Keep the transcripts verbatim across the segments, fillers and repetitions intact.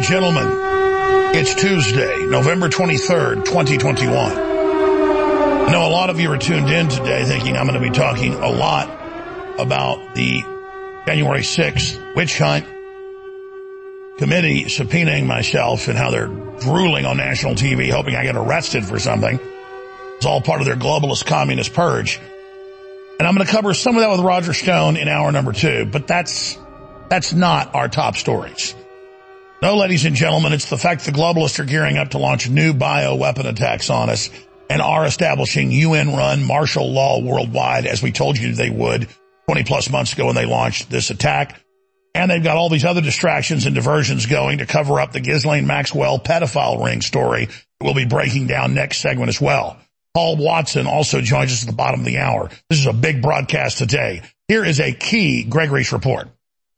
gentlemen, it's Tuesday, November twenty-third, twenty twenty-one. I know a lot of you are tuned in today thinking I'm going to be talking a lot about the January sixth witch hunt committee subpoenaing myself and how they're drooling on national T V hoping I get arrested for something. It's all part of their globalist communist purge. And I'm going to cover some of that with Roger Stone in hour number two, but that's that's not our top stories. No, ladies and gentlemen, it's the fact the globalists are gearing up to launch new bioweapon attacks on us and are establishing U N-run martial law worldwide, as we told you they would twenty plus months ago when they launched this attack. And they've got all these other distractions and diversions going to cover up the Ghislaine Maxwell pedophile ring story we'll be breaking down next segment as well. Paul Watson also joins us at the bottom of the hour. This is a big broadcast today. Here is a key Greg Reese report.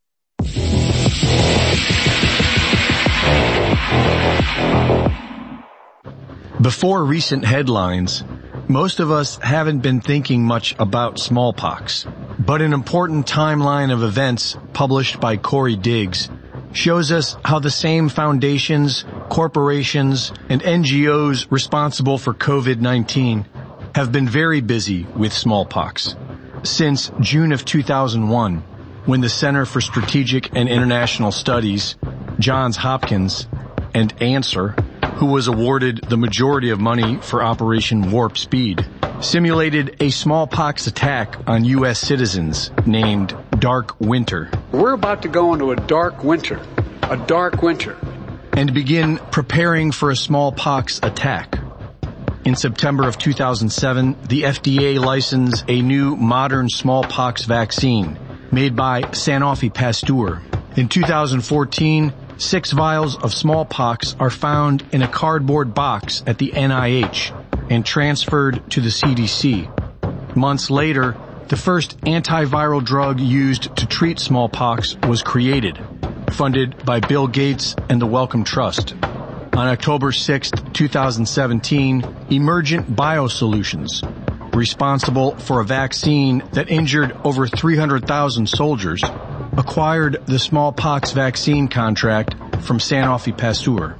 Before recent headlines, most of us haven't been thinking much about smallpox, but an important timeline of events published by Corey Diggs shows us how the same foundations, corporations, and N G Os responsible for COVID nineteen have been very busy with smallpox since June of two thousand one, when the Center for Strategic and International Studies, Johns Hopkins, and ANSWER, who was awarded the majority of money for Operation Warp Speed, simulated a smallpox attack on U S citizens named Dark Winter. We're about to go into a dark winter, a dark winter. And begin preparing for a smallpox attack. In September of two thousand seven, the F D A licensed a new modern smallpox vaccine made by Sanofi Pasteur. In two thousand fourteen, six vials of smallpox are found in a cardboard box at the N I H and transferred to the C D C. Months later, the first antiviral drug used to treat smallpox was created, funded by Bill Gates and the Wellcome Trust. On October sixth, two thousand seventeen, Emergent Biosolutions, responsible for a vaccine that injured over three hundred thousand soldiers, acquired the smallpox vaccine contract from Sanofi Pasteur.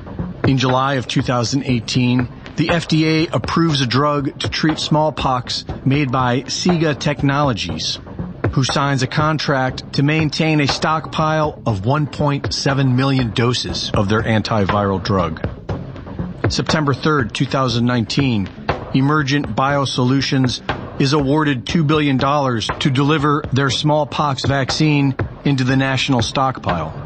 In July of two thousand eighteen, the F D A approves a drug to treat smallpox made by SIGA Technologies, who signs a contract to maintain a stockpile of one point seven million doses of their antiviral drug. September third, two thousand nineteen, Emergent Biosolutions is awarded two billion dollars to deliver their smallpox vaccine into the national stockpile.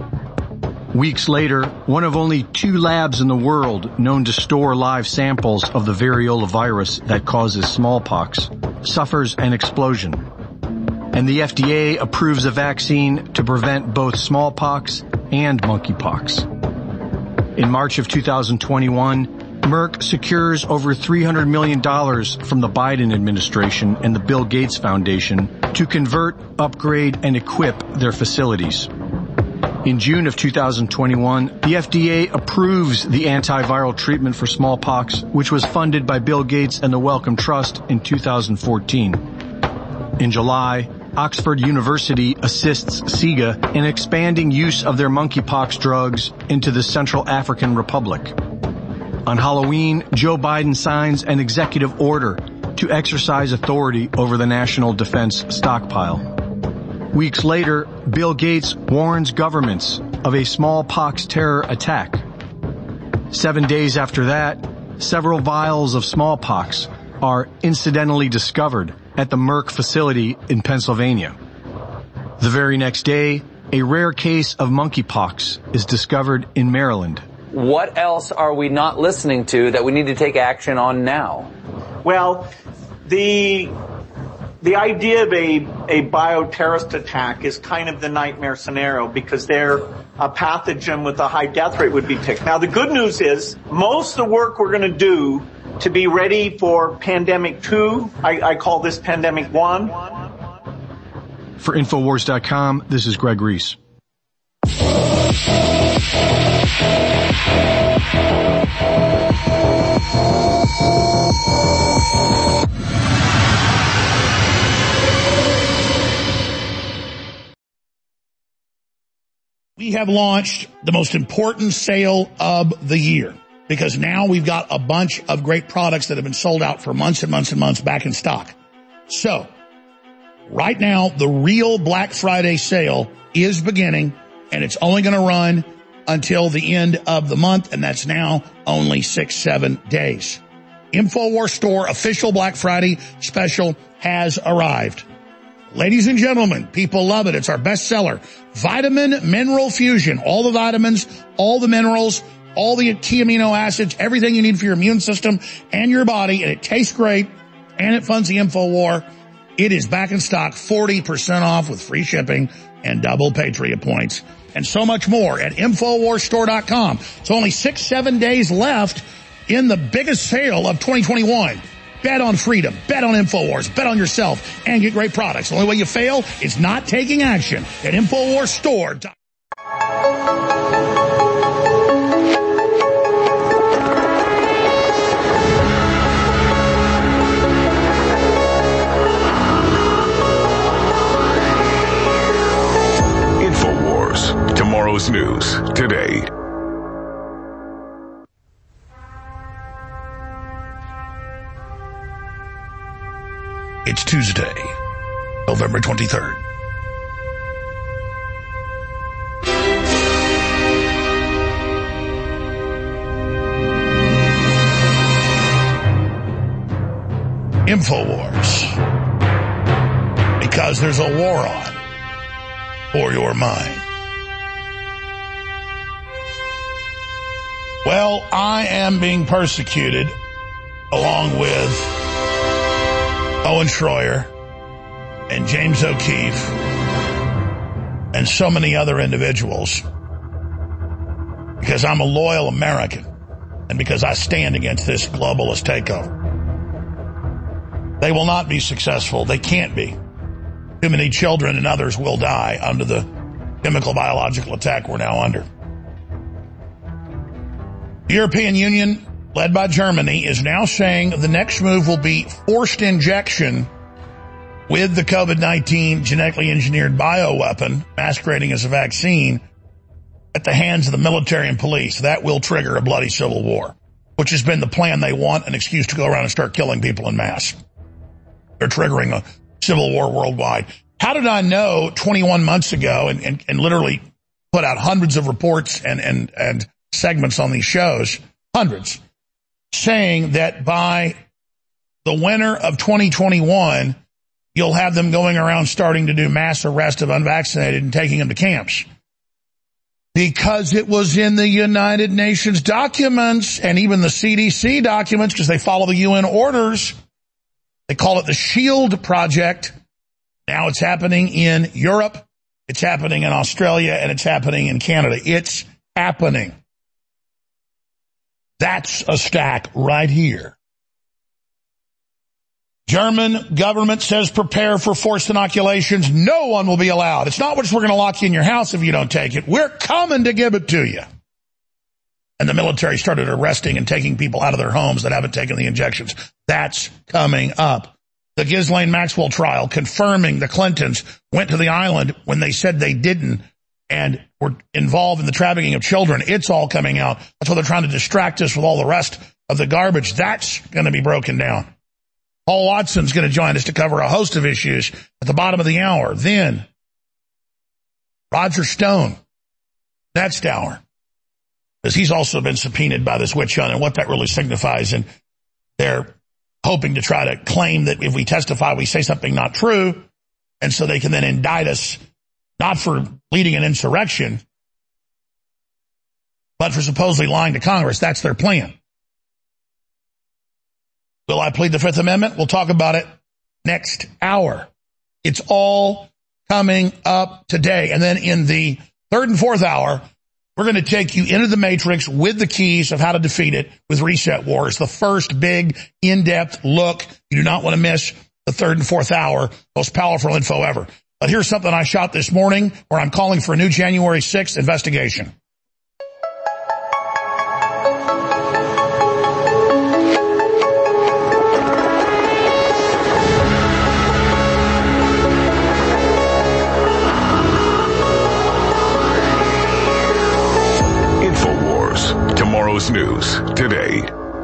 Weeks later, one of only two labs in the world known to store live samples of the variola virus that causes smallpox suffers an explosion. And the F D A approves a vaccine to prevent both smallpox and monkeypox. In March of two thousand twenty-one, Merck secures over three hundred million dollars from the Biden administration and the Bill Gates Foundation to convert, upgrade, and equip their facilities. In June of two thousand twenty-one, the F D A approves the antiviral treatment for smallpox, which was funded by Bill Gates and the Wellcome Trust in two thousand fourteen. In July, Oxford University assists SIGA in expanding use of their monkeypox drugs into the Central African Republic. On Halloween, Joe Biden signs an executive order to exercise authority over the national defense stockpile. Weeks later, Bill Gates warns governments of a smallpox terror attack. Seven days after that, several vials of smallpox are incidentally discovered at the Merck facility in Pennsylvania. The very next day, a rare case of monkeypox is discovered in Maryland. What else are we not listening to that we need to take action on now? Well, the the idea of a, a bioterrorist attack is kind of the nightmare scenario because they're a pathogen with a high death rate would be picked. Now, the good news is most of the work we're going to do to be ready for pandemic two, I, I call this pandemic one. For Infowars dot com, this is Greg Reese. We have launched the most important sale of the year because now we've got a bunch of great products that have been sold out for months and months and months back in stock. So, right now, the real Black Friday sale is beginning, and it's only going to run until the end of the month, and that's now only six, seven days. InfoWars Store official Black Friday special has arrived. Ladies and gentlemen, people love it. It's our best seller. Vitamin Mineral Fusion. All the vitamins, all the minerals, all the key amino acids, everything you need for your immune system and your body. And it tastes great. And it funds the InfoWar. It is back in stock, forty percent off with free shipping and double Patriot points. And so much more at InfoWars Store dot com. It's only six, seven days left in the biggest sale of twenty twenty-one. Bet on freedom, bet on InfoWars, bet on yourself, and get great products. The only way you fail is not taking action at InfoWars Store dot com. InfoWars, tomorrow's news today. It's Tuesday, November twenty-third. InfoWars. Because there's a war on for your mind. Well, I am being persecuted along with Owen Schroyer and James O'Keefe and so many other individuals because I'm a loyal American and because I stand against this globalist takeover. They will not be successful. They can't be. Too many children and others will die under the chemical biological attack we're now under. The European Union, led by Germany, is now saying the next move will be forced injection with the COVID nineteen genetically engineered bioweapon masquerading as a vaccine at the hands of the military and police. That will trigger a bloody civil war, which has been the plan. They want an excuse to go around and start killing people en masse. They're triggering a civil war worldwide. How did I know twenty-one months ago and, and, and literally put out hundreds of reports and, and, and segments on these shows, hundreds, saying that by the winter of twenty twenty-one, you'll have them going around starting to do mass arrest of unvaccinated and taking them to camps? Because it was in the United Nations documents and even the C D C documents, because they follow the U N orders. They call it the SHIELD Project. Now it's happening in Europe, it's happening in Australia, and it's happening in Canada. It's happening. That's a stack right here. German government says prepare for forced inoculations. No one will be allowed. It's not what we're going to lock you in your house if you don't take it. We're coming to give it to you. And the military started arresting and taking people out of their homes that haven't taken the injections. That's coming up. The Ghislaine Maxwell trial confirming the Clintons went to the island when they said they didn't and were involved in the trafficking of children. It's all coming out. That's why they're trying to distract us with all the rest of the garbage. That's going to be broken down. Paul Watson's going to join us to cover a host of issues at the bottom of the hour. Then, Roger Stone, next hour, because he's also been subpoenaed by this witch hunt and what that really signifies. And they're hoping to try to claim that if we testify, we say something not true, and so they can then indict us, not for leading an insurrection, but for supposedly lying to Congress. That's their plan. Will I plead the Fifth Amendment? We'll talk about it next hour. It's all coming up today. And then in the third and fourth hour, we're going to take you into the matrix with the keys of how to defeat it with Reset Wars. The first big in-depth look. You do not want to miss the third and fourth hour. Most powerful info ever. But here's something I shot this morning where I'm calling for a new January sixth investigation. Tomorrow's News Today.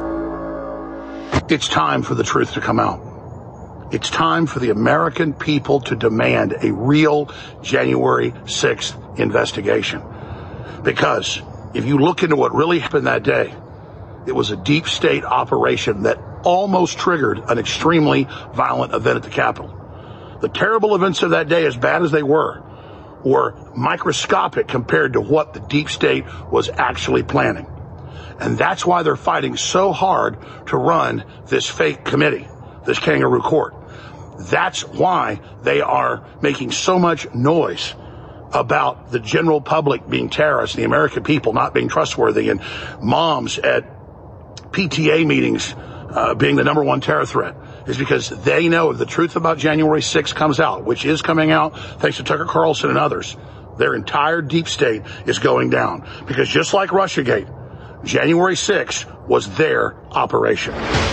It's time for the truth to come out. It's time for the American people to demand a real January sixth investigation. Because if you look into what really happened that day, it was a deep state operation that almost triggered an extremely violent event at the Capitol. The terrible events of that day, as bad as they were, were microscopic compared to what the deep state was actually planning. And that's why they're fighting so hard to run this fake committee, this kangaroo court. That's why they are making so much noise about the general public being terrorists, the American people not being trustworthy, and moms at P T A meetings uh, being the number one terror threat, is because they know if the truth about January sixth comes out, which is coming out thanks to Tucker Carlson and others, their entire deep state is going down. Because just like Russiagate, January sixth was their operation.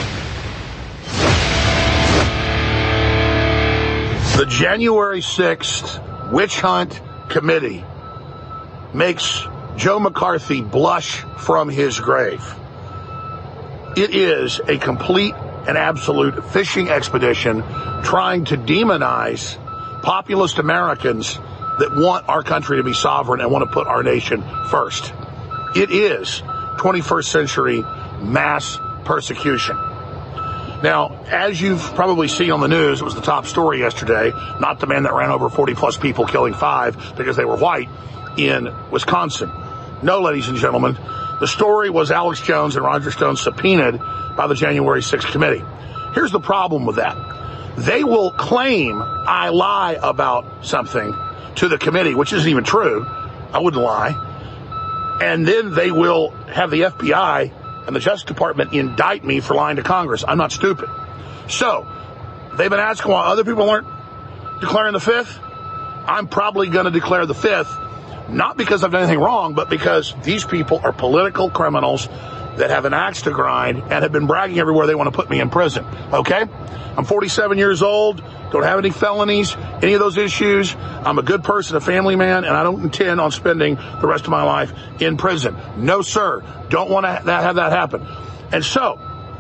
The January sixth Witch Hunt Committee makes Joe McCarthy blush from his grave. It is a complete and absolute fishing expedition trying to demonize populist Americans that want our country to be sovereign and want to put our nation first. It is twenty-first century mass persecution. Now, as you've probably seen on the news, it was the top story yesterday, not the man that ran over forty plus people, killing five because they were white in Wisconsin. No, ladies and gentlemen, the story was Alex Jones and Roger Stone subpoenaed by the January sixth committee. Here's the problem with that. They will claim I lie about something to the committee, which isn't even true. I wouldn't lie. And then they will have the F B I and the Justice Department indict me for lying to Congress. I'm not stupid. So, they've been asking why other people aren't declaring the fifth. I'm probably going to declare the fifth, not because I've done anything wrong, but because these people are political criminals that have an axe to grind and have been bragging everywhere they want to put me in prison. Okay? I'm forty-seven years old, don't have any felonies, any of those issues. I'm a good person, a family man, and I don't intend on spending the rest of my life in prison. No, sir. Don't want to have that happen. And so,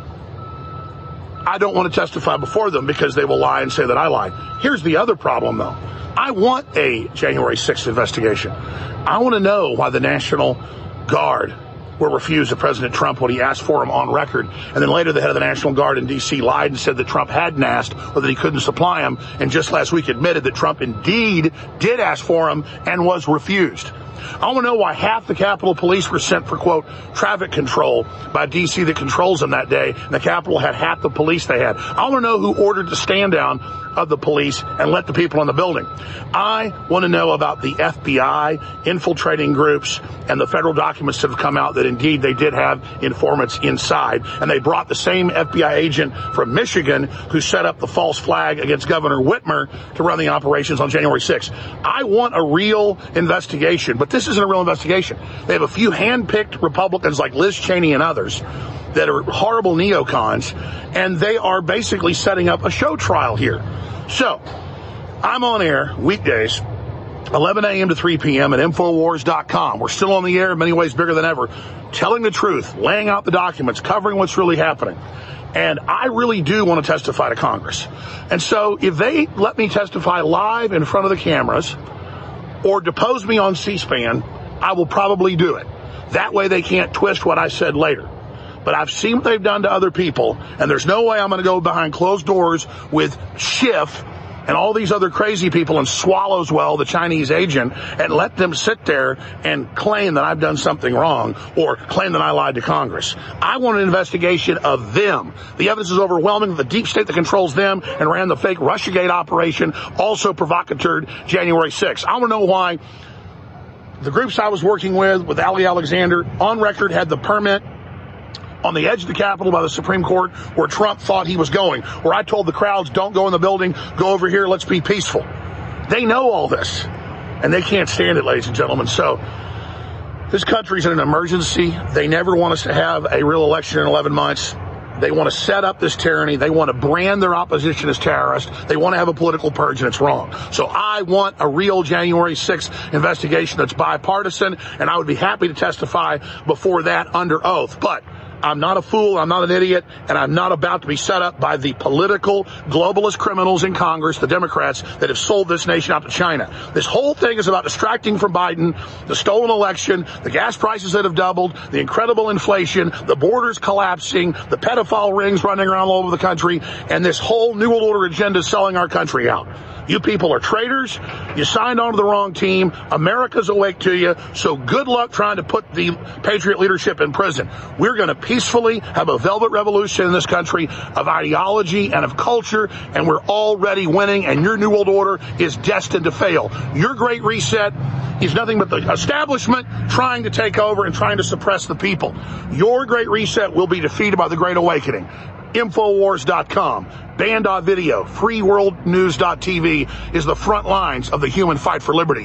I don't want to testify before them because they will lie and say that I lied. Here's the other problem, though. I want a January sixth investigation. I want to know why the National Guard were refused to President Trump when he asked for them on record. And then later the head of the National Guard in D C lied and said that Trump hadn't asked or that he couldn't supply them. And just last week admitted that Trump indeed did ask for them and was refused. I want to know why half the Capitol Police were sent for, quote, traffic control by D C that controls them that day. And the Capitol had half the police they had. I want to know who ordered the stand down of the police and let the people in the building. I want to know about the F B I infiltrating groups and the federal documents that have come out that indeed they did have informants inside. And they brought the same F B I agent from Michigan who set up the false flag against Governor Whitmer to run the operations on January sixth. I want a real investigation, but this isn't a real investigation. They have a few hand-picked Republicans like Liz Cheney and others that are horrible neocons, and they are basically setting up a show trial here. So, I'm on air weekdays, eleven a.m. to three p.m. at Infowars dot com. We're still on the air in many ways bigger than ever, telling the truth, laying out the documents, covering what's really happening. And I really do want to testify to Congress. And so if they let me testify live in front of the cameras or depose me on C-SPAN, I will probably do it. That way they can't twist what I said later. But I've seen what they've done to other people, and there's no way I'm going to go behind closed doors with Schiff and all these other crazy people and Swallowswell, the Chinese agent, and let them sit there and claim that I've done something wrong or claim that I lied to Congress. I want an investigation of them. The evidence is overwhelming. The deep state that controls them and ran the fake Russiagate operation also provocateured January sixth. I want to know why the groups I was working with, with Ali Alexander, on record had the permit on the edge of the Capitol by the Supreme Court where Trump thought he was going, where I told the crowds, don't go in the building, go over here, let's be peaceful. They know all this, and they can't stand it, ladies and gentlemen. So this country's in an emergency. They never want us to have a real election in eleven months. They want to set up this tyranny. They want to brand their opposition as terrorists. They want to have a political purge, and it's wrong. So I want a real January sixth investigation that's bipartisan, and I would be happy to testify before that under oath. But I'm not a fool, I'm not an idiot, and I'm not about to be set up by the political globalist criminals in Congress, the Democrats, that have sold this nation out to China. This whole thing is about distracting from Biden, the stolen election, the gas prices that have doubled, the incredible inflation, the borders collapsing, the pedophile rings running around all over the country, and this whole New World Order agenda selling our country out. You people are traitors. You signed on to the wrong team. America's awake to you. So good luck trying to put the Patriot leadership in prison. We're going to peacefully have a velvet revolution in this country of ideology and of culture, and we're already winning, and your New World Order is destined to fail. Your Great Reset is nothing but the establishment trying to take over and trying to suppress the people. Your Great Reset will be defeated by the Great Awakening. Infowars dot com, Band dot video, free world news dot t v is the front lines of the human fight for liberty.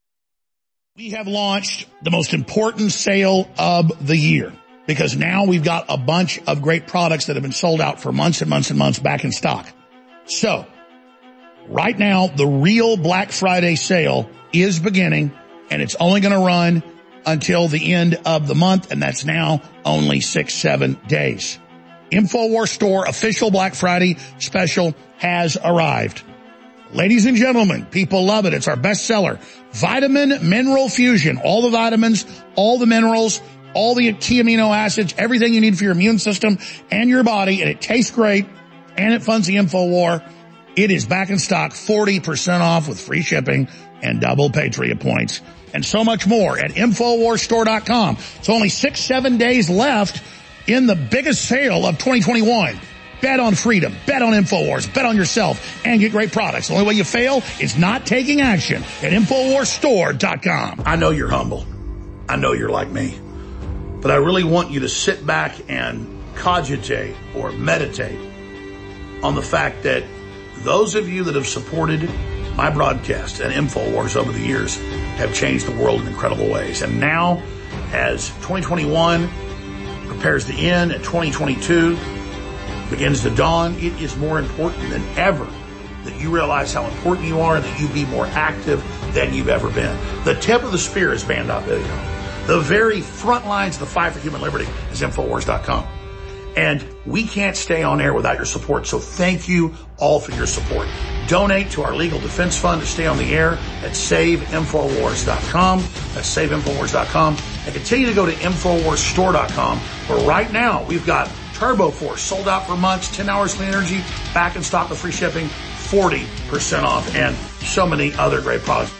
We have launched the most important sale of the year because now we've got a bunch of great products that have been sold out for months and months and months back in stock. So, right now, the real Black Friday sale is beginning, and it's only going to run until the end of the month, and that's now only six, seven days. InfoWars Store official Black Friday special has arrived. Ladies and gentlemen, people love it. It's our best seller. Vitamin Mineral Fusion. All the vitamins, all the minerals, all the key amino acids, everything you need for your immune system and your body. And it tastes great. And it funds the InfoWar. It is back in stock, forty percent off with free shipping and double Patriot points. And so much more at Infowars Store dot com. It's only six, seven days left in the biggest sale of twenty twenty-one. Bet on freedom, bet on InfoWars, bet on yourself, and get great products. The only way you fail is not taking action at Infowars Store dot com. I know you're humble. I know you're like me. But I really want you to sit back and cogitate or meditate on the fact that those of you that have supported my broadcast and InfoWars over the years have changed the world in incredible ways. And now, as twenty twenty-one prepares to end and twenty twenty-two begins to dawn, it is more important than ever that you realize how important you are and that you be more active than you've ever been. The tip of the spear is Band dot video. The very front lines of the fight for human liberty is Infowars dot com. And we can't stay on air without your support, so thank you all for your support. Donate to our legal defense fund to stay on the air at Save Infowars dot com. That's Save Infowars dot com. And continue to go to Infowars Store dot com, where right now we've got Turbo Force sold out for months, ten hours clean energy, back in stock with free shipping, forty percent off, and so many other great products.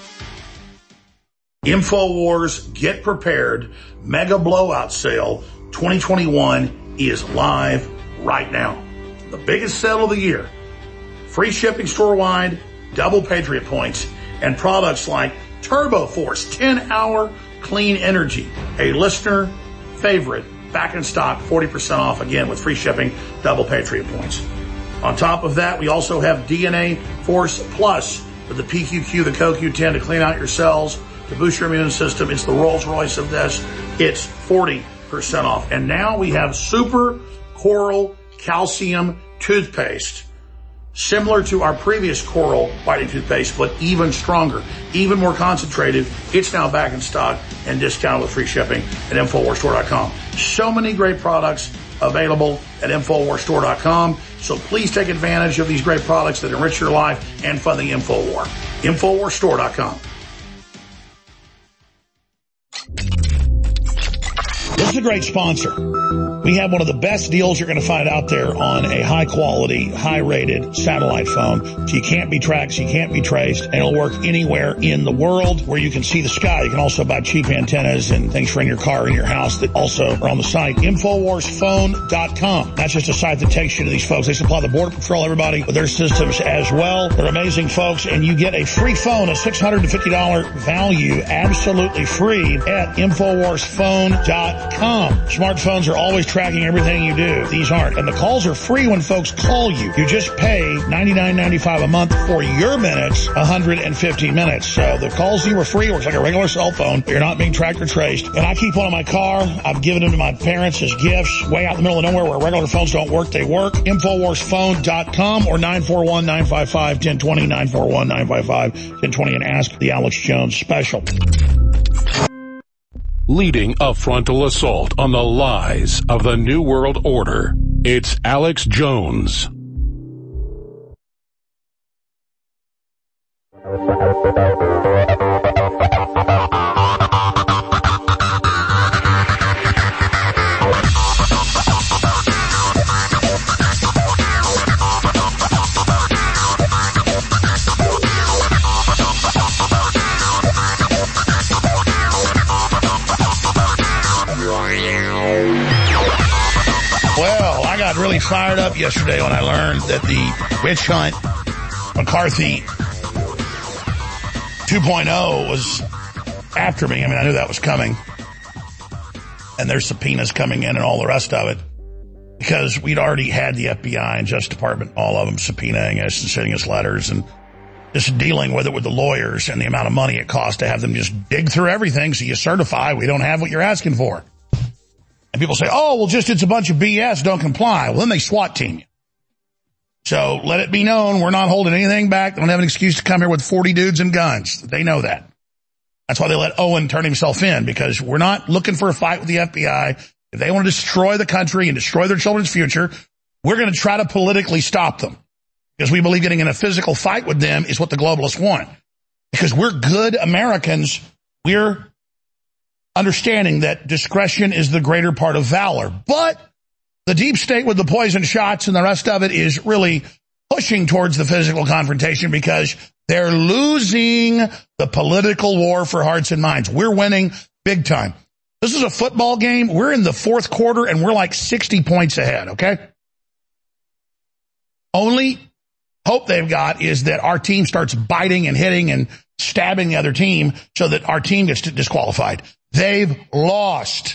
InfoWars Get Prepared Mega Blowout Sale twenty twenty-one is live right now. The biggest sale of the year. Free shipping store-wide, double Patriot points, and products like Turbo Force ten hour clean energy, a listener favorite, back in stock, forty percent off, again with free shipping, double Patriot points. On top of that, we also have D N A Force Plus with the P Q Q, the C O Q ten to clean out your cells, to boost your immune system. It's the Rolls Royce of this. It's forty percent off. And now we have Super Coral Calcium Toothpaste, similar to our previous Coral Whitening Toothpaste, but even stronger, even more concentrated. It's now back in stock and discounted with free shipping at Infowars Store dot com. So many great products available at Infowars Store dot com. So please take advantage of these great products that enrich your life and fund the InfoWar. Infowars Store dot com. This is a great sponsor. We have one of the best deals you're going to find out there on a high-quality, high-rated satellite phone. So you can't be tracked, so you can't be traced, and it'll work anywhere in the world where you can see the sky. You can also buy cheap antennas and things for in your car or in your house that also are on the site. Infowars Phone dot com. That's just a site that takes you to these folks. They supply the Border Patrol, everybody, with their systems as well. They're amazing folks, and you get a free phone, a six hundred fifty dollars value, absolutely free at Infowars Phone dot com. Smartphones are always tracking everything you do. These aren't. And the calls are free when folks call you. You just pay ninety-nine ninety-five a month for your minutes, one hundred fifty minutes. So the calls you are free. Works like a regular cell phone. You're not being tracked or traced. And I keep one in my car. I've given them to my parents as gifts way out in the middle of nowhere where regular phones don't work. They work. Infowars phone dot com or nine four one, nine five five, one zero two zero, nine four one, nine five five, one zero two zero and ask the Alex Jones special. Leading a frontal assault on the lies of the New World Order. It's Alex Jones. Well, I got really fired up yesterday when I learned that the witch hunt McCarthy two point oh was after me. I mean, I knew that was coming. And there's subpoenas coming in and all the rest of it. Because we'd already had the F B I and Justice Department, all of them subpoenaing us and sending us letters and just dealing with it with the lawyers and the amount of money it costs to have them just dig through everything so you certify we don't have what you're asking for. And people say, oh, well, just it's a bunch of B S, don't comply. Well, then they SWAT team you. So let it be known we're not holding anything back. They don't have an excuse to come here with forty dudes and guns. They know that. That's why they let Owen turn himself in, because we're not looking for a fight with the F B I. If they want to destroy the country and destroy their children's future, we're going to try to politically stop them. Because we believe getting in a physical fight with them is what the globalists want. Because we're good Americans. We're understanding that discretion is the greater part of valor. But the deep state with the poison shots and the rest of it is really pushing towards the physical confrontation because they're losing the political war for hearts and minds. We're winning big time. This is a football game. We're in the fourth quarter and we're like sixty points ahead, okay? Only hope they've got is that our team starts biting and hitting and stabbing the other team so that our team gets disqualified. They've lost.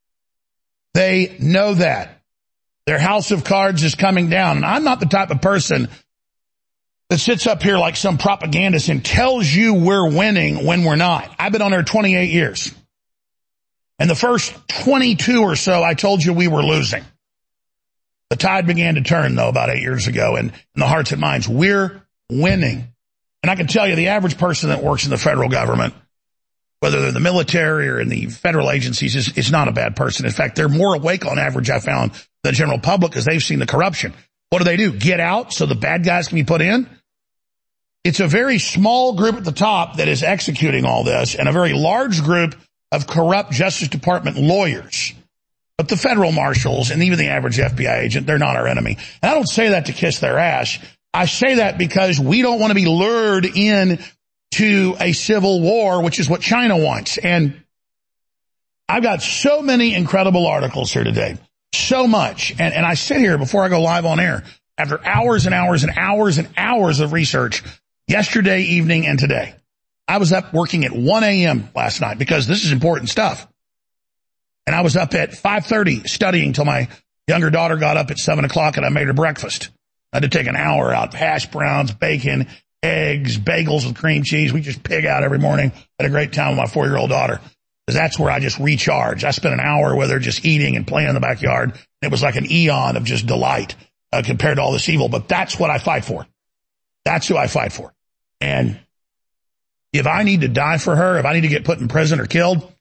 They know that. Their house of cards is coming down. And I'm not the type of person that sits up here like some propagandist and tells you we're winning when we're not. I've been on there twenty-eight years. And the first twenty-two or so, I told you we were losing. The tide began to turn, though, about eight years ago, and in the hearts and minds, we're winning. And I can tell you the average person that works in the federal government, whether they're in the military or in the federal agencies, is, is not a bad person. In fact, they're more awake on average, I found, than the general public because they've seen the corruption. What do they do? Get out so the bad guys can be put in? It's a very small group at the top that is executing all this, and a very large group of corrupt Justice Department lawyers. But the federal marshals and even the average F B I agent, they're not our enemy. And I don't say that to kiss their ass. I say that because we don't want to be lured in to a civil war, which is what China wants. And I've got so many incredible articles here today. So much. And, and I sit here before I go live on air after hours and hours and hours and hours of research yesterday evening and today. I was up working at one a.m. last night because this is important stuff. And I was up at five thirty studying till my younger daughter got up at seven o'clock and I made her breakfast. I had to take an hour out, hash browns, bacon, eggs, bagels with cream cheese. We just pig out every morning. Had a great time with my four-year-old daughter. Because that's where I just recharge. I spent an hour with her just eating and playing in the backyard. It was like an eon of just delight uh, compared to all this evil. But that's what I fight for. That's who I fight for. And if I need to die for her, if I need to get put in prison or killed,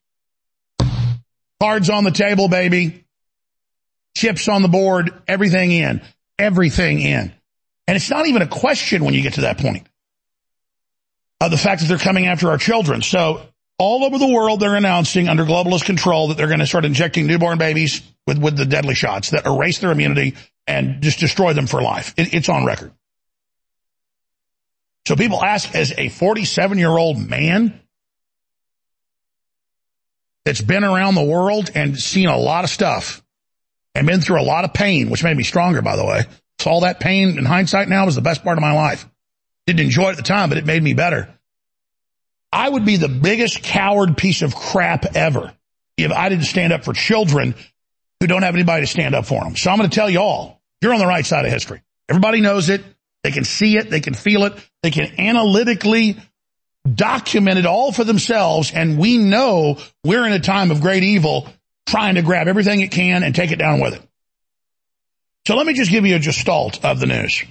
cards on the table, baby. Chips on the board, everything in. Everything in. And it's not even a question when you get to that point of the fact that they're coming after our children. So all over the world, they're announcing under globalist control that they're going to start injecting newborn babies with, with the deadly shots that erase their immunity and just destroy them for life. It, it's on record. So people ask, as a forty-seven-year-old man that's been around the world and seen a lot of stuff and been through a lot of pain, which made me stronger, by the way. So all that pain in hindsight now was the best part of my life. Didn't enjoy it at the time, but it made me better. I would be the biggest coward piece of crap ever if I didn't stand up for children who don't have anybody to stand up for them. So I'm going to tell you all, you're on the right side of history. Everybody knows it. They can see it. They can feel it. They can analytically document it all for themselves. And we know we're in a time of great evil trying to grab everything it can and take it down with it. So let me just give you a gestalt of the news.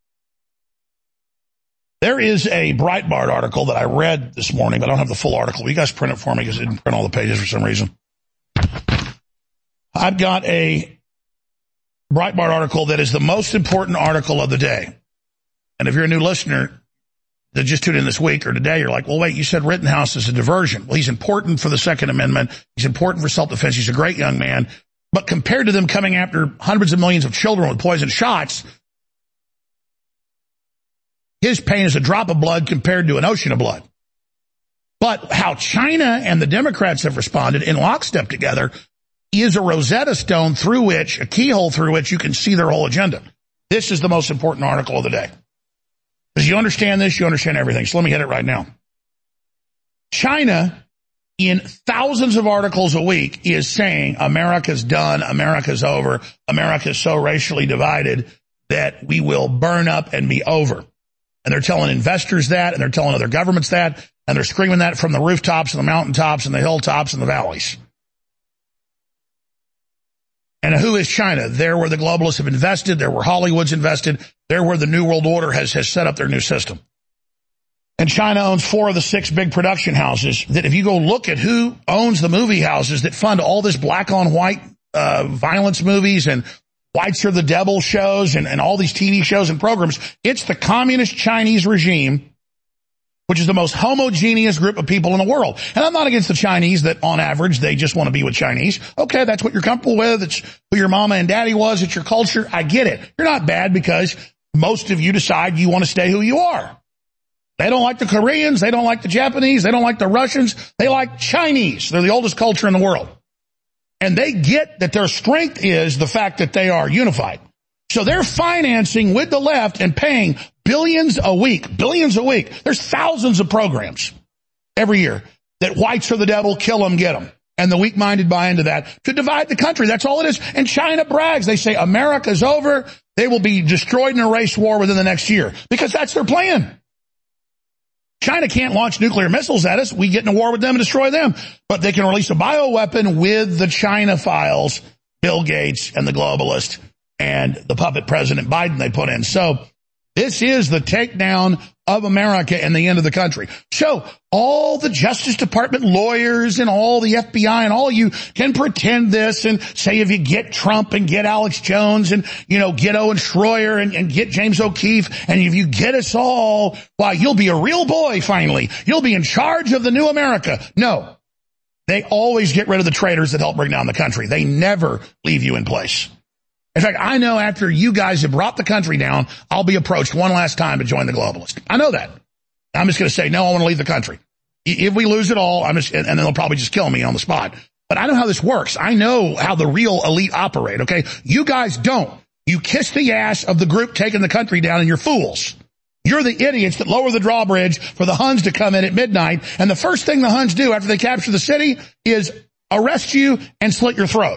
There is a Breitbart article that I read this morning, but I don't have the full article. You guys print it for me because it didn't print all the pages for some reason. I've got a Breitbart article that is the most important article of the day. And if you're a new listener that just tuned in this week or today, you're like, well, wait, you said Rittenhouse is a diversion. Well, he's important for the Second Amendment. He's important for self-defense. He's a great young man. But compared to them coming after hundreds of millions of children with poison shots, his pain is a drop of blood compared to an ocean of blood. But how China and the Democrats have responded in lockstep together is a Rosetta Stone through which, a keyhole through which you can see their whole agenda. This is the most important article of the day. Because you understand this, you understand everything. So let me hit it right now. China, in thousands of articles a week, is saying America's done, America's over, America's so racially divided that we will burn up and be over. And they're telling investors that, and they're telling other governments that, and they're screaming that from the rooftops and the mountaintops and the hilltops and the valleys. And who is China? They're where the globalists have invested. They're where Hollywood's invested. They're where the New World Order has, has set up their new system. And China owns four of the six big production houses that if you go look at who owns the movie houses that fund all this black on white uh, violence movies and Whites Are the Devil shows and, and all these T V shows and programs, it's the communist Chinese regime, which is the most homogeneous group of people in the world. And I'm not against the Chinese that on average they just want to be with Chinese. Okay, that's what you're comfortable with. It's who your mama and daddy was. It's your culture. I get it. You're not bad because most of you decide you want to stay who you are. They don't like the Koreans. They don't like the Japanese. They don't like the Russians. They like Chinese. They're the oldest culture in the world. And they get that their strength is the fact that they are unified. So they're financing with the left and paying billions a week, billions a week. There's thousands of programs every year that whites are the devil, kill them, get them. And the weak-minded buy into that to divide the country. That's all it is. And China brags. They say America's over. They will be destroyed in a race war within the next year because that's their plan. China can't launch nuclear missiles at us. We get in a war with them and destroy them. But they can release a bioweapon with the China files, Bill Gates and the globalist and the puppet President Biden they put in. So this is the takedown of America and the end of the country. So all the Justice Department lawyers and all the F B I and all of you can pretend this and say if you get Trump and get Alex Jones and, you know, get Owen Schroyer and, and get James O'Keefe and if you get us all, why, you'll be a real boy finally. You'll be in charge of the new America. No. They always get rid of the traitors that help bring down the country. They never leave you in place. In fact, I know after you guys have brought the country down, I'll be approached one last time to join the globalists. I know that. I'm just going to say, no, I want to leave the country. If we lose it all, I'm just, and then they'll probably just kill me on the spot. But I know how this works. I know how the real elite operate, okay? You guys don't. You kiss the ass of the group taking the country down and you're fools. You're the idiots that lower the drawbridge for the Huns to come in at midnight. And the first thing the Huns do after they capture the city is arrest you and slit your throat.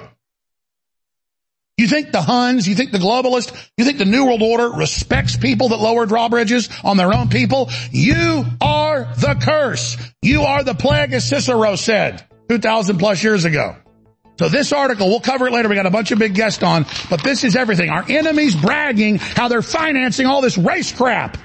You think the Huns, you think the globalists, you think the New World Order respects people that lower drawbridges on their own people? You are the curse. You are the plague, as Cicero said two thousand plus years ago. So this article, we'll cover it later. We got a bunch of big guests on, but this is everything. Our enemies bragging how they're financing all this race crap.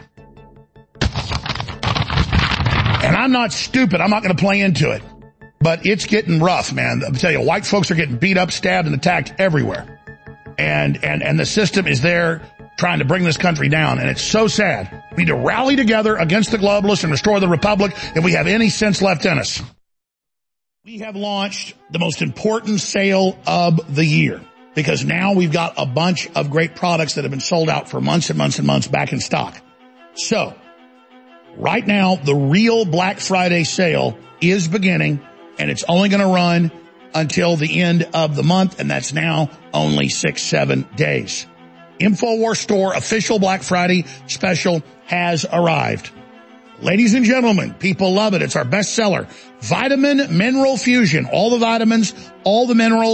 And I'm not stupid. I'm not going to play into it. But it's getting rough, man. I'll tell you, white folks are getting beat up, stabbed, and attacked everywhere. And, and, and the system is there trying to bring this country down. And it's so sad. We need to rally together against the globalists and restore the republic if we have any sense left in us. We have launched the most important sale of the year because now we've got a bunch of great products that have been sold out for months and months and months back in stock. So right now, the real Black Friday sale is beginning and it's only going to run until the end of the month, and that's now only six, seven days. InfoWars Store official Black Friday special has arrived. Ladies and gentlemen, people love it. It's our best seller. Vitamin Mineral Fusion. All the vitamins, all the minerals,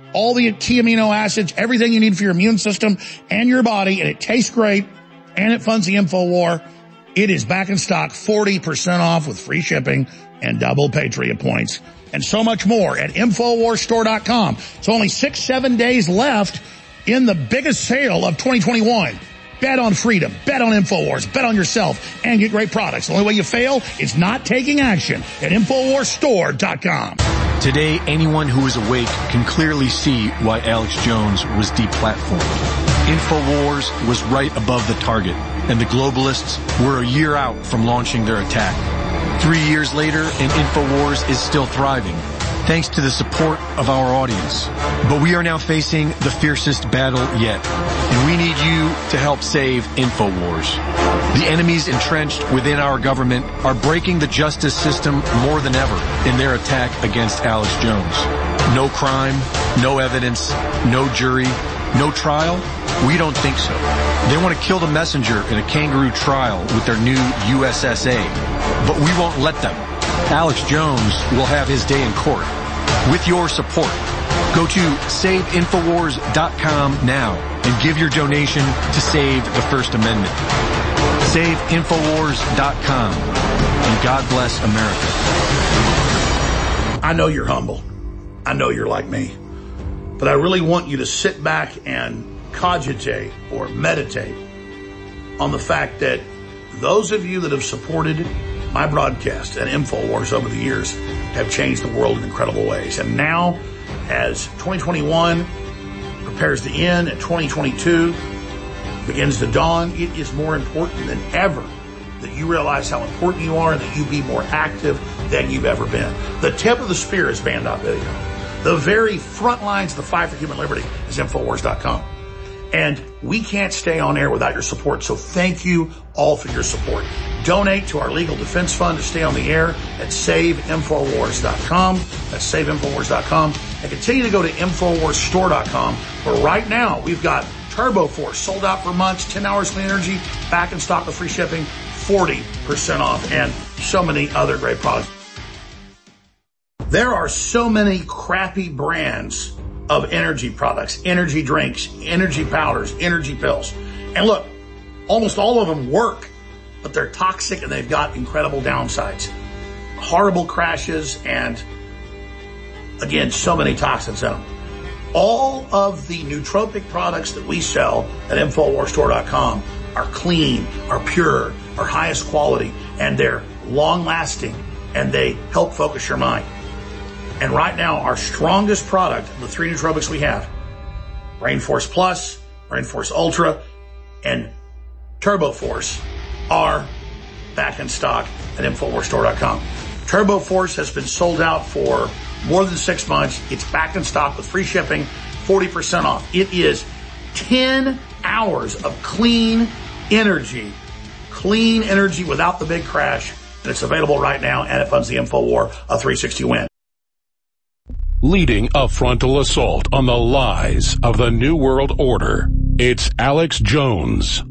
all the key amino acids, everything you need for your immune system and your body, and it tastes great, and it funds the InfoWar. It is back in stock, forty percent off with free shipping and double Patriot points, and so much more at InfoWars Store dot com. So only six, seven days left in the biggest sale of twenty twenty-one. Bet on freedom, bet on InfoWars, bet on yourself, and get great products. The only way you fail is not taking action at InfoWars Store dot com. Today, anyone who is awake can clearly see why Alex Jones was deplatformed. InfoWars was right above the target, and the globalists were a year out from launching their attack. Three years later, and InfoWars is still thriving, thanks to the support of our audience. But we are now facing the fiercest battle yet, and we need you to help save InfoWars. The enemies entrenched within our government are breaking the justice system more than ever in their attack against Alex Jones. No crime, no evidence, no jury, no trial? We don't think so. They want to kill the messenger in a kangaroo trial with their new U S S A, but we won't let them. Alex Jones will have his day in court. With your support, go to save infowars dot com now and give your donation to save the First Amendment. save infowars dot com, and God bless America. I know you're humble. I know you're like me. But I really want you to sit back and cogitate or meditate on the fact that those of you that have supported my broadcast and InfoWars over the years have changed the world in incredible ways. And now, as twenty twenty-one prepares to end and twenty twenty-two begins to dawn, it is more important than ever that you realize how important you are and that you be more active than you've ever been. The tip of the spear is Band dot video. The very front lines of the fight for human liberty is Infowars dot com. And we can't stay on air without your support, so thank you all for your support. Donate to our legal defense fund to stay on the air at save infowars dot com. That's save infowars dot com. And continue to go to Infowars Store dot com, where right now we've got Turbo Force sold out for months, ten hours clean energy, back in stock with free shipping, forty percent off, and so many other great products. There are so many crappy brands of energy products, energy drinks, energy powders, energy pills. And look, almost all of them work, but they're toxic and they've got incredible downsides. Horrible crashes and, again, so many toxins in them. All of the nootropic products that we sell at Infowars Store dot com are clean, are pure, are highest quality, and they're long-lasting, and they help focus your mind. And right now, our strongest product, the three nootropics we have, Rainforce Plus, Rainforce Ultra, and Turbo Force, are back in stock at Infowars Store dot com. Turbo Force has been sold out for more than six months. It's back in stock with free shipping, forty percent off. It is ten hours of clean energy, clean energy without the big crash, and it's available right now, and it funds the InfoWar, a three sixty win. Leading a frontal assault on the lies of the New World Order, it's Alex Jones.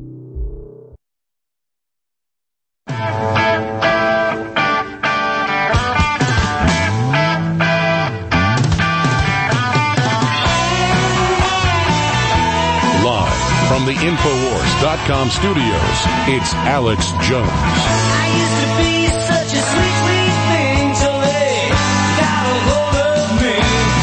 Live from the Infowars dot com studios, it's Alex Jones. I used to be such a sweet, sweet thing to lay down a hold of me.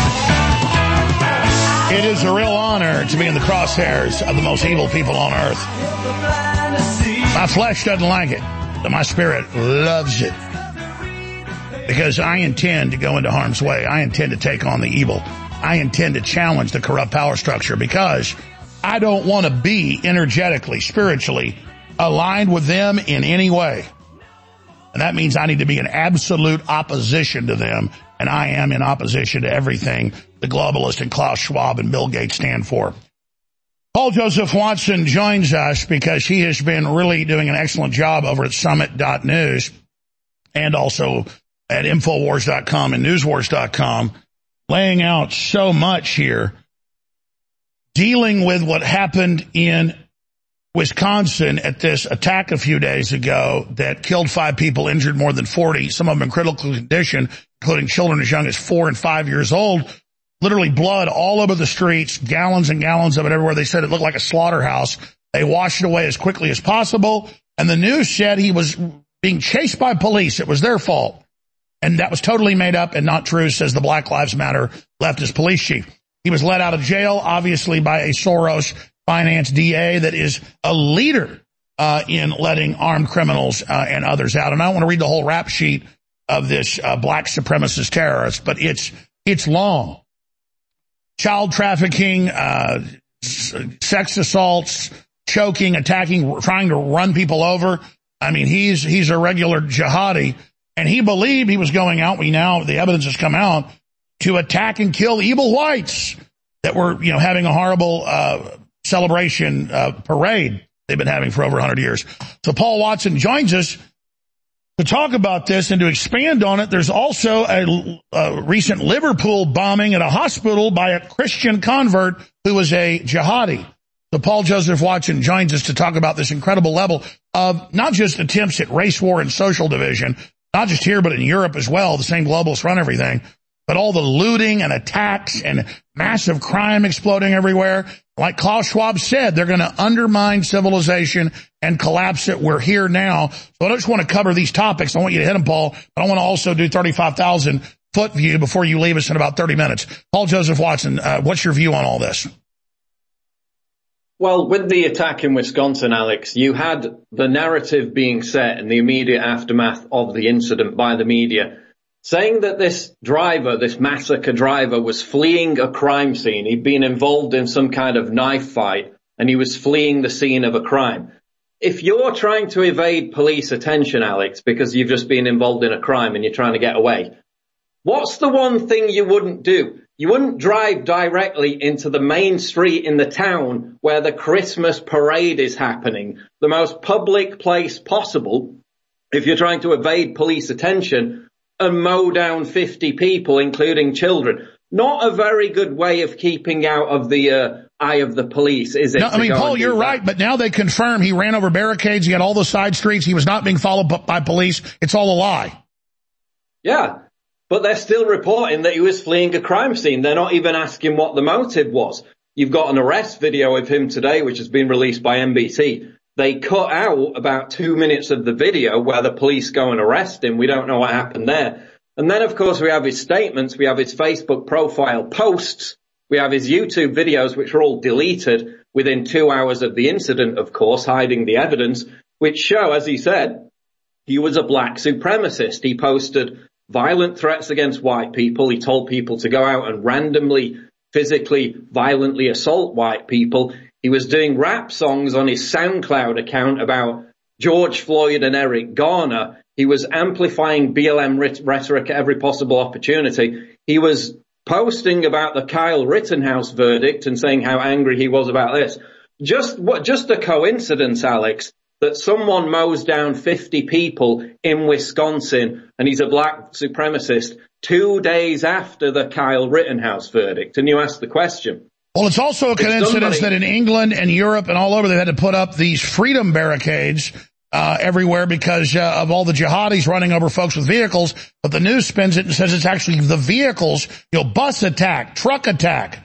It is a real honor to be in the crosshairs of the most evil people on earth. My flesh doesn't like it, but my spirit loves it. Because I intend to go into harm's way. I intend to take on the evil. I intend to challenge the corrupt power structure because I don't want to be energetically, spiritually aligned with them in any way. And that means I need to be in absolute opposition to them. And I am in opposition to everything the globalists and Klaus Schwab and Bill Gates stand for. Paul Joseph Watson joins us because he has been really doing an excellent job over at summit dot news and also at Infowars dot com and Newswars dot com, laying out so much here, dealing with what happened in Wisconsin at this attack a few days ago that killed five people, injured more than forty, some of them in critical condition, including children as young as four and five years old. literally blood all over the streets, gallons and gallons of it everywhere. They said it looked like a slaughterhouse. They washed it away as quickly as possible. And the news said he was being chased by police. It was their fault. And that was totally made up and not true, says the Black Lives Matter leftist police chief. He was let out of jail, obviously, by a Soros-financed D A that is a leader uh in letting armed criminals uh, and others out. And I don't want to read the whole rap sheet of this uh, black supremacist terrorist, but it's it's long. Child trafficking, uh sex assaults, choking, attacking, trying to run people over. I mean, he's he's a regular jihadi, and he believed he was going out. We now, the evidence has come out, to attack and kill evil whites that were, you know, having a horrible uh celebration uh parade they've been having for over one hundred years. So Paul Watson joins us to talk about this and to expand on it. There's also a, a recent Liverpool bombing at a hospital by a Christian convert who was a jihadi. So Paul Joseph Watson joins us to talk about this incredible level of not just attempts at race war and social division, not just here but in Europe as well. The same globalists run everything, but all the looting and attacks and massive crime exploding everywhere. Like Klaus Schwab said, they're going to undermine civilization and collapse it. We're here now. So I don't just want to cover these topics. I want you to hit them, Paul, but I want to also do thirty-five thousand foot view before you leave us in about thirty minutes. Paul Joseph Watson, uh, what's your view on all this? Well, with the attack in Wisconsin, Alex, you had the narrative being set in the immediate aftermath of the incident by the media, saying that this driver, this massacre driver, was fleeing a crime scene. He'd been involved in some kind of knife fight, and he was fleeing the scene of a crime. If you're trying to evade police attention, Alex, because you've just been involved in a crime and you're trying to get away, what's the one thing you wouldn't do? You wouldn't drive directly into the main street in the town where the Christmas parade is happening, the most public place possible, if you're trying to evade police attention, and mow down fifty people, including children. Not a very good way of keeping out of the uh, eye of the police, is it? No, I mean, Paul, you're that? right, but now they confirm he ran over barricades, he had all the side streets, he was not being followed by police. It's all a lie. Yeah, but they're still reporting that he was fleeing a crime scene. They're not even asking what the motive was. You've got an arrest video of him today, which has been released by N B C. They cut out about two minutes of the video where the police go and arrest him. We don't know what happened there. And then, of course, we have his statements. We have his Facebook profile posts. We have his YouTube videos, which are all deleted within two hours of the incident, of course, hiding the evidence, which show, as he said, he was a black supremacist. He posted violent threats against white people. He told people to go out and randomly, physically, violently assault white people. He was doing rap songs on his SoundCloud account about George Floyd and Eric Garner. He was amplifying B L M rhetoric at every possible opportunity. He was posting about the Kyle Rittenhouse verdict and saying how angry he was about this. Just what, just a coincidence, Alex, that someone mows down fifty people in Wisconsin and he's a black supremacist two days after the Kyle Rittenhouse verdict. And you ask the question. Well, it's also a coincidence that in England and Europe and all over, they had to put up these freedom barricades uh everywhere because uh, of all the jihadis running over folks with vehicles. But the news spins it and says it's actually the vehicles, you know, bus attack, truck attack.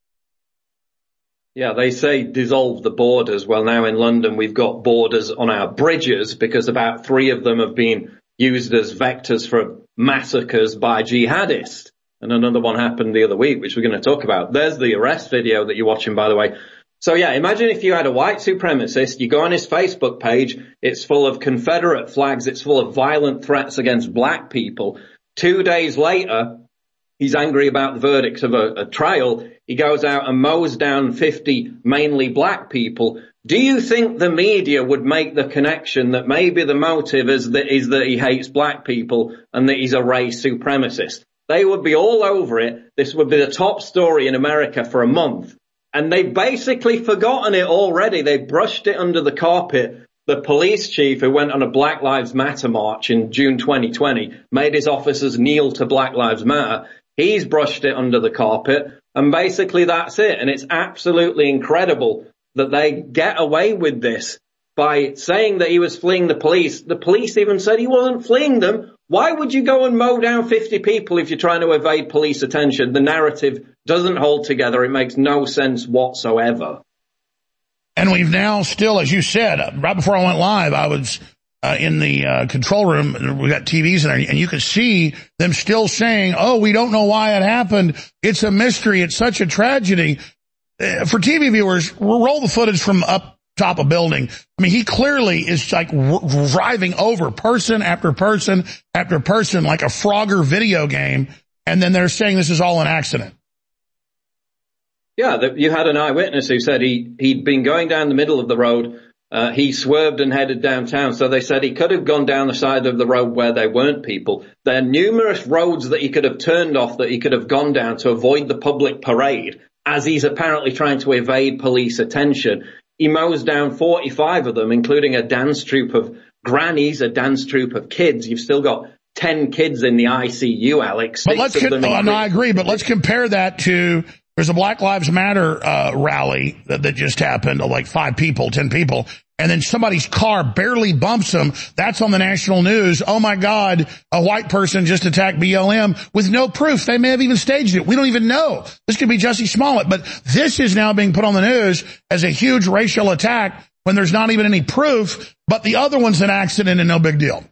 Yeah, they say dissolve the borders. Well, now in London, we've got borders on our bridges because about three of them have been used as vectors for massacres by jihadists. And another one happened the other week, which we're going to talk about. There's the arrest video that you're watching, by the way. So yeah, imagine if you had a white supremacist, you go on his Facebook page, it's full of Confederate flags, it's full of violent threats against black people. Two days later, he's angry about the verdict of a, a trial. He goes out and mows down fifty mainly black people. Do you think the media would make the connection that maybe the motive is that, is that he hates black people and that he's a race supremacist? They would be all over it. This would be the top story in America for a month. And they've basically forgotten it already. They brushed it under the carpet. The police chief who went on a Black Lives Matter march in June twenty twenty made his officers kneel to Black Lives Matter. He's brushed it under the carpet. And basically that's it. And it's absolutely incredible that they get away with this by saying that he was fleeing the police. The police even said he wasn't fleeing them. Why would you go and mow down fifty people if you're trying to evade police attention? The narrative doesn't hold together. It makes no sense whatsoever. And we've now still, as you said, right before I went live, I was uh, in the uh, control room. We got T Vs in there, and you could see them still saying, oh, we don't know why it happened. It's a mystery. It's such a tragedy. Uh, for T V viewers, roll the footage from up top of building. I mean, he clearly is like r- driving over person after person after person like a Frogger video game, and then they're saying this is all an accident. Yeah, the, you had an eyewitness who said he, he'd been going down the middle of the road. Uh, he swerved and headed downtown. So they said he could have gone down the side of the road where there weren't people. There are numerous roads that he could have turned off, that he could have gone down to avoid the public parade, as he's apparently trying to evade police attention. He mows down forty-five of them, including a dance troupe of grannies, a dance troupe of kids. You've still got ten kids in the I C U, Alex. But let's, com- oh, no, I agree, but let's compare that to, there's a Black Lives Matter uh, rally that, that just happened, like five people, ten people, and then somebody's car barely bumps them. That's on the national news. Oh my God, a white person just attacked B L M with no proof. They may have even staged it. We don't even know. This could be Jussie Smollett, but this is now being put on the news as a huge racial attack when there's not even any proof, but the other one's an accident and no big deal.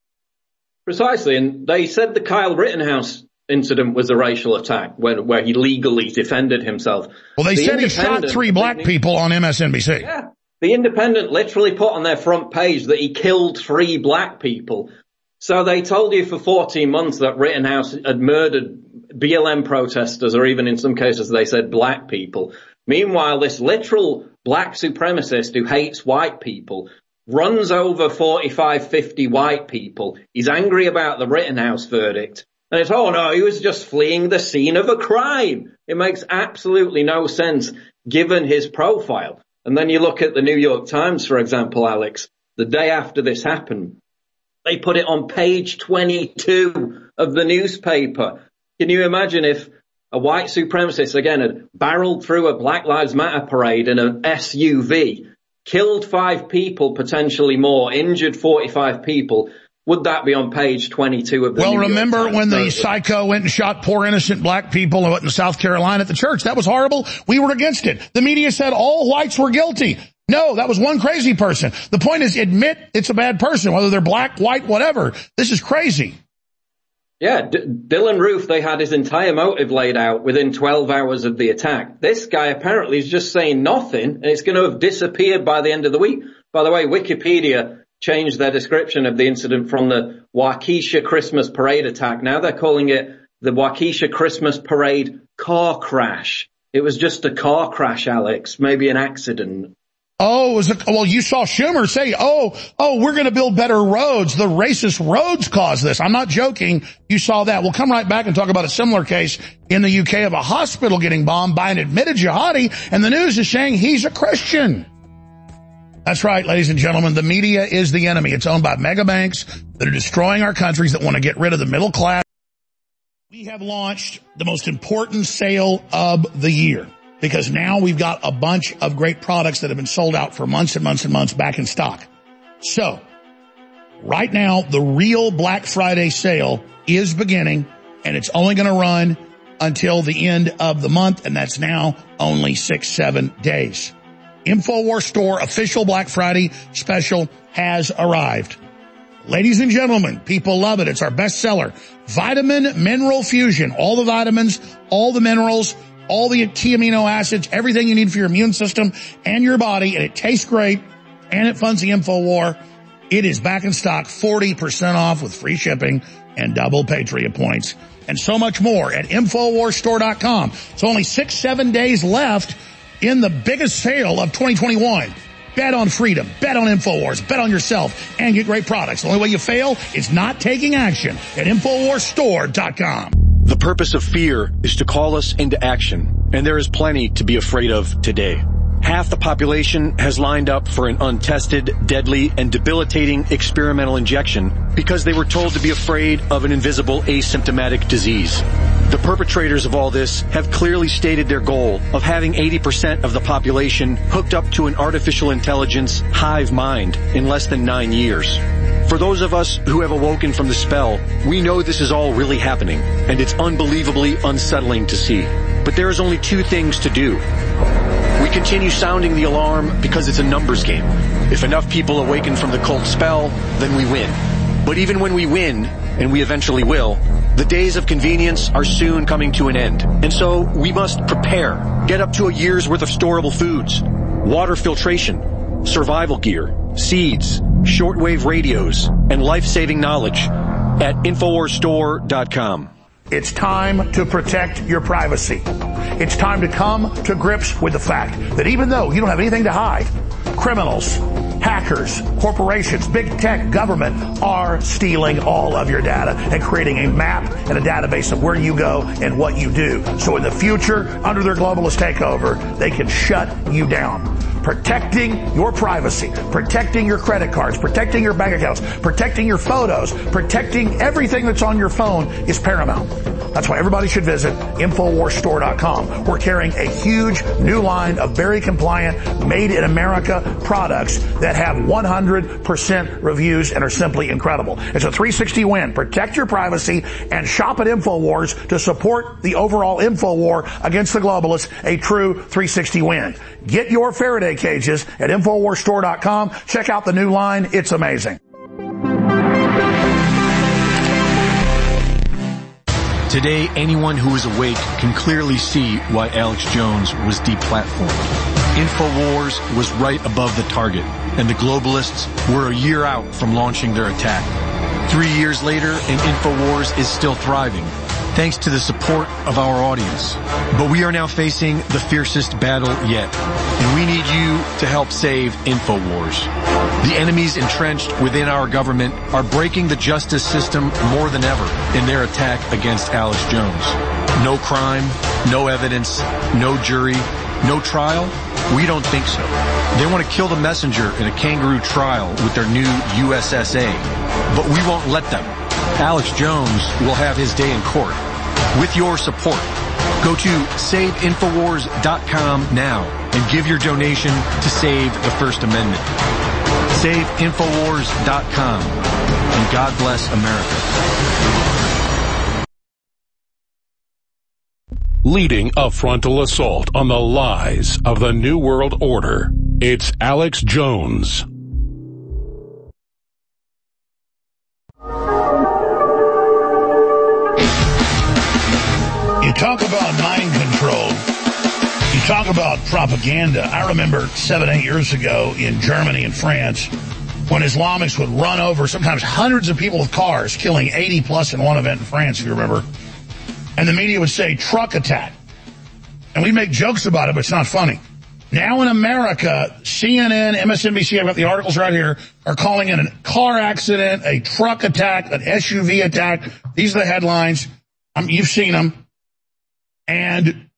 Precisely, and they said the Kyle Rittenhouse incident was a racial attack when, where he legally defended himself. Well, they the said he shot three black people on M S N B C. Yeah. The Independent literally put on their front page that he killed three black people. So they told you for fourteen months that Rittenhouse had murdered B L M protesters, or even in some cases they said black people. Meanwhile, this literal black supremacist who hates white people runs over forty-five, fifty white people. He's angry about the Rittenhouse verdict. And it's, oh no, he was just fleeing the scene of a crime. It makes absolutely no sense given his profile. And then you look at the New York Times, for example, Alex, the day after this happened, they put it on page twenty-two of the newspaper. Can you imagine if a white supremacist, again, had barreled through a Black Lives Matter parade in an S U V, killed five people, potentially more, injured forty-five people? Would that be on page twenty-two of the Well, New York remember Times? when the psycho went and shot poor innocent black people in South Carolina at the church? That was horrible. We were against it. The media said all whites were guilty. No, that was one crazy person. The point is, admit it's a bad person, whether they're black, white, whatever. This is crazy. Yeah, D- Dylan Roof, they had his entire motive laid out within twelve hours of the attack. This guy apparently is just saying nothing, and it's going to have disappeared by the end of the week. By the way, Wikipedia changed their description of the incident from the Waukesha Christmas Parade attack. Now they're calling it the Waukesha Christmas Parade car crash. It was just a car crash, Alex, maybe an accident. Oh, it was a, well, you saw Schumer say, oh, oh, we're going to build better roads. The racist roads caused this. I'm not joking. You saw that. We'll come right back and talk about a similar case in the U K of a hospital getting bombed by an admitted jihadi, and the news is saying he's a Christian. That's right, ladies and gentlemen. The media is the enemy. It's owned by mega banks that are destroying our countries, that want to get rid of the middle class. We have launched the most important sale of the year, because now we've got a bunch of great products that have been sold out for months and months and months back in stock. So, right now, the real Black Friday sale is beginning, and it's only going to run until the end of the month, and that's now only six, seven days. InfoWars Store official Black Friday special has arrived. Ladies and gentlemen, people love it. It's our best seller. Vitamin Mineral Fusion. All the vitamins, all the minerals, all the key amino acids, everything you need for your immune system and your body, and it tastes great, and it funds the InfoWar. It is back in stock, forty percent off with free shipping and double Patriot points, and so much more at InfoWars Store dot com. It's only six, seven days left in the biggest sale of twenty twenty-one. Bet on freedom, bet on InfoWars, bet on yourself, and get great products. The only way you fail is not taking action at InfoWars Store dot com. The purpose of fear is to call us into action, and there is plenty to be afraid of today. Half the population has lined up for an untested, deadly, and debilitating experimental injection because they were told to be afraid of an invisible asymptomatic disease. The perpetrators of all this have clearly stated their goal of having eighty percent of the population hooked up to an artificial intelligence hive mind in less than nine years. For those of us who have awoken from the spell, we know this is all really happening, and it's unbelievably unsettling to see. But there is only two things to do. We continue sounding the alarm because it's a numbers game. If enough people awaken from the cult spell, then we win. But even when we win, and we eventually will, the days of convenience are soon coming to an end. And so we must prepare. Get up to a year's worth of storable foods, water filtration, survival gear, seeds, shortwave radios, and life-saving knowledge at infowars store dot com. It's time to protect your privacy. It's time to come to grips with the fact that even though you don't have anything to hide, criminals, hackers, corporations, big tech, government are stealing all of your data and creating a map and a database of where you go and what you do. So in the future, under their globalist takeover, they can shut you down. Protecting your privacy, protecting your credit cards, protecting your bank accounts, protecting your photos, protecting everything that's on your phone is paramount. That's why everybody should visit infowars store dot com. We're carrying a huge new line of very compliant, made in America products that have one hundred percent reviews and are simply incredible. It's a three sixty win. Protect your privacy and shop at InfoWars to support the overall info war against the globalists, a true three sixty win. Get your Faraday cages at infowars store dot com. Check out the new line. It's amazing. Today, anyone who is awake can clearly see why Alex Jones was deplatformed. InfoWars was right above the target, and the globalists were a year out from launching their attack. Three years later, and InfoWars is still thriving, thanks to the support of our audience. But we are now facing the fiercest battle yet, and we need you to help save InfoWars. The enemies entrenched within our government are breaking the justice system more than ever in their attack against Alex Jones. No crime, no evidence, no jury, no trial? We don't think so. They want to kill the messenger in a kangaroo trial with their new U S S A, but we won't let them. Alex Jones will have his day in court. With your support, go to save infowars dot com now and give your donation to save the First Amendment. save infowars dot com, and God bless America. Leading a frontal assault on the lies of the New World Order, it's Alex Jones. You talk about mind control. You talk about propaganda. I remember seven, eight years ago in Germany and France when Islamics would run over sometimes hundreds of people with cars, killing eighty plus in one event in France, if you remember. And the media would say truck attack. And we'd make jokes about it, but it's not funny. Now in America, C N N, M S N B C, I've got the articles right here, are calling it a car accident, a truck attack, an S U V attack. These are the headlines. Um, you've seen them. And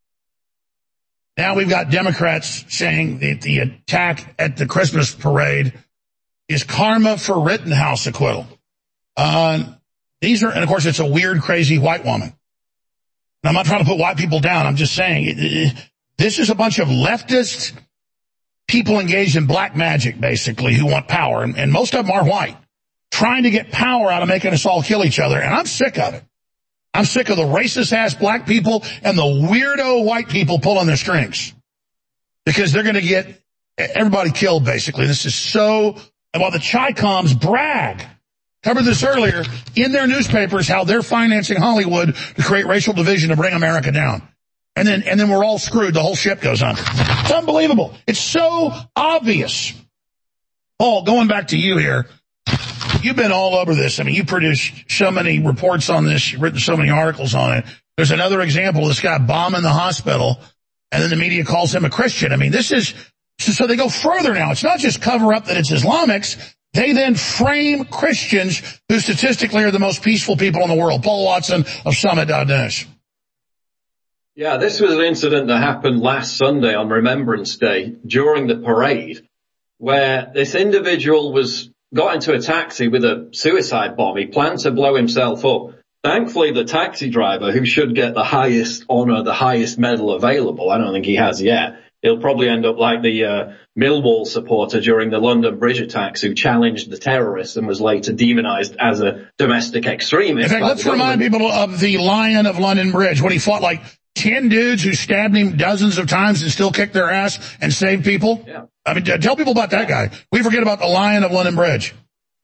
now we've got Democrats saying that the attack at the Christmas parade is karma for Rittenhouse acquittal. Uh, these are, and of course, it's a weird, crazy white woman. And I'm not trying to put white people down. I'm just saying it, it, this is a bunch of leftist people engaged in black magic, basically, who want power. And, and most of them are white, trying to get power out of making us all kill each other. And I'm sick of it. I'm sick of the racist-ass black people and the weirdo white people pulling their strings. Because they're going to get everybody killed, basically. This is so... And while the Chi-Coms brag, covered this earlier, in their newspapers, how they're financing Hollywood to create racial division to bring America down. And then, and then we're all screwed. The whole ship goes under. It's unbelievable. It's so obvious. Paul, going back to you here, you've been all over this. I mean, you produced so many reports on this. You've written so many articles on it. There's another example of this guy bombing the hospital, and then the media calls him a Christian. I mean, this is, so they go further now. It's not just cover up that it's Islamics. They then frame Christians who statistically are the most peaceful people in the world. Paul Watson of Summit dot news. Yeah, this was an incident that happened last Sunday on Remembrance Day during the parade, where this individual was got into a taxi with a suicide bomb. He planned to blow himself up. Thankfully, the taxi driver, who should get the highest honor, the highest medal available, I don't think he has yet, He'll probably end up like the uh, Millwall supporter during the London Bridge attacks who challenged the terrorists and was later demonized as a domestic extremist. In fact, let's remind people of the Lion of London Bridge when he fought like ten dudes who stabbed him dozens of times and still kicked their ass and saved people. Yeah. I mean, tell people about that guy. We forget about the Lion of London Bridge.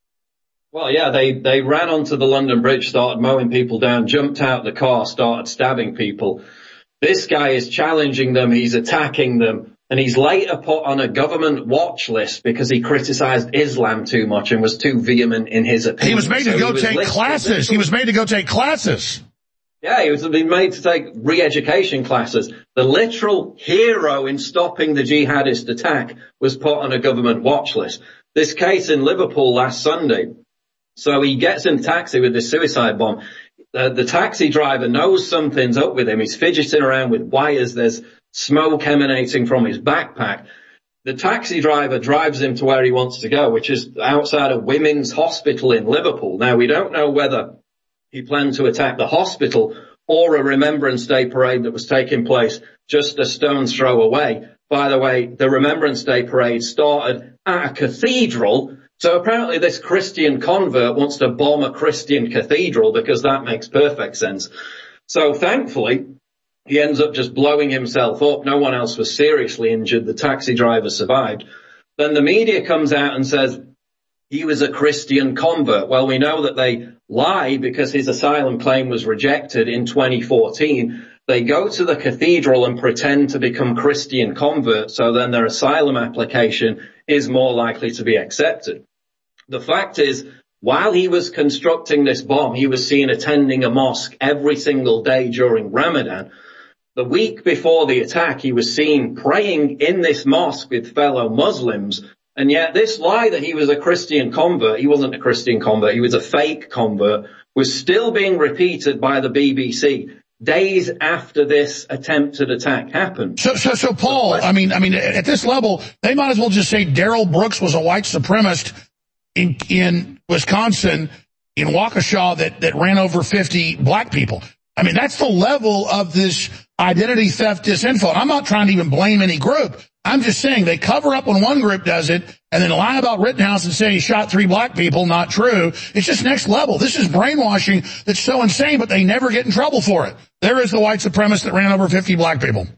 Well, yeah, they, they ran onto the London Bridge, started mowing people down, jumped out the car, started stabbing people. This guy is challenging them, he's attacking them, and he's later put on a government watch list because he criticized Islam too much and was too vehement in his opinion. He was made to so go take classes. He was made to go take classes. Yeah, he was been made to take re-education classes. The literal hero in stopping the jihadist attack was put on a government watch list. This case in Liverpool last Sunday. So he gets in a taxi with this suicide bomb. Uh, the taxi driver knows something's up with him. He's fidgeting around with wires. There's smoke emanating from his backpack. The taxi driver drives him to where he wants to go, which is outside a women's hospital in Liverpool. Now, we don't know whether he planned to attack the hospital or a Remembrance Day parade that was taking place just a stone's throw away. By the way, the Remembrance Day parade started at a cathedral. So apparently this Christian convert wants to bomb a Christian cathedral because that makes perfect sense. So thankfully, he ends up just blowing himself up. No one else was seriously injured. The taxi driver survived. Then the media comes out and says he was a Christian convert. Well, we know that they lie because his asylum claim was rejected in twenty fourteen. They go to the cathedral and pretend to become Christian converts, so then their asylum application is more likely to be accepted. The fact is, while he was constructing this bomb, he was seen attending a mosque every single day during Ramadan. The week before the attack, he was seen praying in this mosque with fellow Muslims. And yet this lie that he was a Christian convert, he wasn't a Christian convert, he was a fake convert, was still being repeated by the B B C days after this attempted attack happened. So, so, so Paul, I mean, I mean, at this level, they might as well just say Daryl Brooks was a white supremacist in, in Wisconsin, in Waukesha, that, that ran over fifty black people. I mean, that's the level of this identity theft disinfo. And I'm not trying to even blame any group. I'm just saying they cover up when one group does it and then lie about Rittenhouse and say he shot three black people. Not true. It's just next level. This is brainwashing that's so insane, but they never get in trouble for it. There is the white supremacist that ran over fifty black people.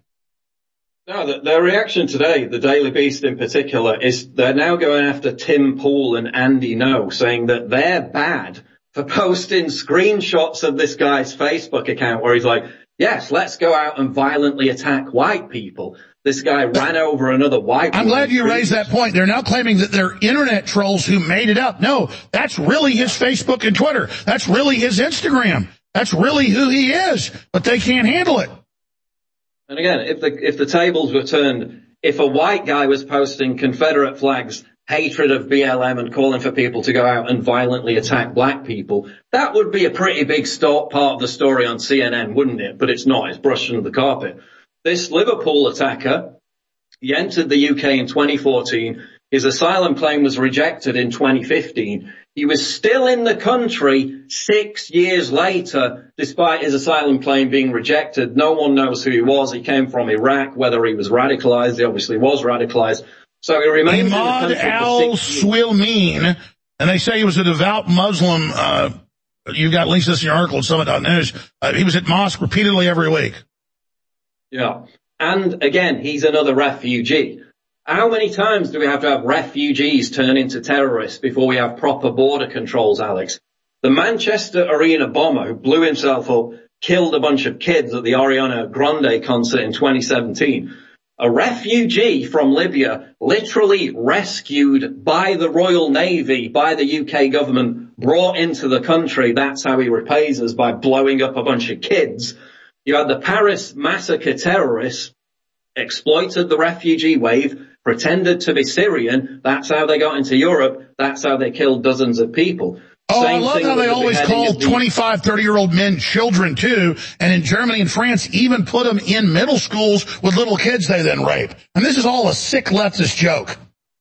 No, the, their reaction today, the Daily Beast in particular, is they're now going after Tim Pool and Andy Ngo, saying that they're bad for posting screenshots of this guy's Facebook account where he's like, yes, let's go out and violently attack white people. This guy ran over another white I'm glad you raised that point. They're now claiming that they're internet trolls who made it up. No, that's really his Facebook and Twitter. That's really his Instagram. That's really who he is, but they can't handle it. And again, if the, if the tables were turned, if a white guy was posting Confederate flags, hatred of B L M and calling for people to go out and violently attack black people, that would be a pretty big part of the story on C N N, wouldn't it? But it's not. It's brushed under the carpet. This Liverpool attacker, he entered the U K in twenty fourteen. His asylum claim was rejected in twenty fifteen. He was still in the country six years later, despite his asylum claim being rejected. No one knows who he was. He came from Iraq. Whether he was radicalized, he obviously was radicalized. So he remains Imad in the country al for six years. Swilmeen, and they say he was a devout Muslim. Uh, you got links to this in your article at Summit dot news. Uh, he was at mosque repeatedly every week. Yeah. And again, he's another refugee. How many times do we have to have refugees turn into terrorists before we have proper border controls, Alex? The Manchester Arena bomber who blew himself up killed a bunch of kids at the Ariana Grande concert in twenty seventeen. A refugee from Libya, literally rescued by the Royal Navy, by the U K government, brought into the country. That's how he repays us, by blowing up a bunch of kids. You had the Paris massacre terrorists exploited the refugee wave, pretended to be Syrian. That's how they got into Europe. That's how they killed dozens of people. Oh, Same I love thing how with they the always beheading call of the- twenty-five, thirty-year-old men children, too. And in Germany and France, even put them in middle schools with little kids they then rape. And this is all a sick leftist joke.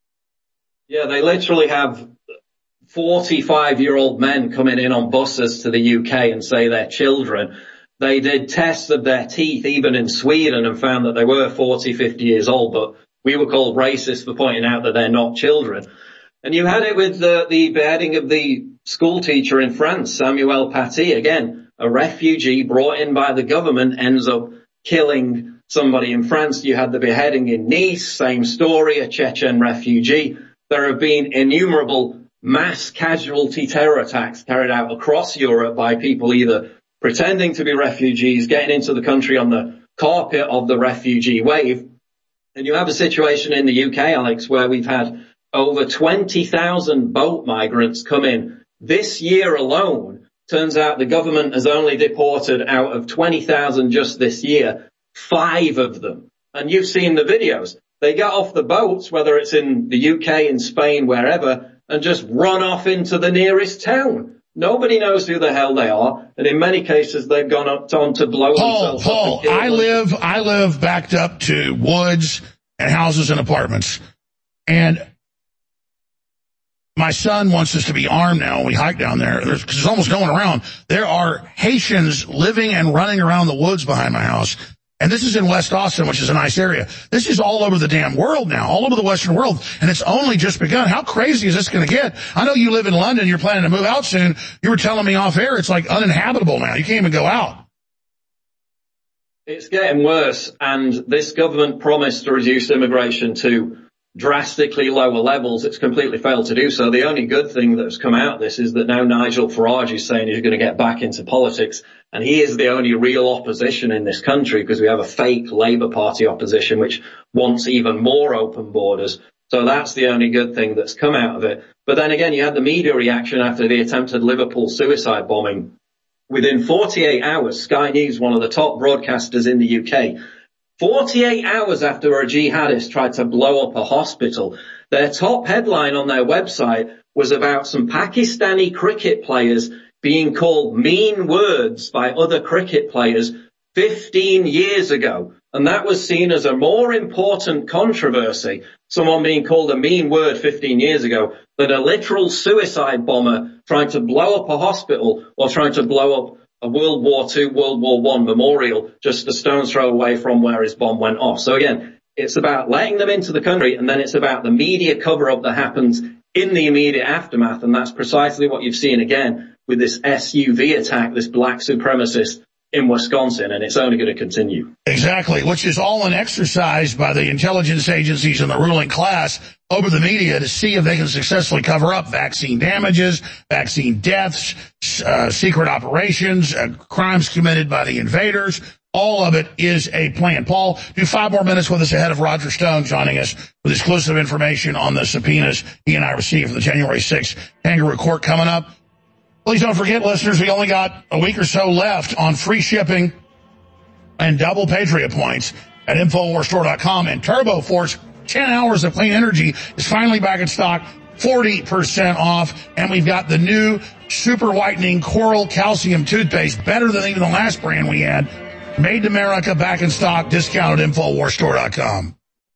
Yeah, they literally have forty-five-year-old men coming in on buses to the U K and say they're children. They did tests of their teeth even in Sweden and found that they were forty, fifty years old, but we were called racist for pointing out that they're not children. And you had it with the, the beheading of the school teacher in France, Samuel Paty. Again, a refugee brought in by the government ends up killing somebody in France. You had the beheading in Nice, same story, a Chechen refugee. There have been innumerable mass casualty terror attacks carried out across Europe by people either pretending to be refugees, getting into the country on the carpet of the refugee wave. And you have a situation in the U K, Alex, where we've had over twenty thousand boat migrants come in this year alone. Turns out the government has only deported out of twenty thousand just this year, five of them. And you've seen the videos. They get off the boats, whether it's in the U K, in Spain, wherever, and just run off into the nearest town. Nobody knows who the hell they are, and in many cases they've gone up on to blow Paul, themselves Paul, up. Paul, I live, I live backed up to woods and houses and apartments, and my son wants us to be armed now. We hike down there. There's, cause there's almost no one around. There are Haitians living and running around the woods behind my house. And this is in West Austin, which is a nice area. This is all over the damn world now, all over the Western world, and it's only just begun. How crazy is this going to get? I know you live in London. You're planning to move out soon. You were telling me off air it's like uninhabitable now. You can't even go out. It's getting worse, and this government promised to reduce immigration to drastically lower levels. It's completely failed to do so. The only good thing that's come out of this is that now Nigel Farage is saying he's going to get back into politics, and he is the only real opposition in this country because we have a fake Labour Party opposition which wants even more open borders. So that's the only good thing that's come out of it. But then again, you had the media reaction after the attempted Liverpool suicide bombing. Within forty-eight hours, Sky News, one of the top broadcasters in the U K, forty-eight hours after a jihadist tried to blow up a hospital, their top headline on their website was about some Pakistani cricket players being called mean words by other cricket players fifteen years ago. And that was seen as a more important controversy, someone being called a mean word fifteen years ago, than a literal suicide bomber trying to blow up a hospital or trying to blow up a World War Two, World War One memorial just a stone's throw away from where his bomb went off. So again, it's about letting them into the country, and then it's about the media cover-up that happens in the immediate aftermath, and that's precisely what you've seen again with this S U V attack, this black supremacist in Wisconsin, and it's only going to continue. Exactly, which is all an exercise by the intelligence agencies and the ruling class over the media to see if they can successfully cover up vaccine damages, vaccine deaths, uh, secret operations, uh, crimes committed by the invaders. All of it is a plan. Paul, do five more minutes with us ahead of Roger Stone joining us with exclusive information on the subpoenas he and I received for the January sixth Kangaroo Court coming up. Please don't forget, listeners, we only got a week or so left on free shipping and double Patriot points at Infowars Store dot com. And Turbo Force, ten hours of clean energy, is finally back in stock, forty percent off. And we've got the new super whitening coral calcium toothpaste, better than even the last brand we had. Made in America, back in stock, discounted at Infowars Store dot com.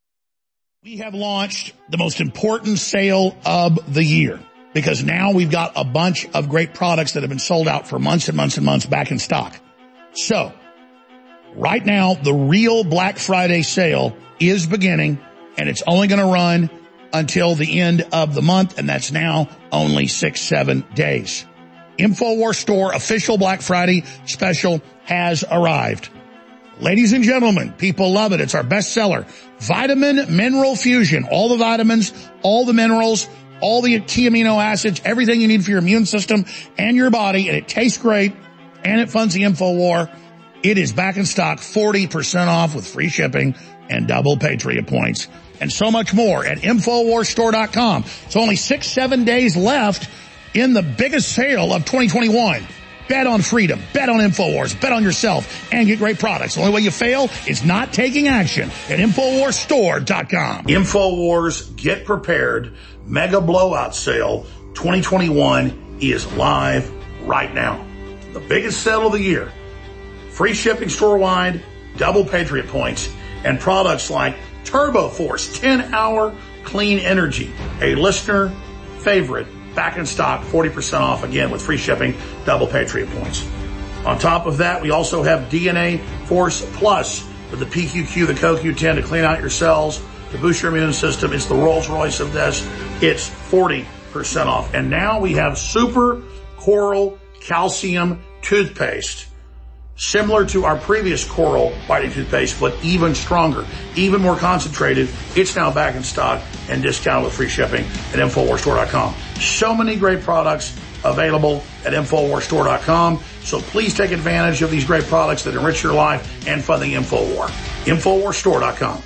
We have launched the most important sale of the year, because now we've got a bunch of great products that have been sold out for months and months and months back in stock. So, right now, the real Black Friday sale is beginning, and it's only going to run until the end of the month, and that's now only six, seven days. Infowars Store official Black Friday special has arrived. Ladies and gentlemen, people love it. It's our best seller. Vitamin Mineral Fusion. All the vitamins, all the minerals, all the key amino acids, everything you need for your immune system and your body, and it tastes great, and it funds the InfoWar. It is back in stock, forty percent off with free shipping and double Patriot points, and so much more at Infowars Store dot com. It's only six, seven days left in the biggest sale of twenty twenty-one. Bet on freedom, bet on InfoWars, bet on yourself, and get great products. The only way you fail is not taking action at Infowars Store dot com. InfoWars Get Prepared Mega Blowout Sale twenty twenty-one is live right now. The biggest sale of the year. Free shipping store-wide, double Patriot points, and products like Turbo Force ten hour Clean Energy, a listener favorite, back in stock, forty percent off, again with free shipping, double Patriot points. On top of that, we also have D N A Force Plus with the P Q Q, the C O Q ten to clean out your cells, to boost your immune system. It's the Rolls Royce of this. It's forty percent off. And now we have Super Coral Calcium Toothpaste, similar to our previous Coral Whitening Toothpaste, but even stronger, even more concentrated. It's now back in stock and discounted with free shipping at Infowars Store dot com. So many great products available at Infowars Store dot com. So please take advantage of these great products that enrich your life and fund the InfoWar. Infowars Store dot com.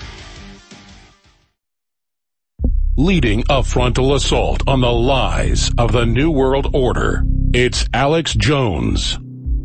Leading a frontal assault on the lies of the New World Order, it's Alex Jones.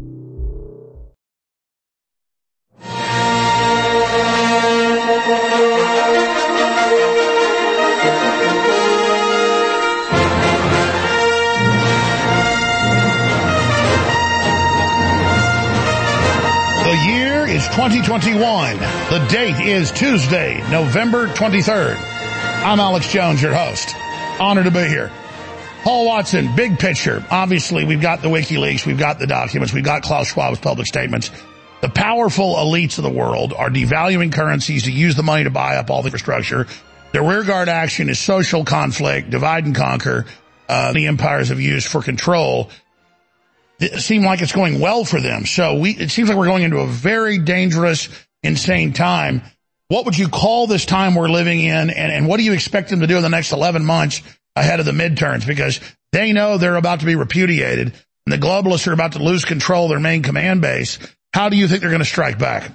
The year is twenty twenty-one. The date is Tuesday, November twenty-third. I'm Alex Jones, your host. Honored to be here. Paul Watson, big picture. Obviously, we've got the WikiLeaks, we've got the documents, we've got Klaus Schwab's public statements. The powerful elites of the world are devaluing currencies to use the money to buy up all the infrastructure. Their rearguard action is social conflict, divide and conquer. Uh, the empires have used for control. It seems like it's going well for them. So we, it seems like we're going into a very dangerous, insane time. What would you call this time we're living in, and, and what do you expect them to do in the next eleven months ahead of the midterms? Because they know they're about to be repudiated, and the globalists are about to lose control of their main command base. How do you think they're going to strike back?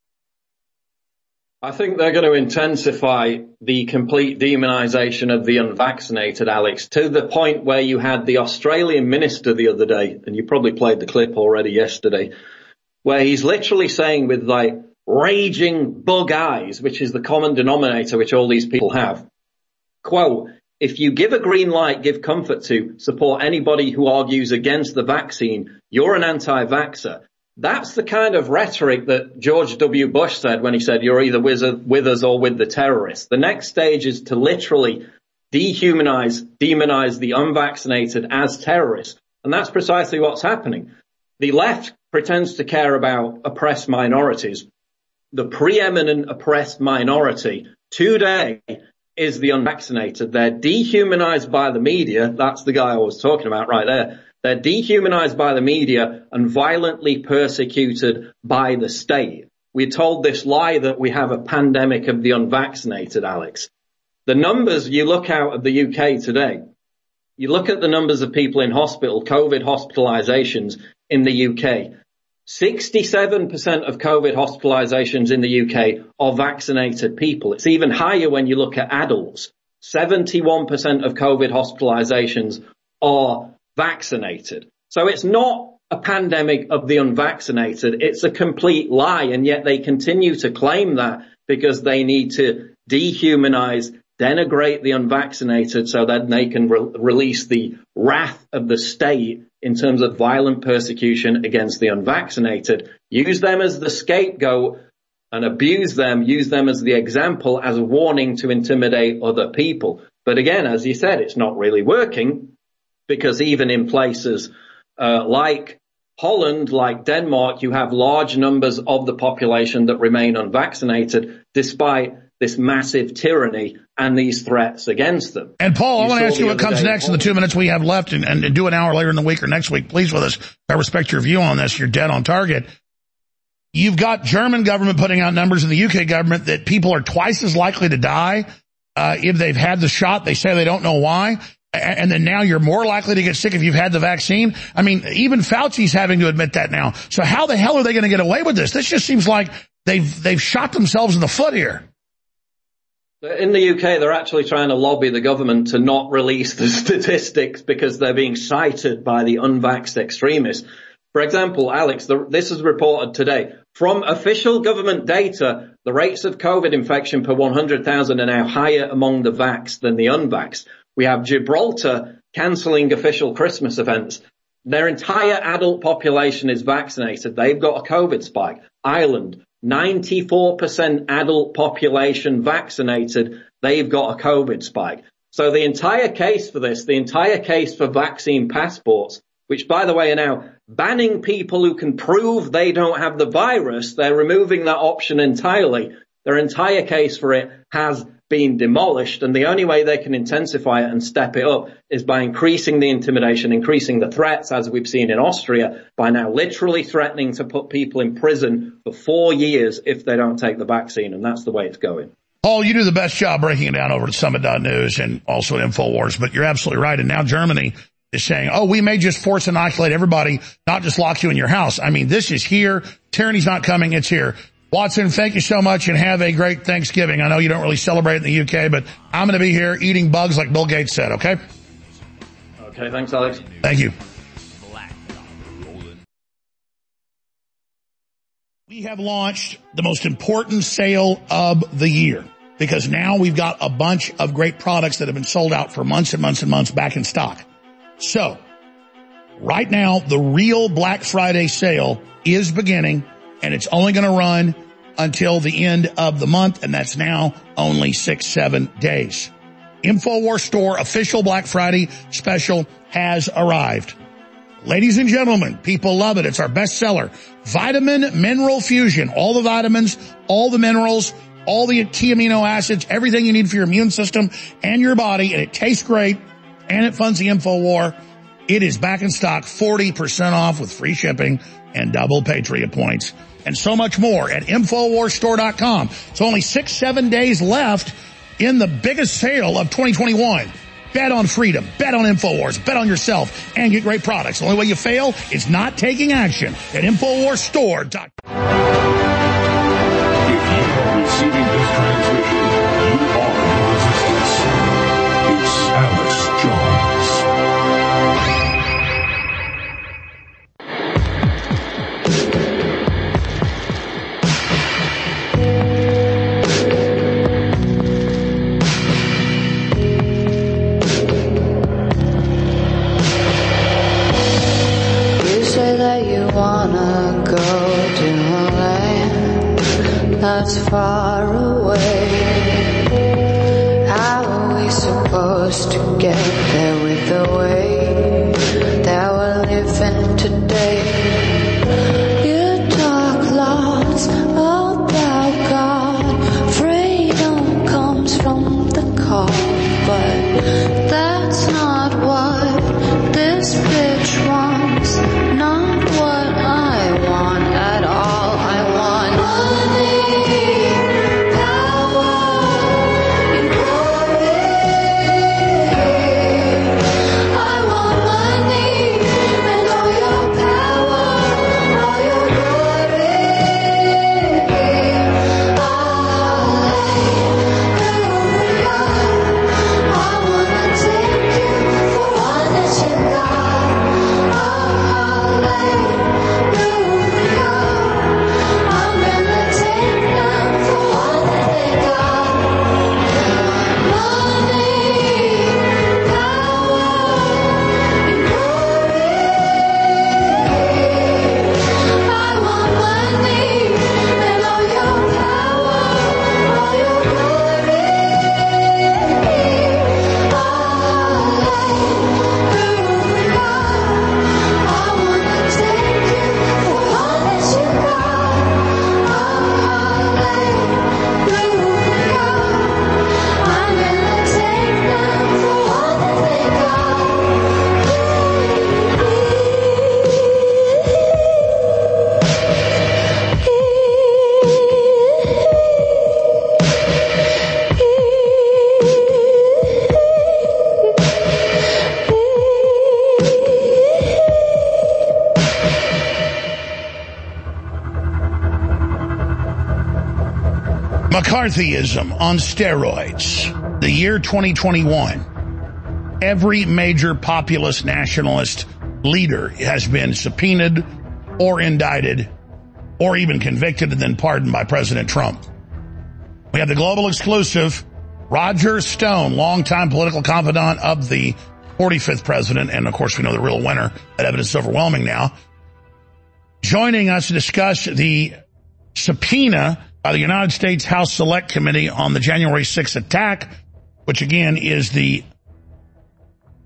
I think they're going to intensify the complete demonization of the unvaccinated, Alex, to the point where you had the Australian minister the other day, and you probably played the clip already yesterday, where he's literally saying with like raging bug eyes, which is the common denominator which all these people have, quote, if you give a green light, give comfort to, support anybody who argues against the vaccine, you're an anti-vaxxer. That's the kind of rhetoric that George W. Bush said when he said, you're either with us or with the terrorists. The next stage is to literally dehumanize, demonize the unvaccinated as terrorists. And that's precisely what's happening. The left pretends to care about oppressed minorities. The preeminent oppressed minority today is the unvaccinated. They're dehumanized by the media. That's the guy I was talking about right there. They're dehumanized by the media and violently persecuted by the state. We're told this lie that we have a pandemic of the unvaccinated, Alex. The numbers you look out of the U K today, you look at the numbers of people in hospital, COVID hospitalizations in the U K. sixty-seven percent of COVID hospitalizations in the U K are vaccinated people. It's even higher when you look at adults. seventy-one percent of COVID hospitalizations are vaccinated. So it's not a pandemic of the unvaccinated. It's a complete lie. And yet they continue to claim that because they need to dehumanize, denigrate the unvaccinated so that they can re- release the wrath of the state in terms of violent persecution against the unvaccinated, use them as the scapegoat and abuse them, use them as the example, as a warning to intimidate other people. But again, as you said, it's not really working because even in places uh, like Holland, like Denmark, you have large numbers of the population that remain unvaccinated despite this massive tyranny and these threats against them. And Paul, you I want to ask you what comes next in the two minutes we have left, and, and do an hour later in the week or next week, please, with us. I respect your view on this. You're dead on target. You've got German government putting out numbers in the U K government that people are twice as likely to die uh, if they've had the shot. They say they don't know why. And then now you're more likely to get sick if you've had the vaccine. I mean, even Fauci's having to admit that now. So how the hell are they going to get away with this? This just seems like they've they've shot themselves in the foot here. In the U K, they're actually trying to lobby the government to not release the statistics because they're being cited by the unvaxxed extremists. For example, Alex, the, this is reported today. From official government data, the rates of COVID infection per one hundred thousand are now higher among the vaxxed than the unvaxxed. We have Gibraltar cancelling official Christmas events. Their entire adult population is vaccinated. They've got a COVID spike. Ireland, ninety-four percent adult population vaccinated. They've got a COVID spike. So the entire case for this, the entire case for vaccine passports which, by the way, are now banning people who can prove they don't have the virus. They're removing that option entirely. Their entire case for it has been demolished, and the only way they can intensify it and step it up is by increasing the intimidation, increasing the threats, as we've seen in Austria, by now literally threatening to put people in prison for four years if they don't take the vaccine, and that's the way it's going. Paul, you do the best job breaking it down over at Summit dot news and also at InfoWars, but you're absolutely right. And now Germany is saying, oh, we may just force inoculate everybody, not just lock you in your house. I mean, this is here. Tyranny's not coming. It's here. Watson, thank you so much and have a great Thanksgiving. I know you don't really celebrate in the U K, but I'm going to be here eating bugs like Bill Gates said, okay? Okay, thanks, Alex. Thank you. We have launched the most important sale of the year because now we've got a bunch of great products that have been sold out for months and months and months back in stock. So, right now, the real Black Friday sale is beginning, and it's only going to run until the end of the month, and that's now only six, seven days. InfoWars Store official Black Friday special has arrived. Ladies and gentlemen, people love it. It's our best seller. Vitamin Mineral Fusion. All the vitamins, all the minerals, all the key amino acids, everything you need for your immune system and your body, and it tastes great, and it funds the InfoWar. It is back in stock, forty percent off with free shipping and double Patriot points. And so much more at InfoWars Store dot com. It's only six, seven days left in the biggest sale of twenty twenty-one. Bet on freedom, bet on InfoWars, bet on yourself, and get great products. The only way you fail is not taking action at InfoWars Store dot com. If you are receiving this transmission, you are the resistance. It's Alex Jones. Wanna go to a land that's far away. How are we supposed to get there with the way that we're living today? You talk lots about God. Freedom comes from the call, but that's not what this bitch wants. Not what I want at all. I want money, power, and glory. I want money and all your power, all your glory. Hallelujah. I wanna take you for all that you got. McCarthyism on steroids. The year twenty twenty-one. Every major populist nationalist leader has been subpoenaed or indicted or even convicted and then pardoned by President Trump. We have the global exclusive, Roger Stone, longtime political confidant of the forty-fifth president, and of course we know the real winner. That evidence is overwhelming now. Joining us to discuss the subpoena by the United States House Select Committee on the January sixth attack, which again is the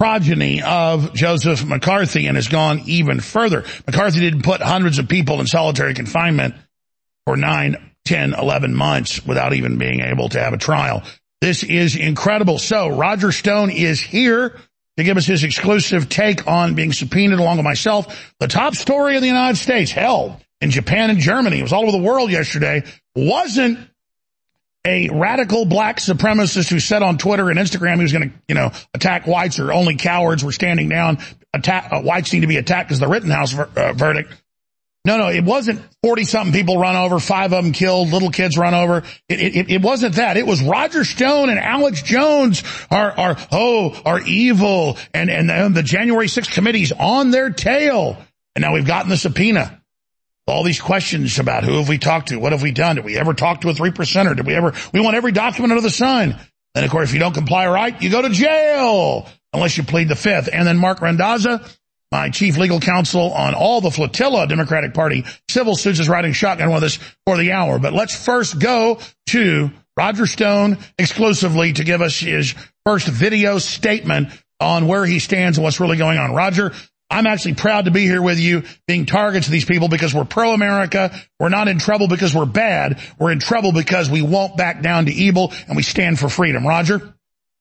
progeny of Joseph McCarthy and has gone even further. McCarthy didn't put hundreds of people in solitary confinement for nine, ten, eleven months without even being able to have a trial. This is incredible. So Roger Stone is here to give us his exclusive take on being subpoenaed along with myself. The top story in the United States, hell, in Japan and Germany, it was all over the world yesterday, wasn't a radical black supremacist who said on Twitter and Instagram he was going to, you know, attack whites or only cowards were standing down. Attack, uh, whites need to be attacked because the Rittenhouse ver- uh, verdict. No, no, it wasn't forty-something people run over, five of them killed, little kids run over. It, it, it wasn't that. It was Roger Stone and Alex Jones are, are oh, are evil, and, and the, the January sixth committee's on their tail. And now we've gotten the subpoena. All these questions about who have we talked to? What have we done? Did we ever talk to a three percenter? Did we ever? We want every document under the sun. Then, of course, if you don't comply right, you go to jail unless you plead the fifth. And then Mark Randazza, my chief legal counsel on all the flotilla Democratic Party civil suits, is riding shotgun with us for the hour. But let's first go to Roger Stone exclusively to give us his first video statement on where he stands and what's really going on. Roger, I'm actually proud to be here with you, being targets of these people because we're pro-America. We're not in trouble because we're bad. We're in trouble because we won't back down to evil and we stand for freedom. Roger?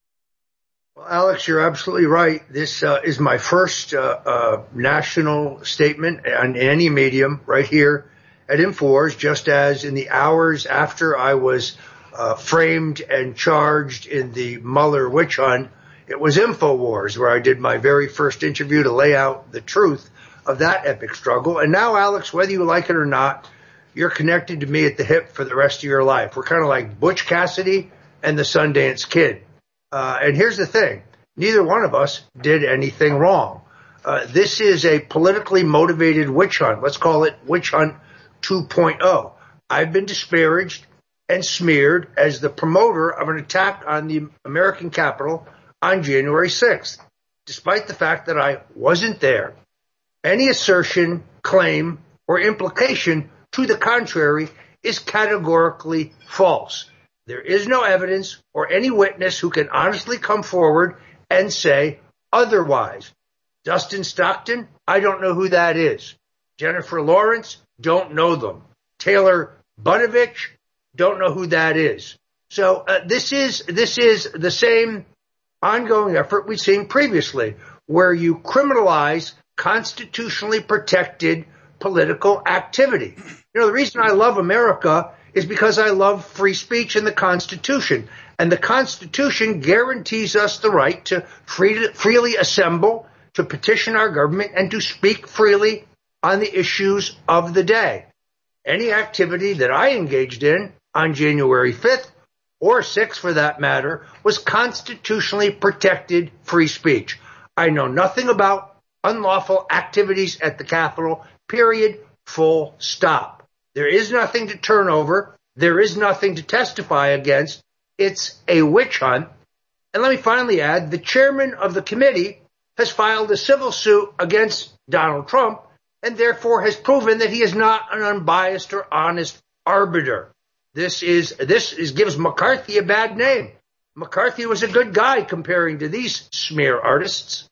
Well, Alex, you're absolutely right. This uh, is my first uh, uh, national statement on any medium right here at InfoWars, just as in the hours after I was uh, framed and charged in the Mueller witch hunt, it was InfoWars where I did my very first interview to lay out the truth of that epic struggle. And now, Alex, whether you like it or not, you're connected to me at the hip for the rest of your life. We're kind of like Butch Cassidy and the Sundance Kid. Uh, and here's the thing. Neither one of us did anything wrong. Uh, this is a politically motivated witch hunt. Let's call it Witch Hunt two point oh. I've been disparaged and smeared as the promoter of an attack on the American Capitol on January sixth, despite the fact that I wasn't there. Any assertion, claim, or implication to the contrary is categorically false. There is no evidence or any witness who can honestly come forward and say otherwise. Dustin Stockton, I don't know who that is. Jennifer Lawrence, don't know them. Taylor Bunovich, don't know who that is. So uh, this is this is the same ongoing effort we've seen previously, where you criminalize constitutionally protected political activity. You know, the reason I love America is because I love free speech and the Constitution. And the Constitution guarantees us the right to free, freely assemble, to petition our government, and to speak freely on the issues of the day. Any activity that I engaged in on January fifth, or sixth for that matter, was constitutionally protected free speech. I know nothing about unlawful activities at the Capitol, period, full stop. There is nothing to turn over. There is nothing to testify against. It's a witch hunt. And let me finally add, the chairman of the committee has filed a civil suit against Donald Trump and therefore has proven that he is not an unbiased or honest arbiter. This is this is gives McCarthy a bad name. McCarthy was a good guy comparing to these smear artists.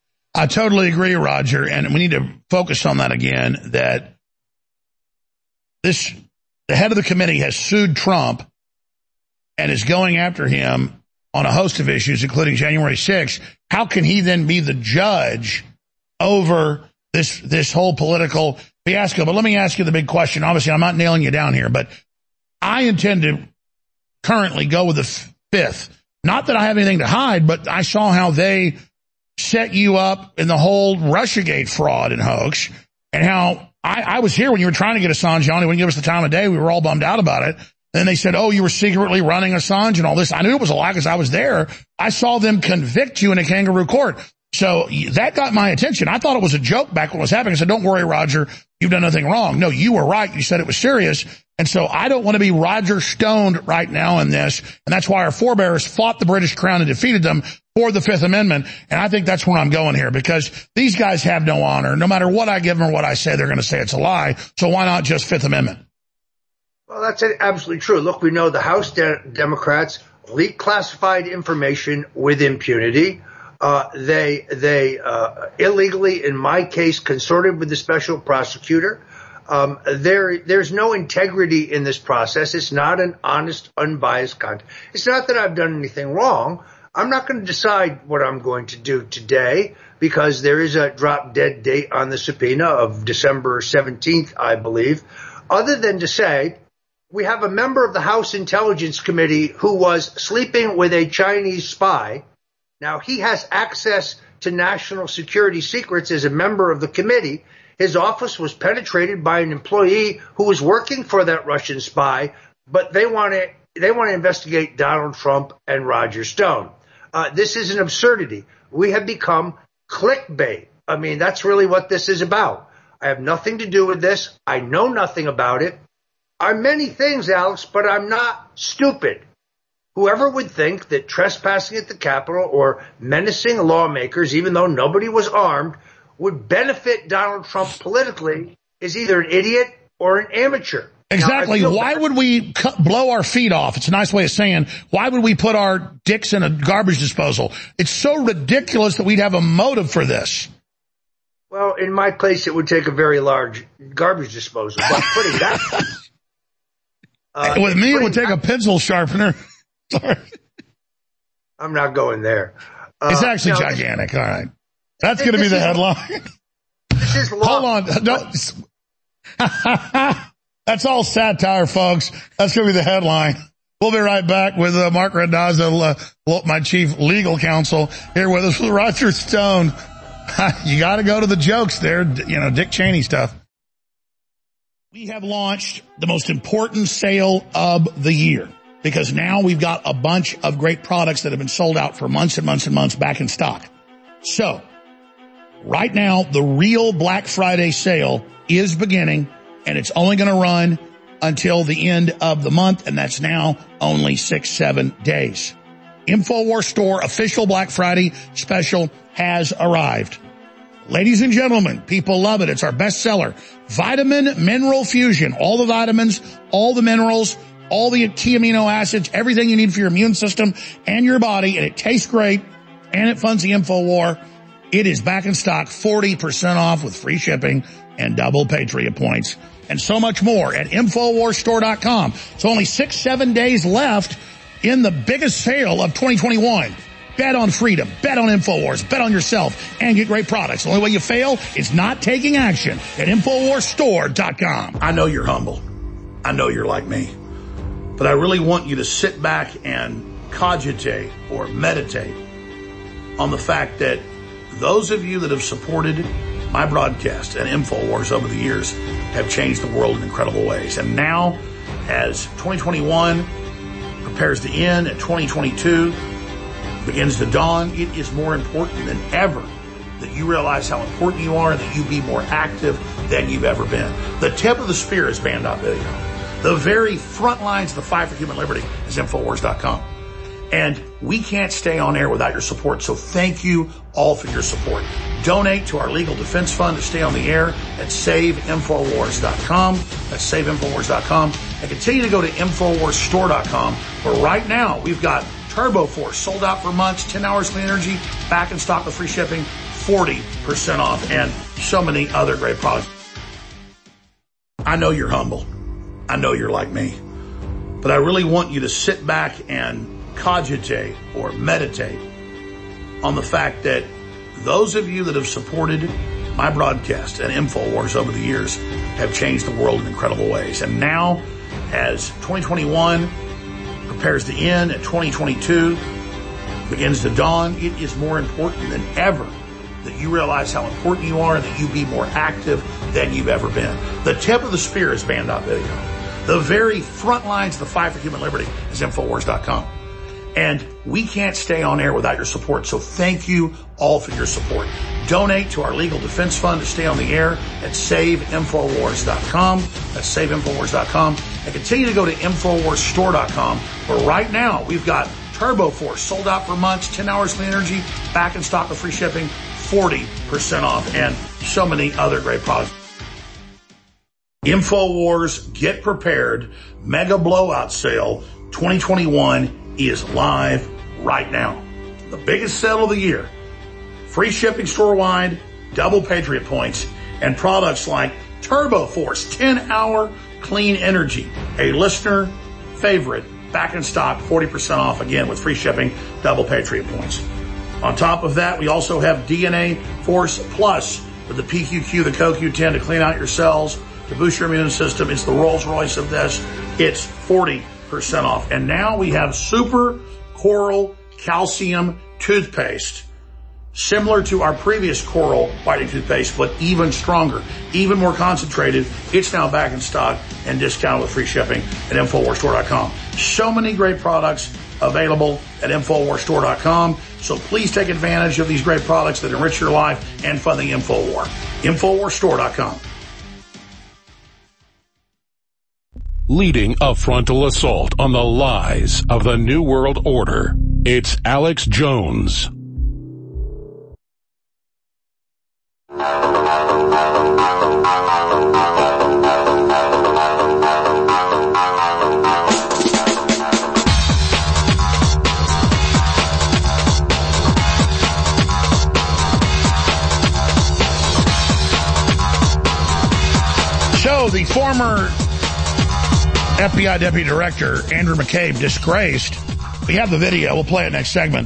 I totally agree, Roger, and we need to focus on that again, that this the head of the committee has sued Trump and is going after him on a host of issues, including January sixth. How can he then be the judge over this this whole political fiasco? But let me ask you the big question. Obviously, I'm not nailing you down here, but I intend to currently go with the fifth. Not that I have anything to hide, but I saw how they set you up in the whole Russiagate fraud and hoax, and how I, I was here when you were trying to get Assange on. He wouldn't give us the time of day. We were all bummed out about it. Then they said, oh, you were secretly running Assange and all this. I knew it was a lie because I was there. I saw them convict you in a kangaroo court. So that got my attention. I thought it was a joke back when it was happening. I said, don't worry, Roger, you've done nothing wrong. No, you were right. You said it was serious. And so I don't want to be Roger Stoned right now in this. And that's why our forebears fought the British Crown and defeated them for the Fifth Amendment. And I think that's where I'm going here, because these guys have no honor. No matter what I give them or what I say, they're going to say it's a lie. So why not just Fifth Amendment? Well, that's absolutely true. Look, we know the House de- Democrats leak classified information with impunity. Uh, they, they, uh, illegally, in my case, consorted with the special prosecutor. Um, there, there's no integrity in this process. It's not an honest, unbiased content. It's not that I've done anything wrong. I'm not going to decide what I'm going to do today because there is a drop dead date on the subpoena of December seventeenth, I believe, other than to say we have a member of the House Intelligence Committee who was sleeping with a Chinese spy. Now, he has access to national security secrets as a member of the committee. His office was penetrated by an employee who was working for that Russian spy, but they want to they want to investigate Donald Trump and Roger Stone. Uh, this is an absurdity. We have become clickbait. I mean, that's really what this is about. I have nothing to do with this. I know nothing about it. I'm many things, Alex, but I'm not stupid. Whoever would think that trespassing at the Capitol or menacing lawmakers, even though nobody was armed, would benefit Donald Trump politically is either an idiot or an amateur. Exactly. Now, why would we cut, blow our feet off? It's a nice way of saying, why would we put our dicks in a garbage disposal? It's so ridiculous that we'd have a motive for this. Well, in my place, it would take a very large garbage disposal. But putting that... uh, With me, it would take a pencil sharpener. Sorry. I'm not going there. Uh, it's actually no, gigantic. All right. That's going to be the is, headline. This is long. Hold on. No. That's all satire, folks. That's going to be the headline. We'll be right back with uh, Mark Randazza, uh, my chief legal counsel, here with us with Roger Stone. You got to go to the jokes there, you know, Dick Cheney stuff. We have launched the most important sale of the year because now we've got a bunch of great products that have been sold out for months and months and months back in stock. So right now, the real Black Friday sale is beginning, and it's only going to run until the end of the month, and that's now only six, seven days. InfoWars Store official Black Friday special has arrived. Ladies and gentlemen, people love it. It's our best seller. Vitamin Mineral Fusion. All the vitamins, all the minerals, all the key amino acids, everything you need for your immune system and your body, and it tastes great, and it funds the InfoWar. It is back in stock, forty percent off with free shipping and double Patriot points, and so much more at InfoWars Store dot com. It's only six, seven days left in the biggest sale of twenty twenty-one. Bet on freedom, bet on InfoWars, bet on yourself, and get great products. The only way you fail is not taking action at InfoWars Store dot com. I know you're humble. I know you're like me. But I really want you to sit back and cogitate or meditate on the fact that those of you that have supported my broadcast and InfoWars over the years have changed the world in incredible ways. And now, as twenty twenty-one prepares to end and twenty twenty-two begins to dawn, it is more important than ever that you realize how important you are and that you be more active than you've ever been. The tip of the spear is Band dot video. The very front lines of the fight for human liberty is InfoWars dot com. And we can't stay on air without your support, so thank you all for your support. Donate to our legal defense fund to stay on the air at Save InfoWars dot com. That's Save InfoWars dot com. And continue to go to InfoWars Store dot com, where right now we've got Turbo Force sold out for months, ten hours clean energy, back in stock with free shipping, forty percent off, and so many other great products. I know you're humble. I know you're like me. But I really want you to sit back and cogitate or meditate on the fact that those of you that have supported my broadcast and InfoWars over the years have changed the world in incredible ways. And now, as twenty twenty-one prepares to end and twenty twenty-two begins to dawn, it is more important than ever that you realize how important you are and that you be more active than you've ever been. The tip of the spear is Band dot video. The very front lines of the fight for human liberty is InfoWars dot com. And we can't stay on air without your support, so thank you all for your support. Donate to our legal defense fund to stay on the air at Save InfoWars dot com. That's Save InfoWars dot com. And continue to go to InfoWars Store dot com, where right now we've got Turbo Force sold out for months, ten hours clean energy, back in stock with free shipping, forty percent off, and so many other great products. InfoWars Get Prepared Mega Blowout Sale twenty twenty-one is live right now. The biggest sale of the year free shipping store-wide, double Patriot points, and products like Turbo Force ten hour Clean Energy, a listener favorite, back in stock, forty percent off again with free shipping, double Patriot points. On top of that, we also have D N A Force Plus with the P Q Q, the C O Q ten to clean out your cells, to boost your immune system. It's the Rolls Royce of this. It's forty percent off. And now we have Super Coral Calcium Toothpaste, similar to our previous Coral Whitening Toothpaste, but even stronger, even more concentrated. It's now back in stock and discounted with free shipping at Infowars Store dot com. So many great products available at Infowars Store dot com. So please take advantage of these great products that enrich your life and fund the InfoWar. Infowars Store dot com. Leading a frontal assault on the lies of the New World Order, it's Alex Jones. So the former F B I Deputy Director, Andrew McCabe, disgraced. We have the video. We'll play it next segment.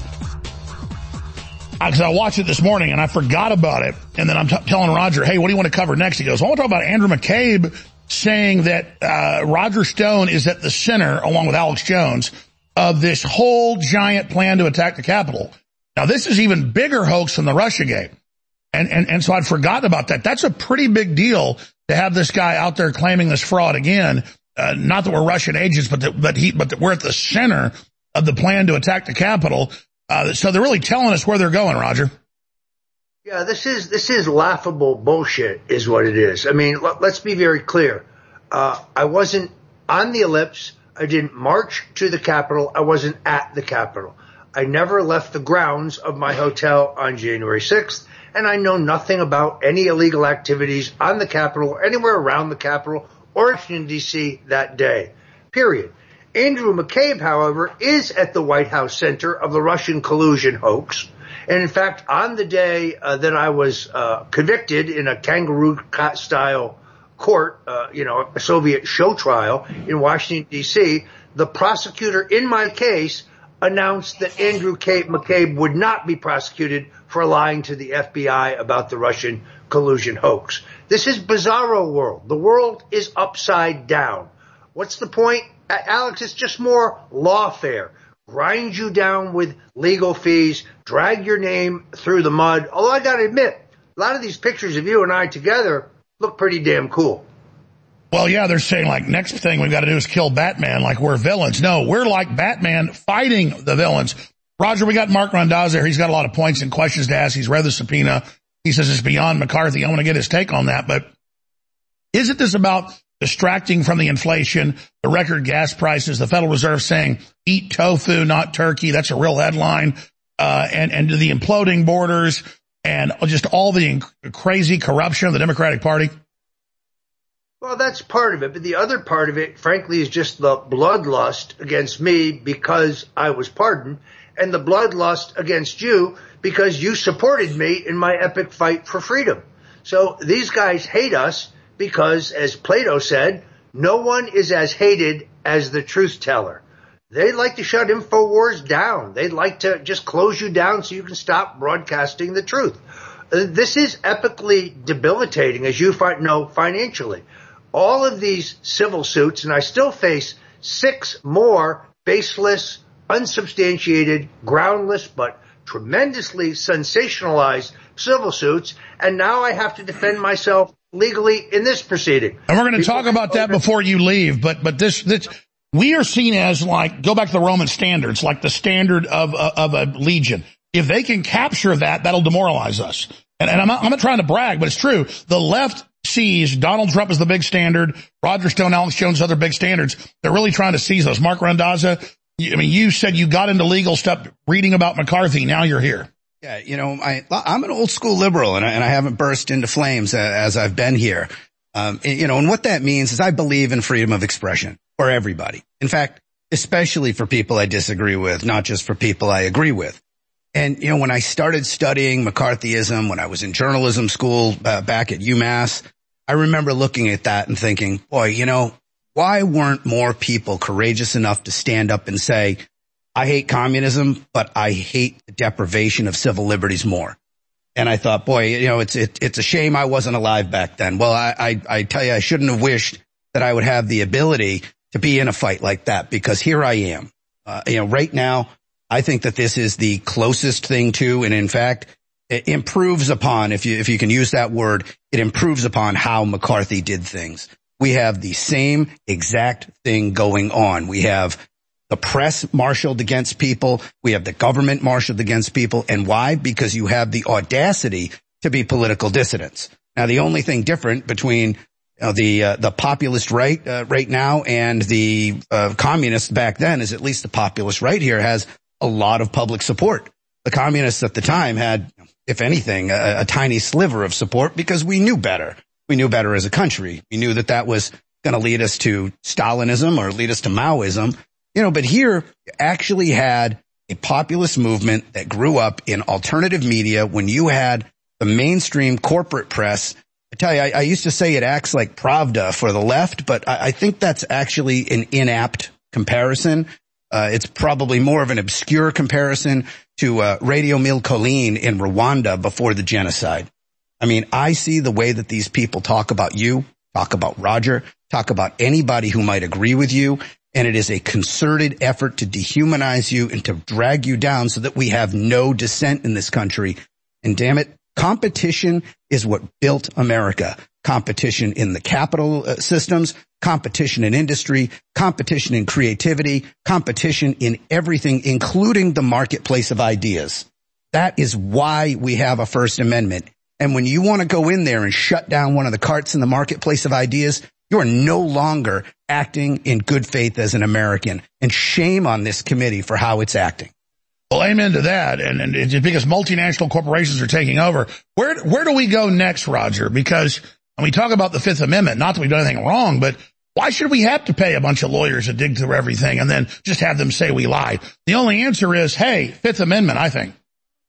Because I watched it this morning and I forgot about it. And then I'm t- telling Roger, hey, what do you want to cover next? He goes, well, I want to talk about Andrew McCabe saying that uh, Roger Stone is at the center, along with Alex Jones, of this whole giant plan to attack the Capitol. Now, this is even bigger hoax than the Russiagate. And, and, and so I'd forgotten about that. That's a pretty big deal to have this guy out there claiming this fraud again. Uh, not that we're Russian agents, but that, but he, but that we're at the center of the plan to attack the Capitol. Uh, so they're really telling us where they're going, Roger. Yeah, this is, this is laughable bullshit is what it is. I mean, l- let's be very clear. Uh, I wasn't on the ellipse. I didn't march to the Capitol. I wasn't at the Capitol. I never left the grounds of my hotel on January sixth. And I know nothing about any illegal activities on the Capitol or anywhere around the Capitol or Washington, D C that day, period. Andrew McCabe, however, is at the White House center of the Russian collusion hoax. And in fact, on the day uh, that I was uh, convicted in a kangaroo-style court, uh, you know, a Soviet show trial in Washington, D C, the prosecutor in my case announced that Andrew McCabe would not be prosecuted for lying to the F B I about the Russian collusion hoax. This is bizarro world. The world is upside down. What's the point? Alex, it's just more lawfare. Grind you down with legal fees, drag your name through the mud. Although I gotta admit, a lot of these pictures of you and I together look pretty damn cool. Well, yeah, they're saying like next thing we've got to do is kill Batman like we're villains. No, we're like Batman fighting the villains. Roger, we got Mark Randazza here. He's got a lot of points and questions to ask. He's read the subpoena. He says it's beyond McCarthy. I want to get his take on that. But isn't this about distracting from the inflation, the record gas prices, the Federal Reserve saying eat tofu, not turkey? That's a real headline. Uh, and, and the imploding borders and just all the crazy corruption of the Democratic Party? Well, that's part of it. But the other part of it, frankly, is just the bloodlust against me because I was pardoned, and the bloodlust against you because you supported me in my epic fight for freedom. So these guys hate us because, as Plato said, no one is as hated as the truth teller. They'd like to shut InfoWars down. They'd like to just close you down so you can stop broadcasting the truth. Uh, this is epically debilitating, as you fi- know, financially. All of these civil suits, and I still face six more baseless, unsubstantiated, groundless, but tremendously sensationalized civil suits, and now I have to defend myself legally in this proceeding. And we're going to talk about that before you leave, but but this, this we are seen as like, go back to the Roman standards, like the standard of uh, of a legion. If they can capture that, that'll demoralize us. And, and I'm not, I'm not trying to brag, but it's true. The left sees Donald Trump as the big standard, Roger Stone, Alex Jones, other big standards. They're really trying to seize us. Mark Randazza, I mean, you said you got into legal stuff reading about McCarthy. Now you're here. Yeah, you know, I, I'm an old school liberal, and I, and I haven't burst into flames uh, as I've been here. Um, you know, and what that means is I believe in freedom of expression for everybody. In fact, especially for people I disagree with, not just for people I agree with. And, you know, when I started studying McCarthyism, when I was in journalism school uh, back at UMass, I remember looking at that and thinking, boy, you know, why weren't more people courageous enough to stand up and say, I hate communism, but I hate the deprivation of civil liberties more. And I thought, boy, you know, it's it, it's a shame I wasn't alive back then. Well, I, I, I tell you, I shouldn't have wished that I would have the ability to be in a fight like that, because here I am. Uh, you know, right now, I think that this is the closest thing to, and in fact, it improves upon, if you if you can use that word, it improves upon how McCarthy did things. We have the same exact thing going on. We have the press marshaled against people. We have the government marshaled against people. And why? Because you have the audacity to be political dissidents. Now, the only thing different between you know, the uh, the populist right uh, right now and the uh, communists back then is at least the populist right here has a lot of public support. The communists at the time had, if anything, a, a tiny sliver of support because we knew better. We knew better as a country. We knew that that was going to lead us to Stalinism or lead us to Maoism. You know, but here you actually had a populist movement that grew up in alternative media when you had the mainstream corporate press. I tell you, I, I used to say it acts like Pravda for the left, but I, I think that's actually an inapt comparison. Uh, it's probably more of an obscure comparison to uh, Radio Mille Collines in Rwanda before the genocide. I mean, I see the way that these people talk about you, talk about Roger, talk about anybody who might agree with you, and it is a concerted effort to dehumanize you and to drag you down so that we have no dissent in this country. And damn it, competition is what built America. Competition in the capital uh, systems, competition in industry, competition in creativity, competition in everything, including the marketplace of ideas. That is why we have a First Amendment. And when you want to go in there and shut down one of the carts in the marketplace of ideas, you are no longer acting in good faith as an American. And shame on this committee for how it's acting. Well, amen to that. And, and it's because multinational corporations are taking over. Where, where do we go next, Roger? Because when we talk about the Fifth Amendment, not that we've done anything wrong, but why should we have to pay a bunch of lawyers to dig through everything and then just have them say we lied? The only answer is, hey, Fifth Amendment, I think.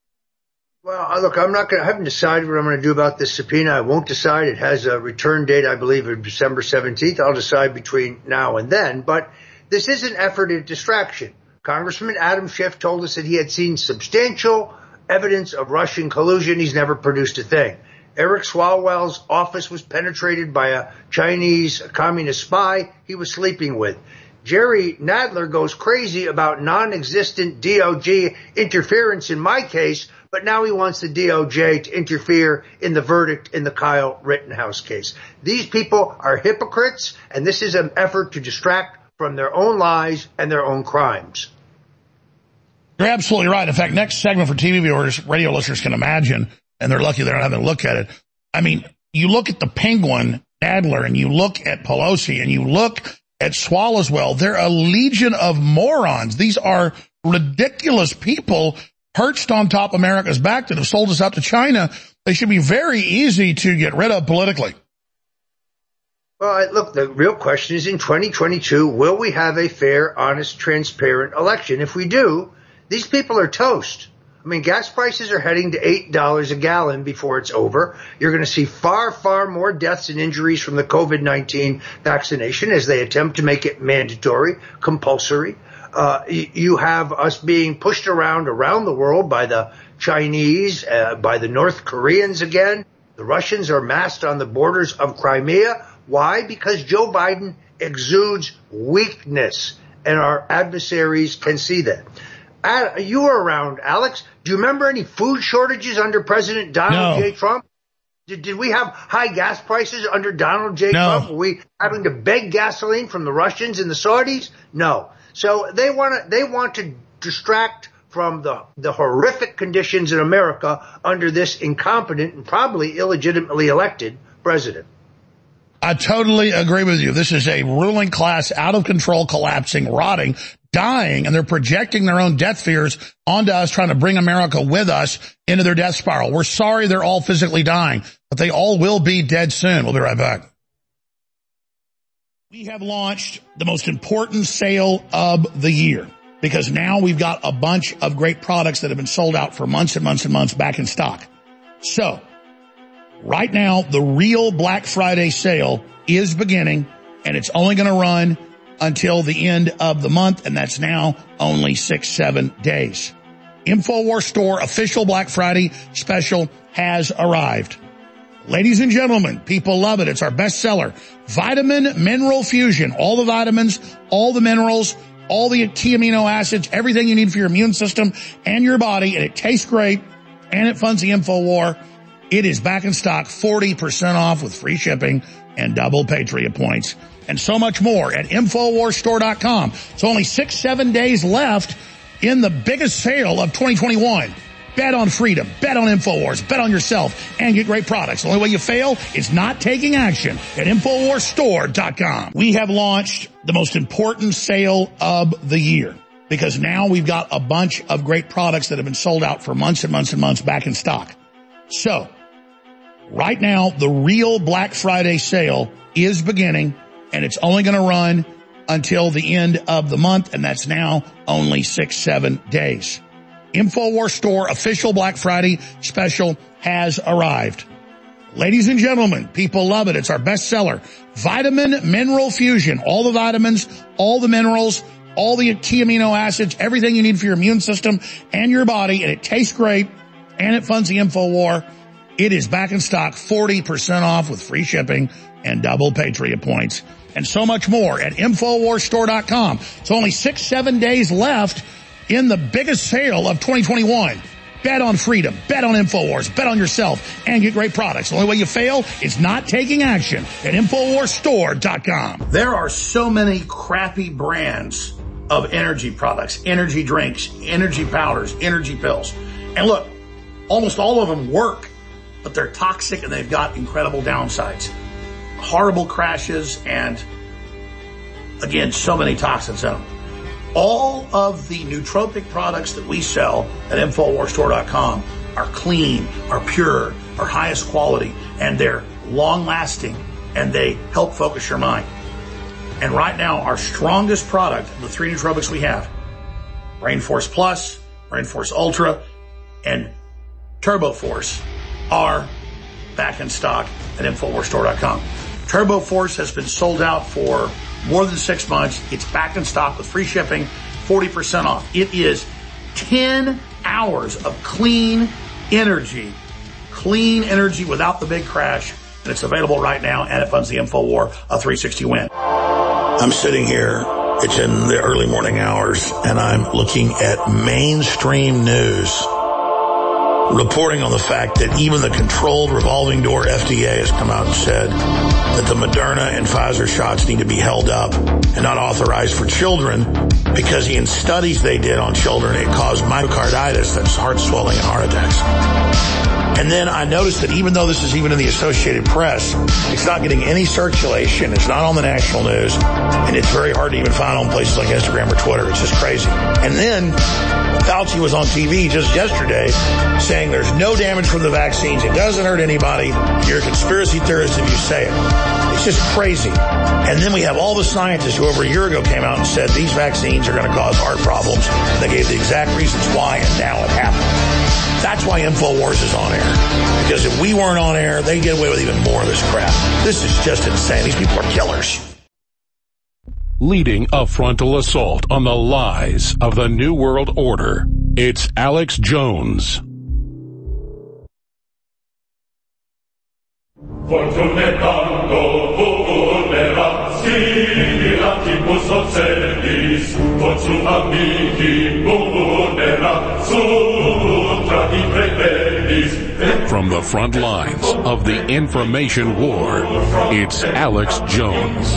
Well, look, I'm not going to, I haven't decided what I'm going to do about this subpoena. I won't decide. It has a return date, I believe, of December seventeenth. I'll decide between now and then. But this is an effort at distraction. Congressman Adam Schiff told us that he had seen substantial evidence of Russian collusion. He's never produced a thing. Eric Swalwell's office was penetrated by a Chinese communist spy he was sleeping with. Jerry Nadler goes crazy about non-existent D O J interference in my case, but now he wants the D O J to interfere in the verdict in the Kyle Rittenhouse case. These people are hypocrites, and this is an effort to distract from their own lies and their own crimes. You're absolutely right. In fact, next segment for T V viewers, radio listeners can imagine, and they're lucky they don't have to look at it. I mean, you look at the Penguin, Nadler, and you look at Pelosi, and you look at Swalwell. They're a legion of morons. These are ridiculous people perched on top of America's back that have sold us out to China. They should be very easy to get rid of politically. Well, look, the real question is in twenty twenty-two, will we have a fair, honest, transparent election? If we do, these people are toast. I mean, gas prices are heading to eight dollars a gallon before it's over. You're going to see far, far more deaths and injuries from the COVID nineteen vaccination as they attempt to make it mandatory, compulsory. Uh, you have us being pushed around around the world by the Chinese, uh, by the North Koreans again. The Russians are massed on the borders of Crimea. Why? Because Joe Biden exudes weakness, and our adversaries can see that. Uh, you were around, Alex. Do you remember any food shortages under President Donald No. J. Trump? Did, did we have high gas prices under Donald J. No. Trump? Were we having to beg gasoline from the Russians and the Saudis? No. So they want to they want to distract from the the horrific conditions in America under this incompetent and probably illegitimately elected president. I totally agree with you. This is a ruling class out of control, collapsing, rotting, dying, and they're projecting their own death fears onto us, trying to bring America with us into their death spiral. We're sorry they're all physically dying, but they all will be dead soon. We'll be right back. We have launched the most important sale of the year. because now we've got a bunch of great products that have been sold out for months and months and months back in stock. So, right now, the real Black Friday sale is beginning, and it's only going to run until the end of the month, and that's now only six, seven days. InfoWars Store official Black Friday special has arrived. Ladies and gentlemen, people love it. It's our best seller. Vitamin Mineral Fusion. All the vitamins, all the minerals, all the key amino acids, everything you need for your immune system and your body, and it tastes great, and it funds the InfoWar. It is back in stock, forty percent off with free shipping and double Patriot points, and so much more at InfoWars Store dot com. It's only six, seven days left in the biggest sale of twenty twenty-one. Bet on freedom, bet on InfoWars, bet on yourself, and get great products. The only way you fail is not taking action at InfoWars Store dot com. We have launched the most important sale of the year, because now we've got a bunch of great products that have been sold out for months and months and months back in stock. So, right now, the real Black Friday sale is beginning, and it's only going to run until the end of the month, and that's now only six, seven days. InfoWars Store official Black Friday special has arrived. Ladies and gentlemen, people love it. It's our best seller. Vitamin Mineral Fusion. All the vitamins, all the minerals, all the key amino acids, everything you need for your immune system and your body, and it tastes great, and it funds the InfoWar. It is back in stock, forty percent off with free shipping and double Patriot points, and so much more at InfoWars Store dot com. It's only six, seven days left in the biggest sale of twenty twenty-one. Bet on freedom, bet on InfoWars, bet on yourself, and get great products. The only way you fail is not taking action at InfoWars Store dot com. There are so many crappy brands of energy products, energy drinks, energy powders, energy pills. And look, almost all of them work, but they're toxic and they've got incredible downsides. Horrible crashes and, again, so many toxins in them. All of the nootropic products that we sell at InfoWars Store dot com are clean, are pure, are highest quality, and they're long-lasting, and they help focus your mind. And right now, our strongest product, the three nootropics we have, Brain Force Plus, Brain Force Ultra, and Turbo Force, are back in stock at InfoWars Store dot com. Turbo Force has been sold out for more than six months. It's back in stock with free shipping, forty percent off. It is ten hours of clean energy, clean energy without the big crash, and it's available right now, and it funds the InfoWar, a three sixty win. I'm sitting here, it's in the early morning hours, and I'm looking at mainstream news reporting on the fact that even the controlled revolving door F D A has come out and said that the Moderna and Pfizer shots need to be held up and not authorized for children, because in studies they did on children, it caused myocarditis, that's heart swelling and heart attacks. And then I noticed that even though this is even in the Associated Press, it's not getting any circulation. It's not on the national news, and it's very hard to even find on places like Instagram or Twitter. It's just crazy. And then Fauci was on T V just yesterday saying there's no damage from the vaccines. It doesn't hurt anybody. You're a conspiracy theorist if you say it. It's just crazy. And then we have all the scientists who over a year ago came out and said these vaccines are going to cause heart problems. They gave the exact reasons why, and now it happened. That's why InfoWars is on air. Because if we weren't on air, they'd get away with even more of this crap. This is just insane. These people are killers. Leading a frontal assault on the lies of the New World Order, it's Alex Jones. From the front lines of the information war, it's Alex Jones.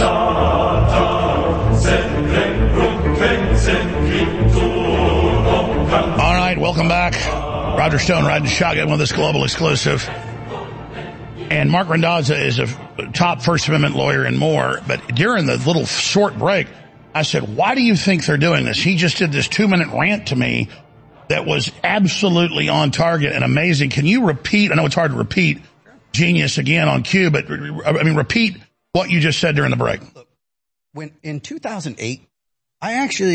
All right, welcome back. Roger Stone riding shotgun with this global exclusive. And Mark Randazza is a top First Amendment lawyer and more. But during the little short break, I said, why do you think they're doing this? He just did this two-minute rant to me that was absolutely on target and amazing. Can you repeat? I know it's hard to repeat genius again on cue, but I mean, repeat what you just said during the break. When in two thousand eight, I actually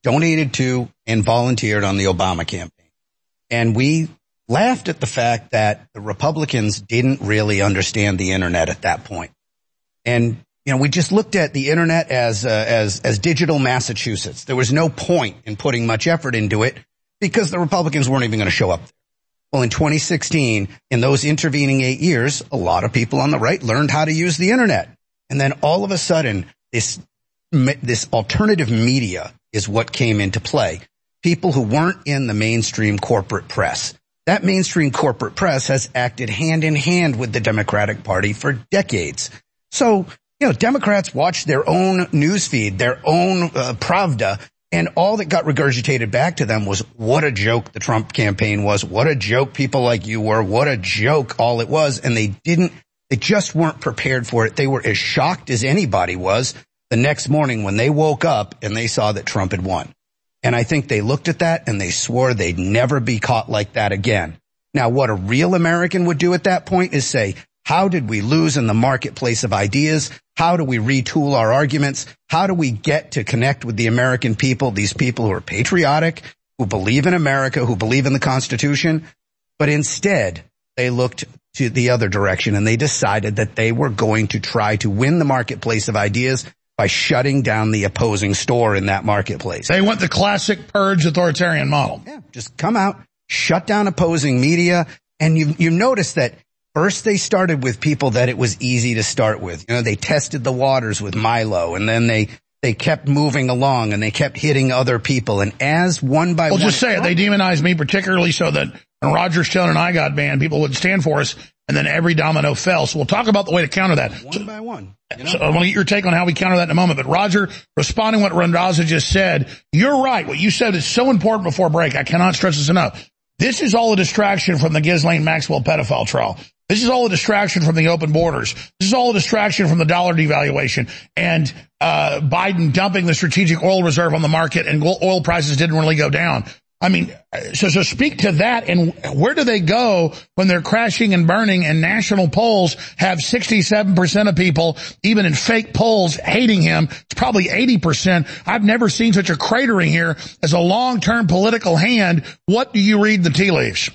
donated to and volunteered on the Obama campaign. And we laughed at the fact that the Republicans didn't really understand the internet at that point. And, you know, we just looked at the internet as, uh, as, as digital Massachusetts. There was no point in putting much effort into it because the Republicans weren't even going to show up. Well, in twenty sixteen, in those intervening eight years, a lot of people on the right learned how to use the internet. And then all of a sudden, this, this alternative media is what came into play. People who weren't in the mainstream corporate press. That mainstream corporate press has acted hand in hand with the Democratic Party for decades. So, you know, Democrats watched their own newsfeed, their own uh, Pravda, and all that got regurgitated back to them was what a joke the Trump campaign was, what a joke people like you were, what a joke all it was. And they didn't, they just weren't prepared for it. They were as shocked as anybody was the next morning when they woke up and they saw that Trump had won. And I think they looked at that and they swore they'd never be caught like that again. Now, what a real American would do at that point is say, how did we lose in the marketplace of ideas? How do we retool our arguments? How do we get to connect with the American people, these people who are patriotic, who believe in America, who believe in the Constitution? But instead, they looked to the other direction and they decided that they were going to try to win the marketplace of ideas by shutting down the opposing store in that marketplace. They went the classic purge authoritarian model. Yeah, just come out, shut down opposing media. And you you notice that first they started with people that it was easy to start with. You know, they tested the waters with Milo, and then they they kept moving along and they kept hitting other people. And as one by well, one... Well, just say it. They demonized me particularly so that when Roger Stone and I got banned, people would stand for us, and then every domino fell. So we'll talk about the way to counter that. One so, by one. You know? So I want to get your take on how we counter that in a moment. But Roger, responding to what Randazza just said, you're right. What you said is so important before break. I cannot stress this enough. This is all a distraction from the Ghislaine Maxwell pedophile trial. This is all a distraction from the open borders. This is all a distraction from the dollar devaluation and uh Biden dumping the strategic oil reserve on the market, and oil prices didn't really go down. I mean, so so speak to that, and where do they go when they're crashing and burning and national polls have sixty-seven percent of people, even in fake polls, hating him? It's probably eighty percent. I've never seen such a cratering here as a long-term political hand. What do you read in the tea leaves?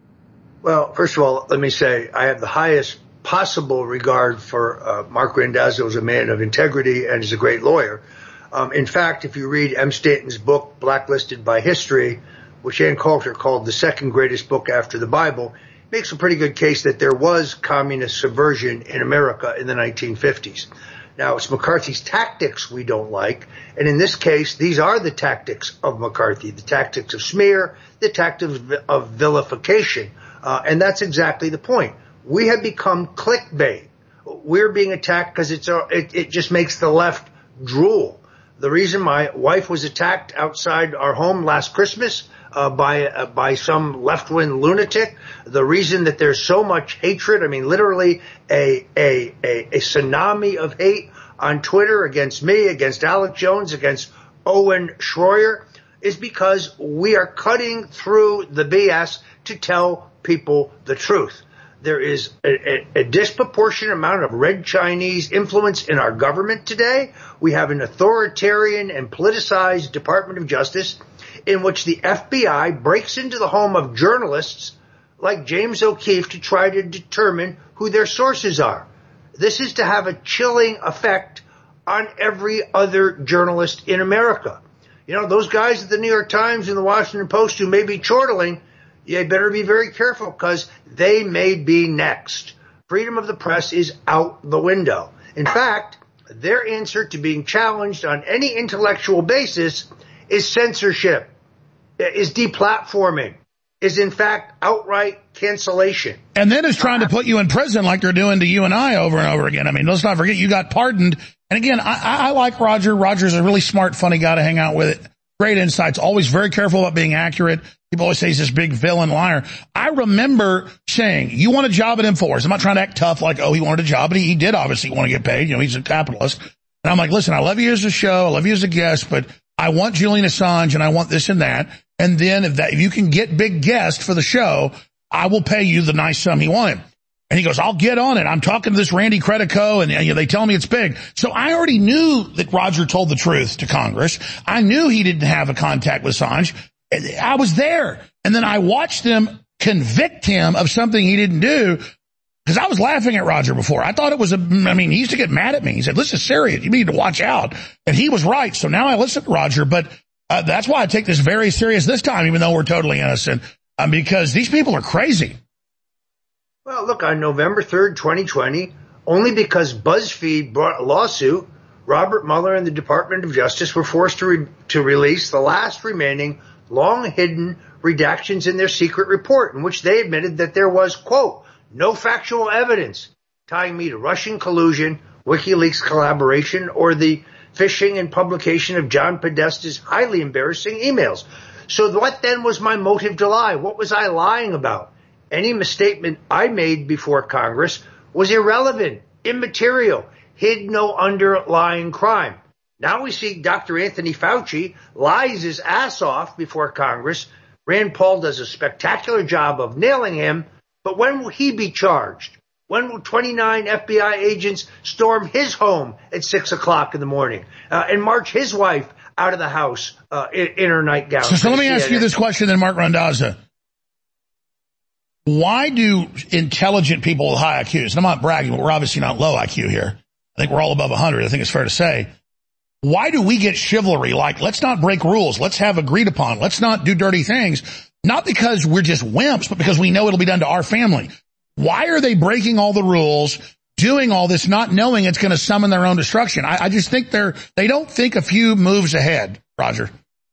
Well, first of all, let me say I have the highest possible regard for uh, Mark Randazzo as a man of integrity and as a great lawyer. Um, in fact, if you read M. Stanton's book, Blacklisted by History, which Ann Coulter called the second greatest book after the Bible, makes a pretty good case that there was communist subversion in America in the nineteen fifties. Now, it's McCarthy's tactics we don't like, and in this case, these are the tactics of McCarthy, the tactics of smear, the tactics of vilification. Uh, and that's exactly the point. We have become clickbait. We're being attacked because it's uh, it, it just makes the left drool. The reason my wife was attacked outside our home last Christmas uh, by uh, by some left-wing lunatic, the reason that there's so much hatred, I mean, literally a a a, a tsunami of hate on Twitter against me, against Alex Jones, against Owen Schroyer, is because we are cutting through the B S to tell people the truth. There is a, a, a disproportionate amount of red Chinese influence in our government today. We have an authoritarian and politicized Department of Justice in which the F B I breaks into the home of journalists like James O'Keefe to try to determine who their sources are. This is to have a chilling effect on every other journalist in America. You know, those guys at the New York Times and the Washington Post who may be chortling, you better be very careful because they may be next. Freedom of the press is out the window. In fact, their answer to being challenged on any intellectual basis is censorship, is deplatforming, is in fact outright cancellation. And then is trying to put you in prison like they're doing to you and I over and over again. I mean, let's not forget you got pardoned. And again, I, I like Roger. Roger's a really smart, funny guy to hang out with. Great insights. Always very careful about being accurate. People always say he's this big villain liar. I remember saying, you want a job at InfoWars. I'm not trying to act tough like, oh, he wanted a job, but he, he did obviously want to get paid. You know, he's a capitalist. And I'm like, listen, I love you as a show. I love you as a guest, but I want Julian Assange and I want this and that. And then if that, if you can get big guest for the show, I will pay you the nice sum he wanted. And he goes, I'll get on it. I'm talking to this Randy Credico, and you know, they tell me it's big. So I already knew that Roger told the truth to Congress. I knew he didn't have a contact with Assange. I was there. And then I watched them convict him of something he didn't do, because I was laughing at Roger before. I thought it was a, I mean, he used to get mad at me. He said, this is serious. You need to watch out. And he was right. So now I listen to Roger, but uh, that's why I take this very serious this time, even though we're totally innocent, um, because these people are crazy. Well, look, on November third, twenty twenty, only because BuzzFeed brought a lawsuit, Robert Mueller and the Department of Justice were forced to re- to release the last remaining long-hidden redactions in their secret report, in which they admitted that there was, quote, no factual evidence tying me to Russian collusion, WikiLeaks collaboration, or the phishing and publication of John Podesta's highly embarrassing emails. So what then was my motive to lie? What was I lying about? Any misstatement I made before Congress was irrelevant, immaterial, hid no underlying crime. Now we see Doctor Anthony Fauci lies his ass off before Congress. Rand Paul does a spectacular job of nailing him, but when will he be charged? When will twenty-nine F B I agents storm his home at six o'clock in the morning uh, and march his wife out of the house uh, in, in her nightgown? So, so let me ask you this question then, Mark Randazza. Why do intelligent people with high I Qs, and I'm not bragging, but we're obviously not low I Q here. I think we're all above one hundred. I think it's fair to say. Why do we get chivalry? Like, let's not break rules. Let's have agreed upon. Let's not do dirty things. Not because we're just wimps, but because we know it'll be done to our family. Why are they breaking all the rules, doing all this, not knowing it's going to summon their own destruction? I, I just think they're, they don't think a few moves ahead, Roger.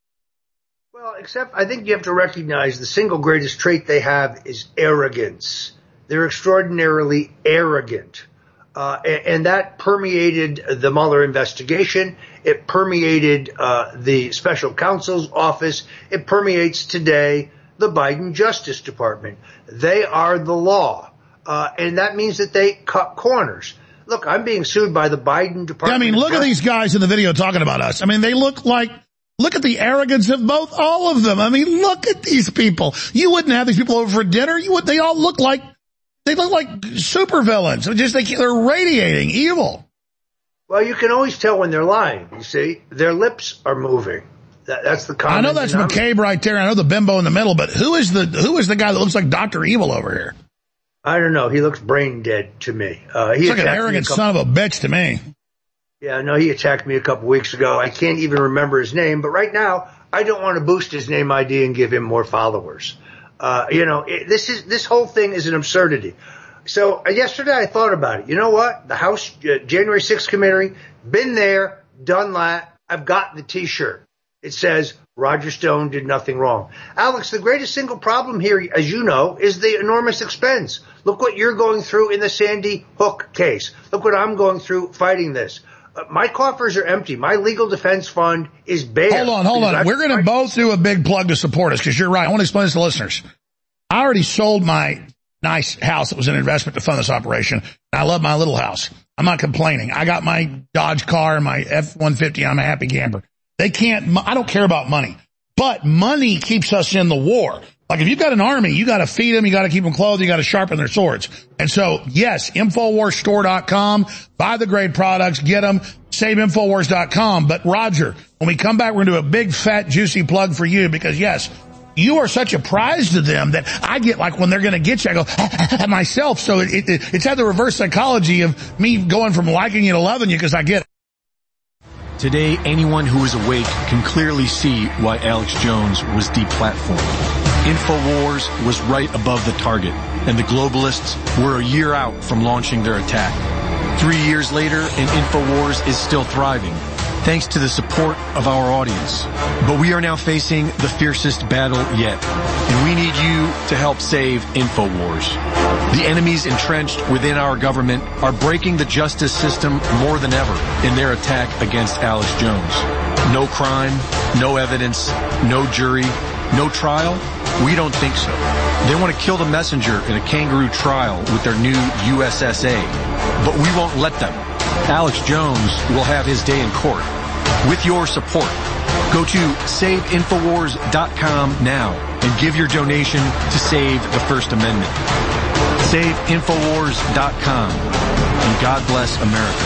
Well, except I think you have to recognize the single greatest trait they have is arrogance. They're extraordinarily arrogant. Uh, and, and that permeated the Mueller investigation. It permeated uh, the special counsel's office. It permeates today the Biden Justice Department. They are the law. Uh, and that means that they cut corners. Look, I'm being sued by the Biden Department. Yeah, I mean, look at these guys in the video talking about us. I mean, they look like, look at the arrogance of both, all of them. I mean, look at these people. You wouldn't have these people over for dinner. You would, they all look like, they look like supervillains. Just they, they're radiating evil. Well, you can always tell when they're lying, you see. Their lips are moving. That, that's the common I know that's denominator. McCabe right there. I know the bimbo in the middle, but who is the, who is the guy that looks like Doctor Evil over here? I don't know. He looks brain dead to me. Uh, he He's like an attacked me arrogant a couple- son of a bitch to me. Yeah, no, he attacked me a couple weeks ago. I can't even remember his name, but right now I don't want to boost his name I D and give him more followers. Uh, you know, it, this is, this whole thing is an absurdity. So uh, yesterday I thought about it. You know what? The House uh, January sixth committee, been there, done that. I've got the t-shirt. It says Roger Stone did nothing wrong. Alex, the greatest single problem here, as you know, is the enormous expense. Look what you're going through in the Sandy Hook case. Look what I'm going through fighting this. Uh, my coffers are empty. My legal defense fund is bare. Hold on, hold on. I've, We're going to both do a big plug to support us because you're right. I want to explain this to listeners. I already sold my nice house that was an investment to fund this operation. I love my little house. I'm not complaining. I got my Dodge car and my F one fifty. I'm a happy camper. They can't, I don't care about money, but money keeps us in the war. Like if you've got an army, you got to feed them, you got to keep them clothed, you got to sharpen their swords. And so, yes, Infowars Store dot com, buy the great products, get them, save Infowars dot com. But Roger, when we come back, we're going to do a big, fat, juicy plug for you because, yes, you are such a prize to them that I get like when they're going to get you, I go myself. So it, it, it's had the reverse psychology of me going from liking you to loving you because I get it. Today, anyone who is awake can clearly see why Alex Jones was deplatformed. InfoWars was right above the target, and the globalists were a year out from launching their attack. Three years later, and InfoWars is still thriving, thanks to the support of our audience. But we are now facing the fiercest battle yet, and we need you to help save InfoWars. The enemies entrenched within our government are breaking the justice system more than ever in their attack against Alex Jones. No crime, no evidence, no jury, no trial? We don't think so. They want to kill the messenger in a kangaroo trial with their new U S S A. But we won't let them. Alex Jones will have his day in court. With your support, go to save infowars dot com now and give your donation to save the First Amendment. save infowars dot com. And God bless America.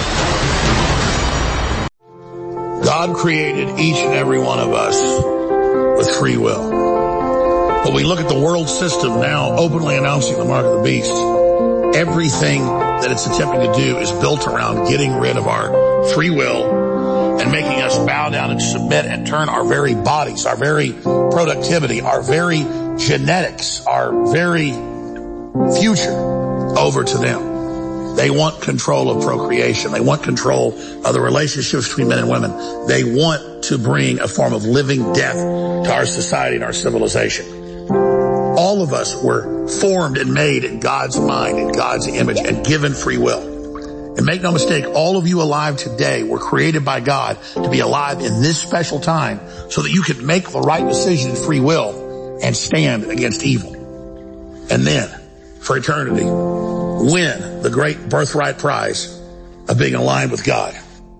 God created each and every one of us with free will. But we look at the world system now openly announcing the mark of the beast. Everything that it's attempting to do is built around getting rid of our free will and making us bow down and submit and turn our very bodies, our very productivity, our very genetics, our very future over to them. They want control of procreation. They want control of the relationships between men and women. They want to bring a form of living death to our society and our civilization. All of us were formed and made in God's mind, in God's image, and given free will. And make no mistake, all of you alive today were created by God to be alive in this special time so that you could make the right decision in free will and stand against evil. And then, for eternity, win the great birthright prize of being aligned with God.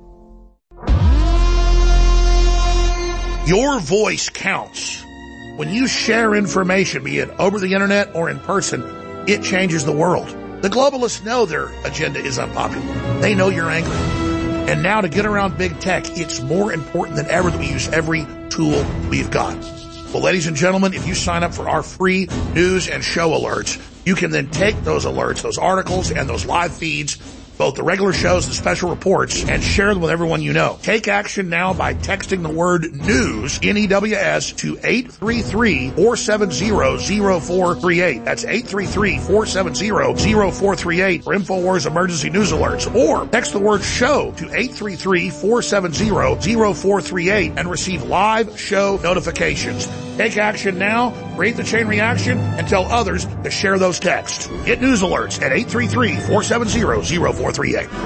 Your voice counts. When you share information, be it over the internet or in person, it changes the world. The globalists know their agenda is unpopular. They know you're angry. And now to get around big tech, it's more important than ever that we use every tool we've got. Well, ladies and gentlemen, if you sign up for our free news and show alerts, you can then take those alerts, those articles, and those live feeds, both the regular shows and special reports, and share them with everyone you know. Take action now by texting the word NEWS, N E W S, to eight three three, four seven zero, zero four three eight. That's eight three three, four seven zero, zero four three eight for InfoWars emergency news alerts. Or text the word SHOW to eight three three, four seven zero, zero four three eight and receive live show notifications. Take action now, create the chain reaction, and tell others to share those texts. Get news alerts at eight three three, four seven zero, zero four three eight.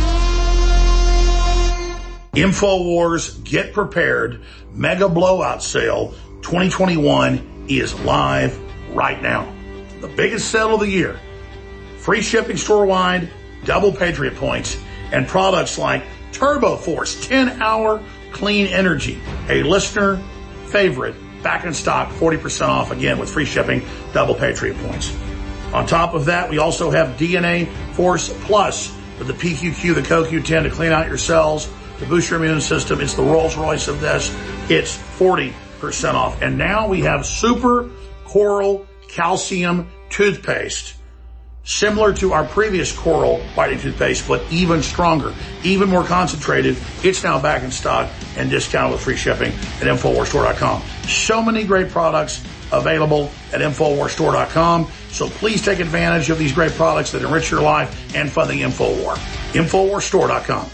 InfoWars Get Prepared Mega Blowout Sale twenty twenty-one is live right now. The biggest sale of the year. Free shipping store-wide, double Patriot points, and products like Turbo Force ten hour Clean Energy, a listener favorite. Back in stock, forty percent off, again, with free shipping, double Patriot points. On top of that, we also have D N A Force Plus with the P Q Q, the C O Q ten to clean out your cells, to boost your immune system. It's the Rolls Royce of this. It's forty percent off. And now we have Super Coral Calcium Toothpaste, similar to our previous Coral Whitening Toothpaste, but even stronger, even more concentrated. It's now back in stock and discounted with free shipping at InfoWars Store dot com. So many great products available at InfoWars Store dot com. So please take advantage of these great products that enrich your life and fund the InfoWar. InfoWars Store dot com.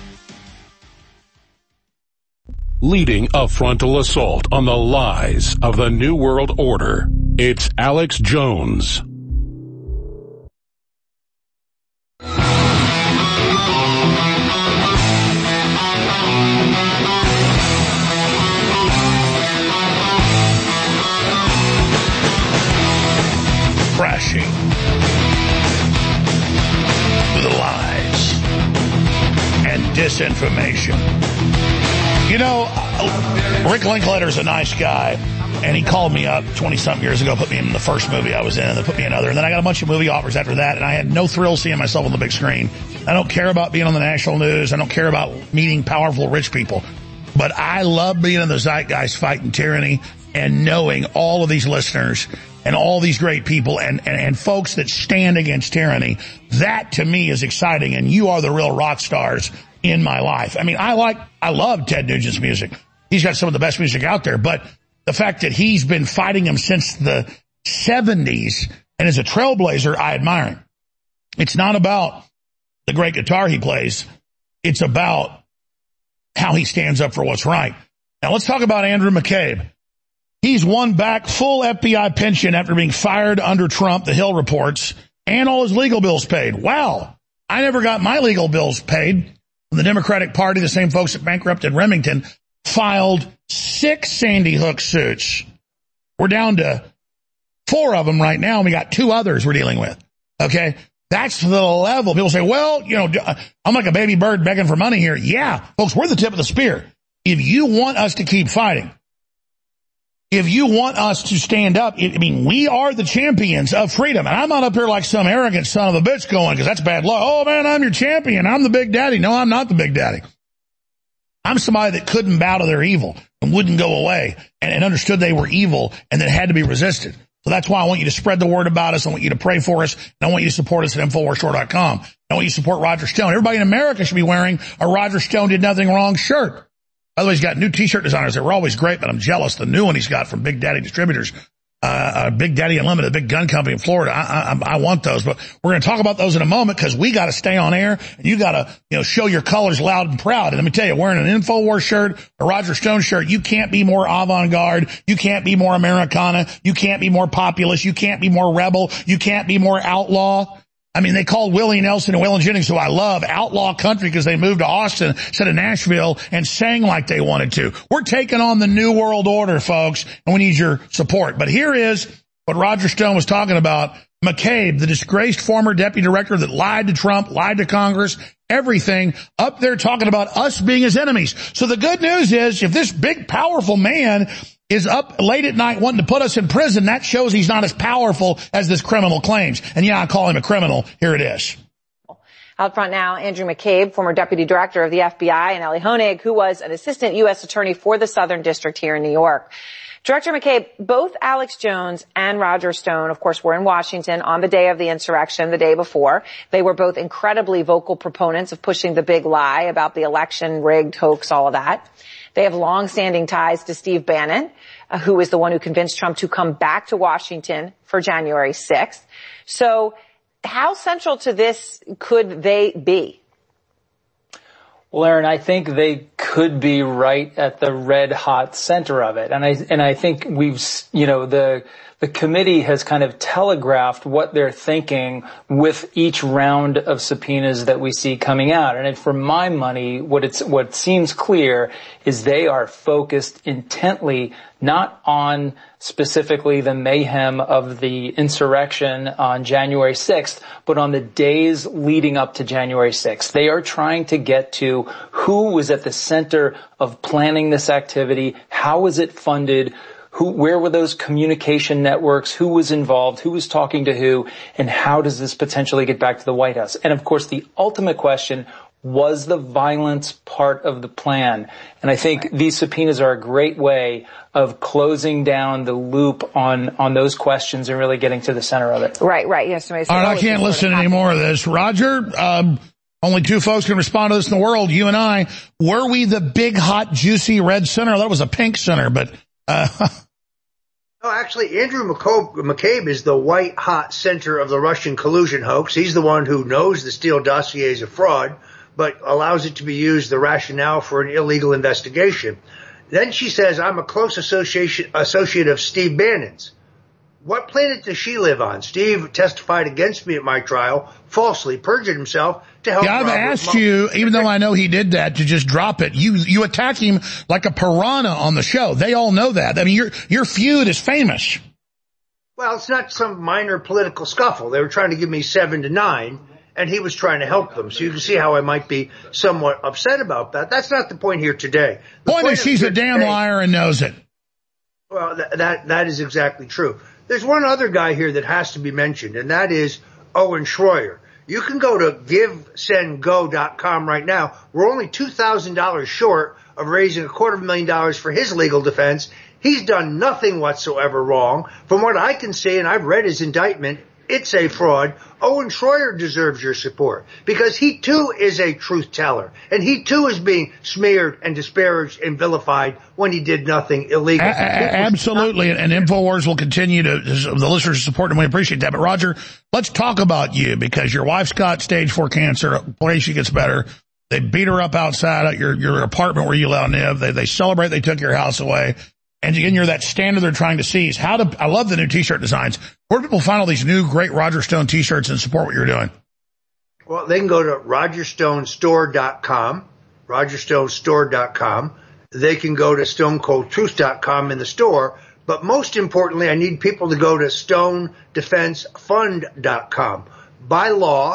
Leading a frontal assault on the lies of the New World Order, it's Alex Jones. Crashing with the lies and disinformation. You know, Rick Linklater's a nice guy, and he called me up twenty-something years ago, put me in the first movie I was in, and then put me in another, and then I got a bunch of movie offers after that, and I had no thrill seeing myself on the big screen. I don't care about being on the national news. I don't care about meeting powerful, rich people. But I love being in the zeitgeist fighting tyranny and knowing all of these listeners and all these great people and, and, and folks that stand against tyranny. That to me is exciting, and you are the real rock stars in my life. I mean, I like, I love Ted Nugent's music. He's got some of the best music out there, but the fact that he's been fighting him since the seventies and is a trailblazer, I admire him. It's not about the great guitar he plays. It's about how he stands up for what's right. Now let's talk about Andrew McCabe. He's won back full F B I pension after being fired under Trump, the Hill reports, and all his legal bills paid. Wow. I never got my legal bills paid. The Democratic Party, the same folks that bankrupted Remington, filed six Sandy Hook suits. We're down to four of them right now, and we got two others we're dealing with. Okay? That's the level. People say, well, you know, I'm like a baby bird begging for money here. Yeah, folks, we're the tip of the spear. If you want us to keep fighting, if you want us to stand up, I mean, we are the champions of freedom. And I'm not up here like some arrogant son of a bitch going, because that's bad luck. Oh, man, I'm your champion. I'm the big daddy. No, I'm not the big daddy. I'm somebody that couldn't bow to their evil and wouldn't go away and, and understood they were evil and that had to be resisted. So that's why I want you to spread the word about us. I want you to pray for us. And I want you to support us at Infowars Store dot com. I want you to support Roger Stone. Everybody in America should be wearing a Roger Stone Did Nothing Wrong shirt. By the way, he's got new t-shirt designers that were always great, but I'm jealous. The new one he's got from Big Daddy Distributors, uh, uh Big Daddy Unlimited, a big gun company in Florida. I, I, I want those, but we're going to talk about those in a moment because we got to stay on air and you got to, you know, show your colors loud and proud. And let me tell you, wearing an InfoWars shirt, a Roger Stone shirt, you can't be more avant-garde. You can't be more Americana. You can't be more populist. You can't be more rebel. You can't be more outlaw. I mean, they called Willie Nelson and Waylon Jennings, who I love, outlaw country because they moved to Austin instead of Nashville and sang like they wanted to. We're taking on the new world order, folks, and we need your support. But here is what Roger Stone was talking about. McCabe, the disgraced former deputy director that lied to Trump, lied to Congress, everything, up there talking about us being his enemies. So the good news is, if this big, powerful man is up late at night wanting to put us in prison, that shows he's not as powerful as this criminal claims. And yeah, I call him a criminal. Here it is. Out front now, Andrew McCabe, former deputy director of the F B I, and Ellie Honig, who was an assistant U S attorney for the Southern District here in New York. Director McCabe, both Alex Jones and Roger Stone, of course, were in Washington on the day of the insurrection, the day before. They were both incredibly vocal proponents of pushing the big lie about the election, rigged, hoax, all of that. They have long-standing ties to Steve Bannon, uh, who is the one who convinced Trump to come back to Washington for January sixth. So how central to this could they be? Well, Aaron, I think they could be right at the red hot center of it. And I, and I think we've, you know, the, the committee has kind of telegraphed what they're thinking with each round of subpoenas that we see coming out. And for my money, what it's, what seems clear is they are focused intently not on specifically the mayhem of the insurrection on January sixth, but on the days leading up to January sixth. They are trying to get to who was at the center of planning this activity, how was it funded, who, where were those communication networks, who was involved, who was talking to who, and how does this potentially get back to the White House? And of course, the ultimate question, was the violence part of the plan? And I think these subpoenas are a great way of closing down the loop on, on those questions and really getting to the center of it. Right, right. Yes, All right, I can't listen to any more of this. Roger, um, only two folks can respond to this in the world, you and I. Were we the big, hot, juicy red center? That was a pink center, but... Uh, No, actually, Andrew McCabe is the white-hot center of the Russian collusion hoax. He's the one who knows the Steele dossier is a fraud, but allows it to be used, the rationale for an illegal investigation. Then she says, I'm a close association, associate of Steve Bannon's. What planet does she live on? Steve testified against me at my trial, falsely perjured himself to help. Yeah, I've Robert asked Mueller. you, even though I know he did that, to just drop it. You you attack him like a piranha on the show. They all know that. I mean, your your feud is famous. Well, it's not some minor political scuffle. They were trying to give me seven to nine, and he was trying to help them. So you can see how I might be somewhat upset about that. That's not the point here today. The Point is, she's a damn today, liar and knows it. Well, that, that that is exactly true. There's one other guy here that has to be mentioned, and that is Owen Schroyer. You can go to give send go dot com right now. We're only two thousand dollars short of raising a quarter of a million dollars for his legal defense. He's done nothing whatsoever wrong. From what I can see, and I've read his indictment, it's a fraud. Owen Schroyer deserves your support because he too is a truth teller, and he too is being smeared and disparaged and vilified when he did nothing illegal. A- a- absolutely, and InfoWars will continue to, the listeners support, and we appreciate that. But Roger, let's talk about you, because your wife's got stage four cancer. Pray she gets better. They beat her up outside at your, your apartment where you live. They, they celebrate they took your house away. And again, you're that standard they're trying to seize. How to, I love the new t-shirt designs. Where do people find all these new great Roger Stone t-shirts and support what you're doing? Well, they can go to roger stone store dot com, roger stone store dot com. They can go to stone cold truth dot com in the store. But most importantly, I need people to go to stone defense fund dot com. By law,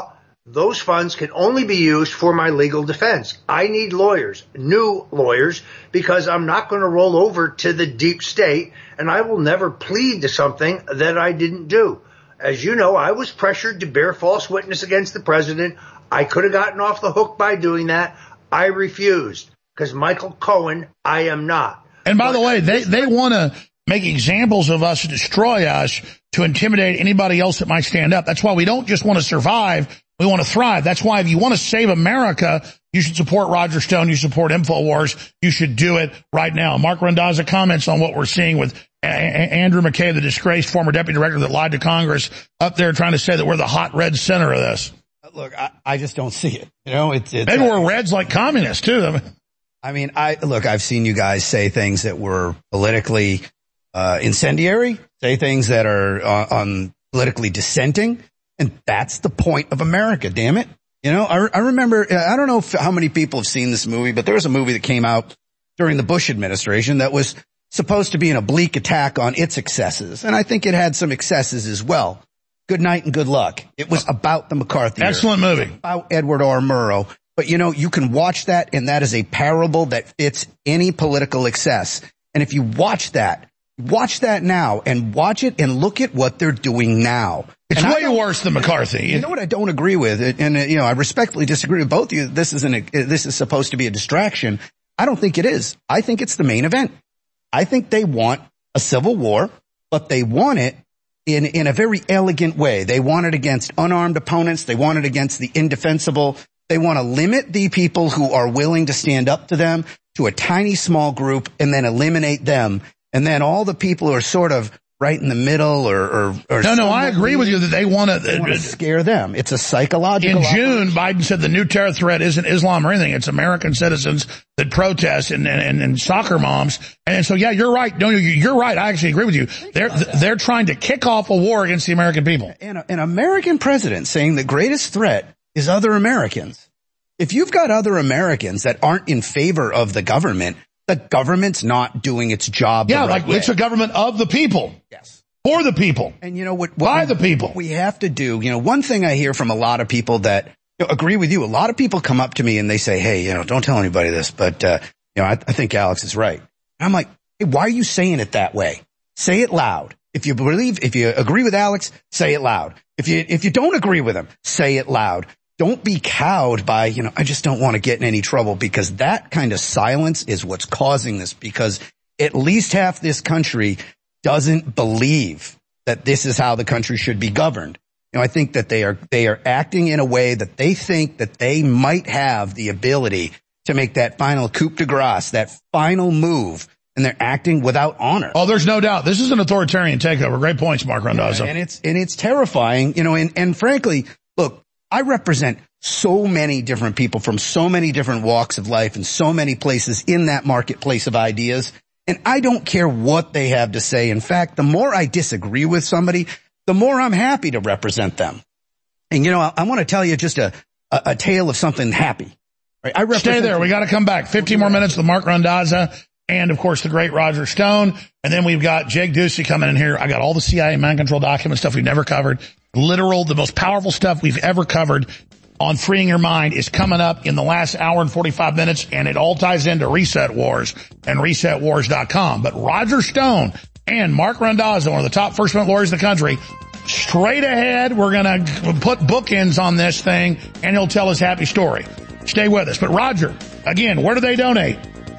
those funds can only be used for my legal defense. I need lawyers, new lawyers, because I'm not going to roll over to the deep state, and I will never plead to something that I didn't do. As you know, I was pressured to bear false witness against the president. I could have gotten off the hook by doing that. I refused, because Michael Cohen, I am not. And by but, the way, they, they want to make examples of us, destroy us, to intimidate anybody else that might stand up. That's why we don't just want to survive. We want to thrive. That's why if you want to save America, you should support Roger Stone. You support InfoWars. You should do it right now. Mark Randazza comments on what we're seeing with a- a- Andrew McCabe, the disgraced former deputy director that lied to Congress, up there trying to say that we're the hot red center of this. Look, I, I just don't see it. You know, it's, it's maybe uh, we're reds like communists too. I mean, I look. I've seen you guys say things that were politically uh incendiary, say things that are uh, on politically dissenting. And that's the point of America, damn it. You know, I, I remember, I don't know if, how many people have seen this movie, but there was a movie that came out during the Bush administration that was supposed to be an oblique attack on its excesses. And I think it had some excesses as well. Good night and good luck. It was about the McCarthy era. Excellent movie. About Edward R. Murrow. But you know, you can watch that, and that is a parable that fits any political excess. And if you watch that, watch that now and watch it and look at what they're doing now. It's and way worse than McCarthy. You know what I don't agree with? And, you know, I respectfully disagree with both of you. This isn't a, this is supposed to be a distraction. I don't think it is. I think it's the main event. I think they want a civil war, but they want it in, in a very elegant way. They want it against unarmed opponents. They want it against the indefensible. They want to limit the people who are willing to stand up to them to a tiny small group and then eliminate them. And then all the people who are sort of right in the middle or, or, or no, no, I agree with you that they want to uh, scare them. It's a psychological. In June, operation. Biden said the new terror threat isn't Islam or anything. It's American citizens that protest and, and, and soccer moms. And so, yeah, you're right. No, you're right. I actually agree with you. They're, they're trying to kick off a war against the American people. And a, an American president saying the greatest threat is other Americans. If you've got other Americans that aren't in favor of the government, the government's not doing its job. Yeah, the right like way. It's a government of the people. Yes. For the people. And you know what? what By we, the people. What we have to do, you know, one thing I hear from a lot of people that you know, agree with you, a lot of people come up to me and they say, hey, you know, don't tell anybody this, but, uh, you know, I, I think Alex is right. And I'm like, hey, why are you saying it that way? Say it loud. If you believe, if you agree with Alex, say it loud. If you, if you don't agree with him, say it loud. Don't be cowed by, you know, I just don't want to get in any trouble, because that kind of silence is what's causing this, because at least half this country doesn't believe that this is how the country should be governed. You know, I think that they are, they are acting in a way that they think that they might have the ability to make that final coup de grace, that final move, and they're acting without honor. Oh, there's no doubt. This is an authoritarian takeover. Great points, Mark Randazza. Yeah, and it's, and it's terrifying, you know, and, and frankly, look, I represent so many different people from so many different walks of life and so many places in that marketplace of ideas. And I don't care what they have to say. In fact, the more I disagree with somebody, the more I'm happy to represent them. And, you know, I, I want to tell you just a, a, a tale of something happy. Right? I represent Stay there. We got to come back. fifteen more minutes with Mark Randazza and, of course, the great Roger Stone. And then we've got Jake Ducey coming in here. I got all the C I A mind control document stuff we've never covered. Literal, the most powerful stuff we've ever covered on freeing your mind is coming up in the last hour and forty-five minutes, and it all ties into Reset Wars and reset wars dot com. But Roger Stone and Mark Randazza, one of the top First Amendment lawyers in the country, straight ahead, we're going to put bookends on this thing, and he'll tell his happy story. Stay with us. But Roger, again, where do they donate?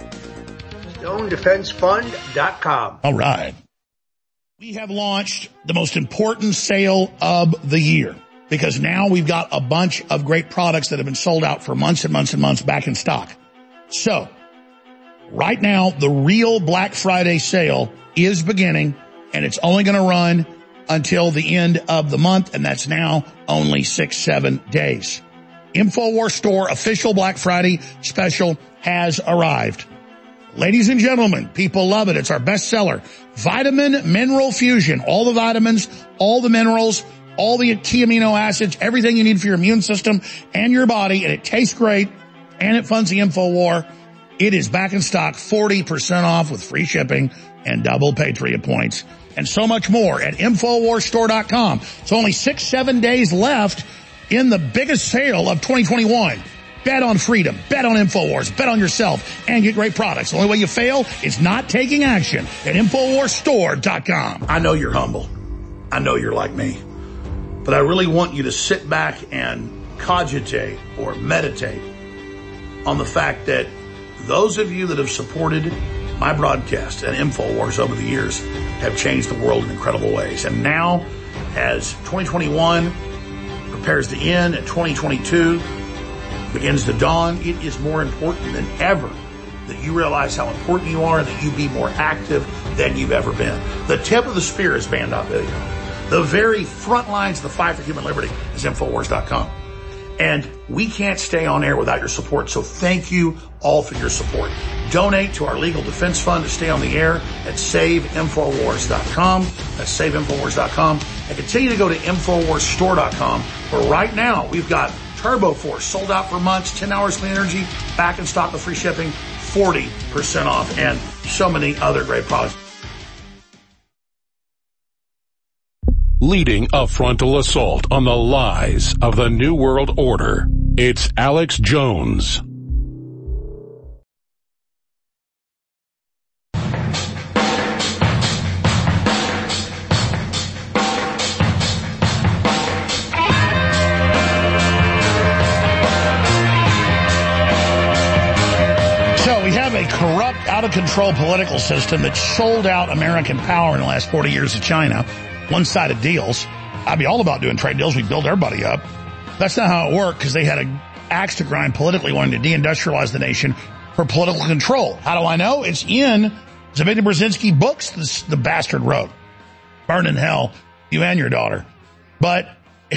stone defense fund dot com. All right. We have launched the most important sale of the year, because now we've got a bunch of great products that have been sold out for months and months and months back in stock. So right now, the real Black Friday sale is beginning, and it's only going to run until the end of the month, and that's now only six, seven days. InfoWars Store official Black Friday special has arrived. Ladies and gentlemen, people love it. It's our best seller. Vitamin Mineral Fusion. All the vitamins, all the minerals, all the key amino acids, everything you need for your immune system and your body. And it tastes great, and it funds the InfoWar. It is back in stock, forty percent off with free shipping and double Patriot points. And so much more at InfoWars Store dot com. It's only six, seven days left in the biggest sale of twenty twenty-one. Bet on freedom, bet on InfoWars, bet on yourself, and get great products. The only way you fail is not taking action at InfoWars Store dot com. I know you're humble. I know you're like me. But I really want you to sit back and cogitate or meditate on the fact that those of you that have supported my broadcast and InfoWars over the years have changed the world in incredible ways. And now, as twenty twenty-one prepares to end and twenty twenty-two begins to dawn, it is more important than ever that you realize how important you are and that you be more active than you've ever been. The tip of the spear is Band dot video. The very front lines of the fight for human liberty is InfoWars dot com. And we can't stay on air without your support, so thank you all for your support. Donate to our legal defense fund to stay on the air at Save InfoWars dot com. That's Save InfoWars dot com. And continue to go to InfoWars Store dot com, where right now we've got Turbo Force sold out for months, ten hours clean energy, back in stock with free shipping, forty percent off, and so many other great products. Leading a frontal assault on the lies of the New World Order, it's Alex Jones. Corrupt, out-of-control political system that sold out American power in the last forty years to China. One-sided deals. I'd be all about doing trade deals. We build everybody up. That's not how it worked, because they had an axe to grind politically, wanting to deindustrialize the nation for political control. How do I know? It's in Zbigniew Brzezinski books this, the bastard wrote. Burn in hell, you and your daughter. But...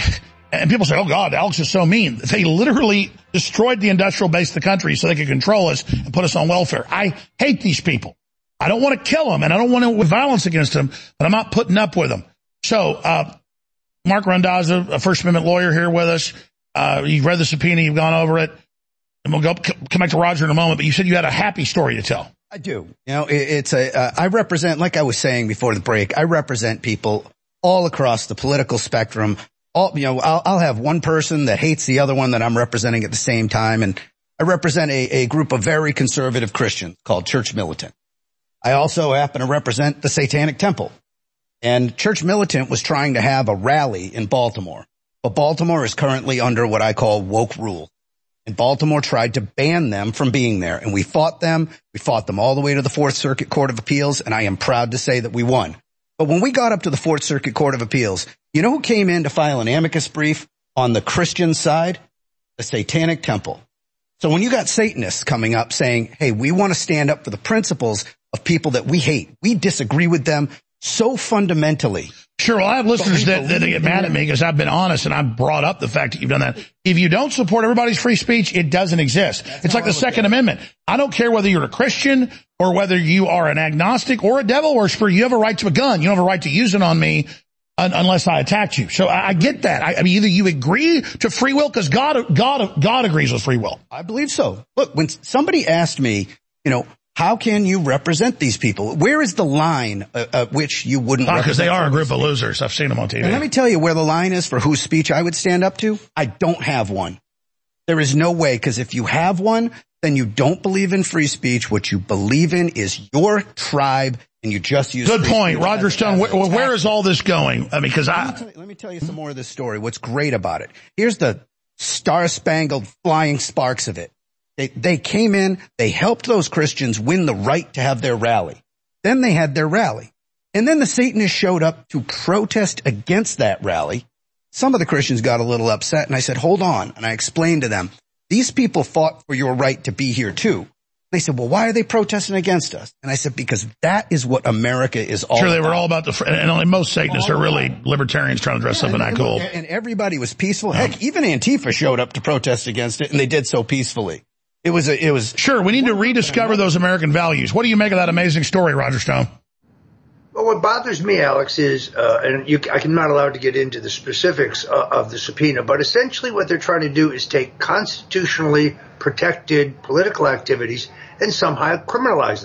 And people say, oh, God, Alex is so mean. They literally destroyed the industrial base of the country so they could control us and put us on welfare. I hate these people. I don't want to kill them, and I don't want to with violence against them, but I'm not putting up with them. So, uh, Mark Randazza, a First Amendment lawyer here with us. Uh, you've read the subpoena, you've gone over it. And we'll go come back to Roger in a moment, but you said you had a happy story to tell. I do. You know, it, it's a, uh, I represent, like I was saying before the break, I represent people all across the political spectrum. All, you know, I'll, I'll have one person that hates the other one that I'm representing at the same time. And I represent a, a group of very conservative Christians called Church Militant. I also happen to represent the Satanic Temple. And Church Militant was trying to have a rally in Baltimore. But Baltimore is currently under what I call woke rule. And Baltimore tried to ban them from being there. And we fought them. We fought them all the way to the Fourth Circuit Court of Appeals. And I am proud to say that we won. But when we got up to the Fourth Circuit Court of Appeals, you know who came in to file an amicus brief on the Christian side? The Satanic Temple. So when you got Satanists coming up saying, hey, we want to stand up for the principles of people that we hate, we disagree with them so fundamentally. Sure, well, I have listeners that, that get mad at me because I've been honest and I've brought up the fact that you've done that. If you don't support everybody's free speech, it doesn't exist. That's it's like the Second Amendment. I don't care whether you're a Christian or whether you are an agnostic or a devil worshiper. You have a right to a gun. You don't have a right to use it on me un- unless I attacked you. So I, I get that. I, I mean, either you agree to free will because God, God, God agrees with free will. I believe so. Look, when somebody asked me, you know, how can you represent these people? Where is the line uh, at which you wouldn't represent? Because they are a group of losers. I've seen them on T V. And let me tell you where the line is for whose speech I would stand up to. I don't have one. There is no way, because if you have one, then you don't believe in free speech. What you believe in is your tribe, and you just use Good point. Roger Stone, where, where is all this going? I mean, because I... Let me, tell you, let me tell you some more of this story. What's great about it. Here's the star-spangled flying sparks of it. They, they came in, they helped those Christians win the right to have their rally. Then they had their rally. And then the Satanists showed up to protest against that rally. Some of the Christians got a little upset, and I said, hold on. And I explained to them, these people fought for your right to be here too. They said, well, why are they protesting against us? And I said, because that is what America is all about. Sure, they were all about the, and only most Satanists are really libertarians trying to dress yeah, up in that cool. And everybody was peaceful. Heck, even Antifa showed up to protest against it, and they did so peacefully. It was a, it was. Sure, we need to rediscover those American values. What do you make of that amazing story, Roger Stone? Well, what bothers me, Alex, is, uh, and you, I'm not allowed to get into the specifics uh, of the subpoena, but essentially what they're trying to do is take constitutionally protected political activities and somehow criminalize them.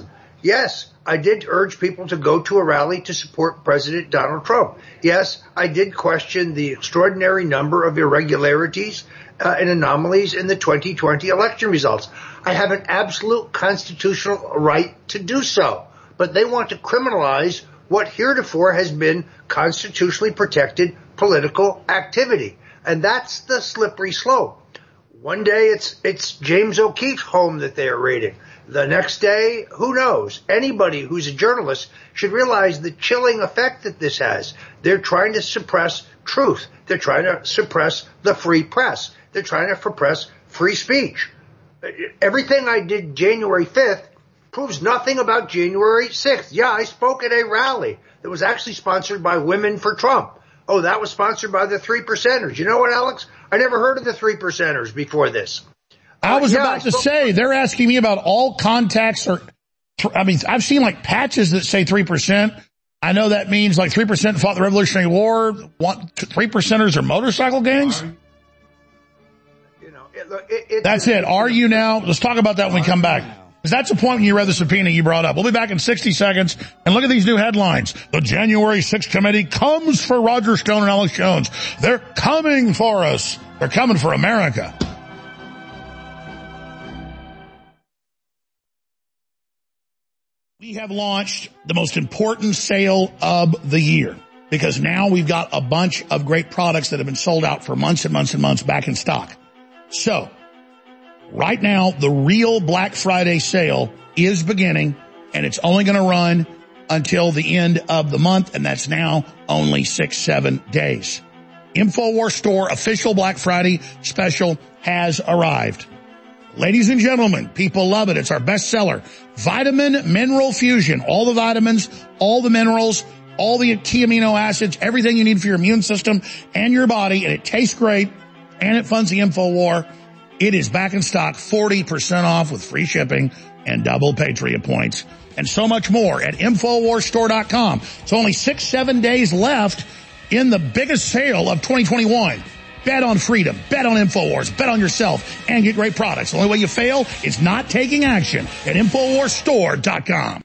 Yes, I did urge people to go to a rally to support President Donald Trump. Yes, I did question the extraordinary number of irregularities uh, and anomalies in the twenty twenty election results. I have an absolute constitutional right to do so, but they want to criminalize what heretofore has been constitutionally protected political activity. And that's the slippery slope. One day it's it's James O'Keefe's home that they are raiding. The next day, who knows? Anybody who's a journalist should realize the chilling effect that this has. They're trying to suppress truth. They're trying to suppress the free press. They're trying to suppress free speech. Everything I did January fifth proves nothing about January sixth. Yeah, I spoke at a rally that was actually sponsored by Women for Trump. Oh, that was sponsored by the Three Percenters. You know what, Alex? I never heard of the Three Percenters before this. I was Uh, yeah, about I to spoke- say, they're asking me about all contacts or, I mean, I've seen like patches that say three percent. I know that means like three percent fought the Revolutionary War. One, three percenters are motorcycle gangs. You know, it, it, it, That's it. Are you now? Let's talk about that when we come back. Because that's the point when you read the subpoena you brought up. We'll be back in sixty seconds. And look at these new headlines. The January sixth committee comes for Roger Stone and Alex Jones. They're coming for us. They're coming for America. We have launched the most important sale of the year because now we've got a bunch of great products that have been sold out for months and months and months back in stock. So right now, the real Black Friday sale is beginning, and it's only going to run until the end of the month, and that's now only six, seven days. InfoWars Store official Black Friday special has arrived. Ladies and gentlemen, people love it. It's our best seller. Vitamin Mineral Fusion. All the vitamins, all the minerals, all the key amino acids, everything you need for your immune system and your body, and it tastes great, and it funds the InfoWar. It is back in stock, forty percent off with free shipping and double Patriot points, and so much more at InfoWars Store dot com. It's only six, seven days left in the biggest sale of twenty twenty-one. Bet on freedom, bet on InfoWars, bet on yourself, and get great products. The only way you fail is not taking action at InfoWars Store dot com.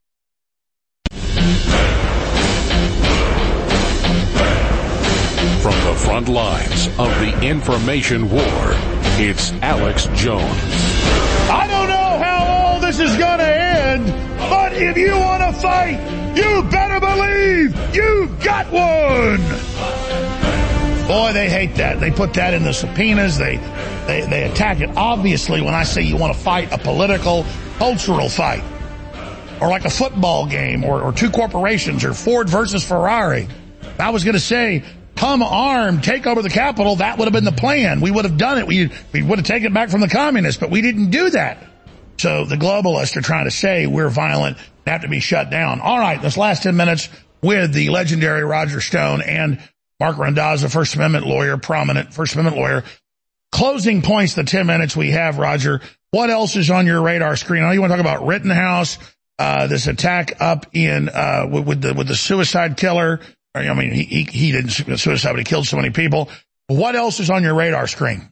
From the front lines of the information war, it's Alex Jones. I don't know how all this is going to end, but if you want to fight, you better believe you've got one. Boy, they hate that. They put that in the subpoenas. They, they, they attack it. Obviously, when I say you want to fight a political, cultural fight, or like a football game, or, or two corporations, or Ford versus Ferrari, I was going to say, come armed, take over the Capitol. That would have been the plan. We would have done it. We, we would have taken it back from the communists, but we didn't do that. So the globalists are trying to say we're violent and have to be shut down. All right, this last ten minutes with the legendary Roger Stone and Mark Randazza, First Amendment lawyer, prominent First Amendment lawyer. Closing points, the ten minutes we have, Roger. What else is on your radar screen? I know you want to talk about Rittenhouse, uh, this attack up in, uh, with, with the, with the suicide killer. I mean, he, he, he didn't suicide, but he killed so many people. What else is on your radar screen?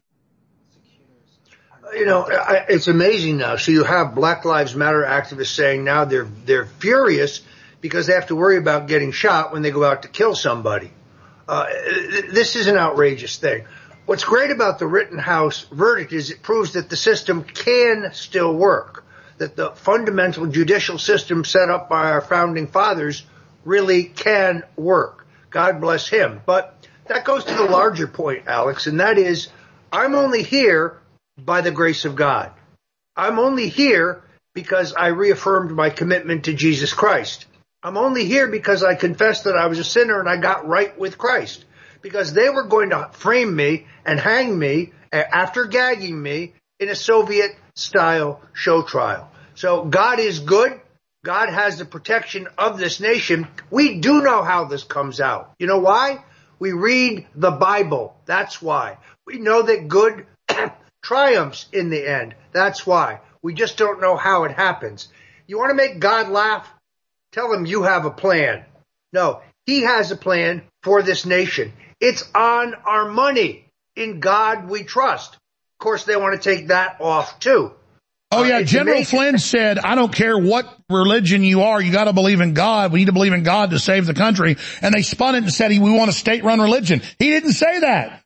You know, I, it's amazing now. So you have Black Lives Matter activists saying now they're, they're furious because they have to worry about getting shot when they go out to kill somebody. Uh, this is an outrageous thing. What's great about the Rittenhouse verdict is it proves that the system can still work, that the fundamental judicial system set up by our founding fathers really can work. God bless him. But that goes to the larger point, Alex, and that is I'm only here by the grace of God. I'm only here because I reaffirmed my commitment to Jesus Christ. I'm only here because I confessed that I was a sinner and I got right with Christ. Because they were going to frame me and hang me after gagging me in a Soviet-style show trial. So God is good. God has the protection of this nation. We do know how this comes out. You know why? We read the Bible. That's why. We know that good triumphs in the end. That's why. We just don't know how it happens. You want to make God laugh? Tell him you have a plan. No, he has a plan for this nation. It's on our money. In God we trust. Of course, they want to take that off too. Oh, yeah. Uh, it's General amazing. Flynn said, I don't care what religion you are, you got to believe in God. We need to believe in God to save the country. And they spun it and said, we want a state-run religion. He didn't say that.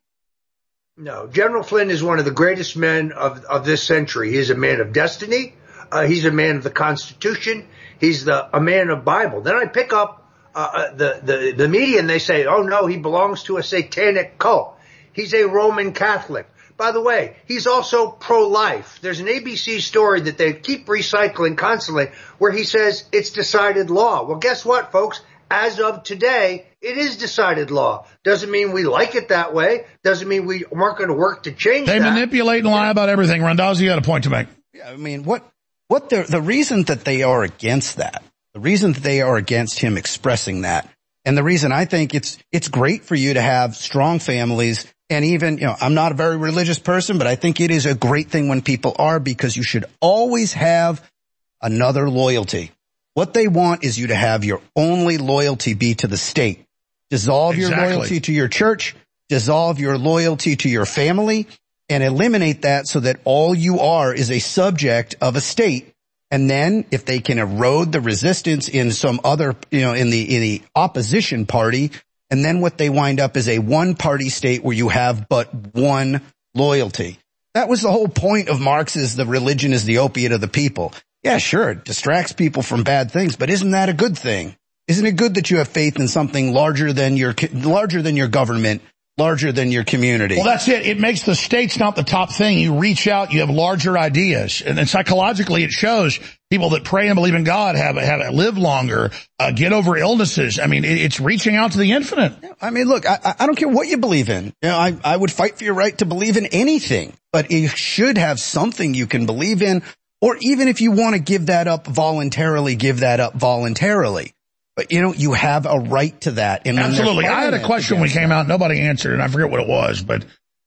No, General Flynn is one of the greatest men of, of this century. He is a man of destiny. Uh, he's a man of the Constitution. He's the a man of Bible. Then I pick up uh, the, the, the media and they say, oh, no, he belongs to a satanic cult. He's a Roman Catholic. By the way, he's also pro-life. There's an A B C story that they keep recycling constantly where he says it's decided law. Well, guess what, folks? As of today, it is decided law. Doesn't mean we like it that way. Doesn't mean we weren't going to work to change they that. They manipulate and lie about everything. Randazzi, you got a point to make. Yeah, I mean, what, what the, the reason that they are against that, the reason that they are against him expressing that, and the reason I think it's, it's great for you to have strong families. And even, you know, I'm not a very religious person, but I think it is a great thing when people are, because you should always have another loyalty. What they want is you to have your only loyalty be to the state. Dissolve Exactly. your loyalty to your church, dissolve your loyalty to your family, and eliminate that so that all you are is a subject of a state. And then if they can erode the resistance in some other, you know, in the, in the opposition party, and then what they wind up is a one-party state where you have but one loyalty. That was the whole point of Marx's "the religion is the opiate of the people." Yeah, sure, it distracts people from bad things, but isn't that a good thing? Isn't it good that you have faith in something larger than your, larger than your government, larger than your community? Well, that's it. It makes the states not the top thing. You reach out, you have larger ideas. And then psychologically it shows people that pray and believe in God have, have live longer, uh, get over illnesses. I mean, it, it's reaching out to the infinite. I mean, look, I, I don't care what you believe in. You know, I, I would fight for your right to believe in anything, but you should have something you can believe in. Or even if you want to give that up voluntarily, give that up voluntarily. But, you know, you have a right to that. And absolutely. I had a question when we came out. Nobody answered, and I forget what it was. But,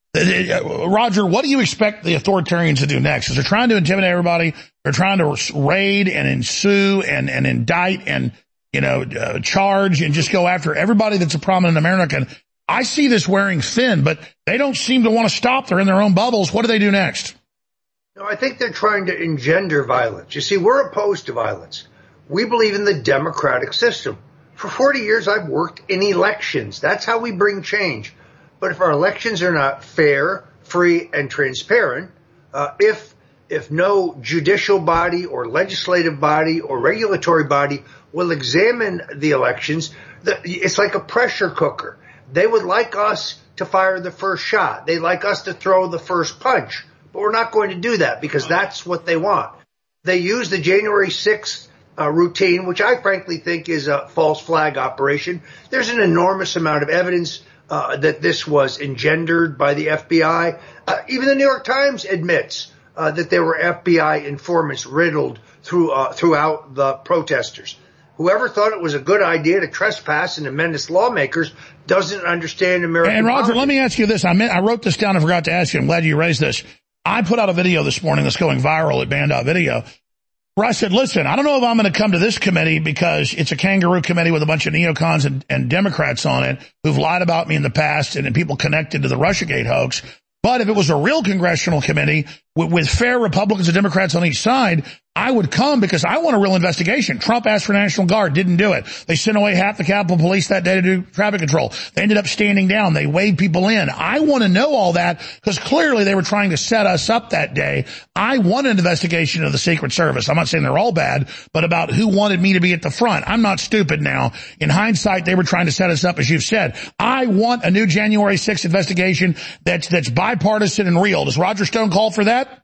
uh, Roger, what do you expect the authoritarians to do next? Because they're trying to intimidate everybody. They're trying to raid and ensue and, and indict and, you know, uh, charge and just go after everybody that's a prominent American. I see this wearing thin, but they don't seem to want to stop. They're in their own bubbles. What do they do next? No, I think they're trying to engender violence. You see, we're opposed to violence. We believe in the democratic system. For forty years, I've worked in elections. That's how we bring change. But if our elections are not fair, free, and transparent, uh, if if no judicial body or legislative body or regulatory body will examine the elections, the, it's like a pressure cooker. They would like us to fire the first shot. They'd like us to throw the first punch. But we're not going to do that because that's what they want. They use the January sixth uh, routine, which I frankly think is a false flag operation. There's an enormous amount of evidence uh, that this was engendered by the F B I. Uh, even the New York Times admits uh, that there were F B I informants riddled through uh, throughout the protesters. Whoever thought it was a good idea to trespass and to menace lawmakers doesn't understand American And Roger, politics. let me ask you this. I meant, I wrote this down. I forgot to ask you. I'm glad you raised this. I put out a video this morning that's going viral at Band.video where I said, listen, I don't know if I'm going to come to this committee because it's a kangaroo committee with a bunch of neocons and, and Democrats on it who've lied about me in the past and people connected to the Russiagate hoax. But if it was a real congressional committee with, with fair Republicans and Democrats on each side, I would come because I want a real investigation. Trump asked for National Guard, didn't do it. They sent away half the Capitol Police that day to do traffic control. They ended up standing down. They waved people in. I want to know all that because clearly they were trying to set us up that day. I want an investigation of the Secret Service. I'm not saying they're all bad, but about who wanted me to be at the front. I'm not stupid now. In hindsight, they were trying to set us up, as you've said. I want a new January sixth investigation that's, that's bipartisan and real. Does Roger Stone call for that?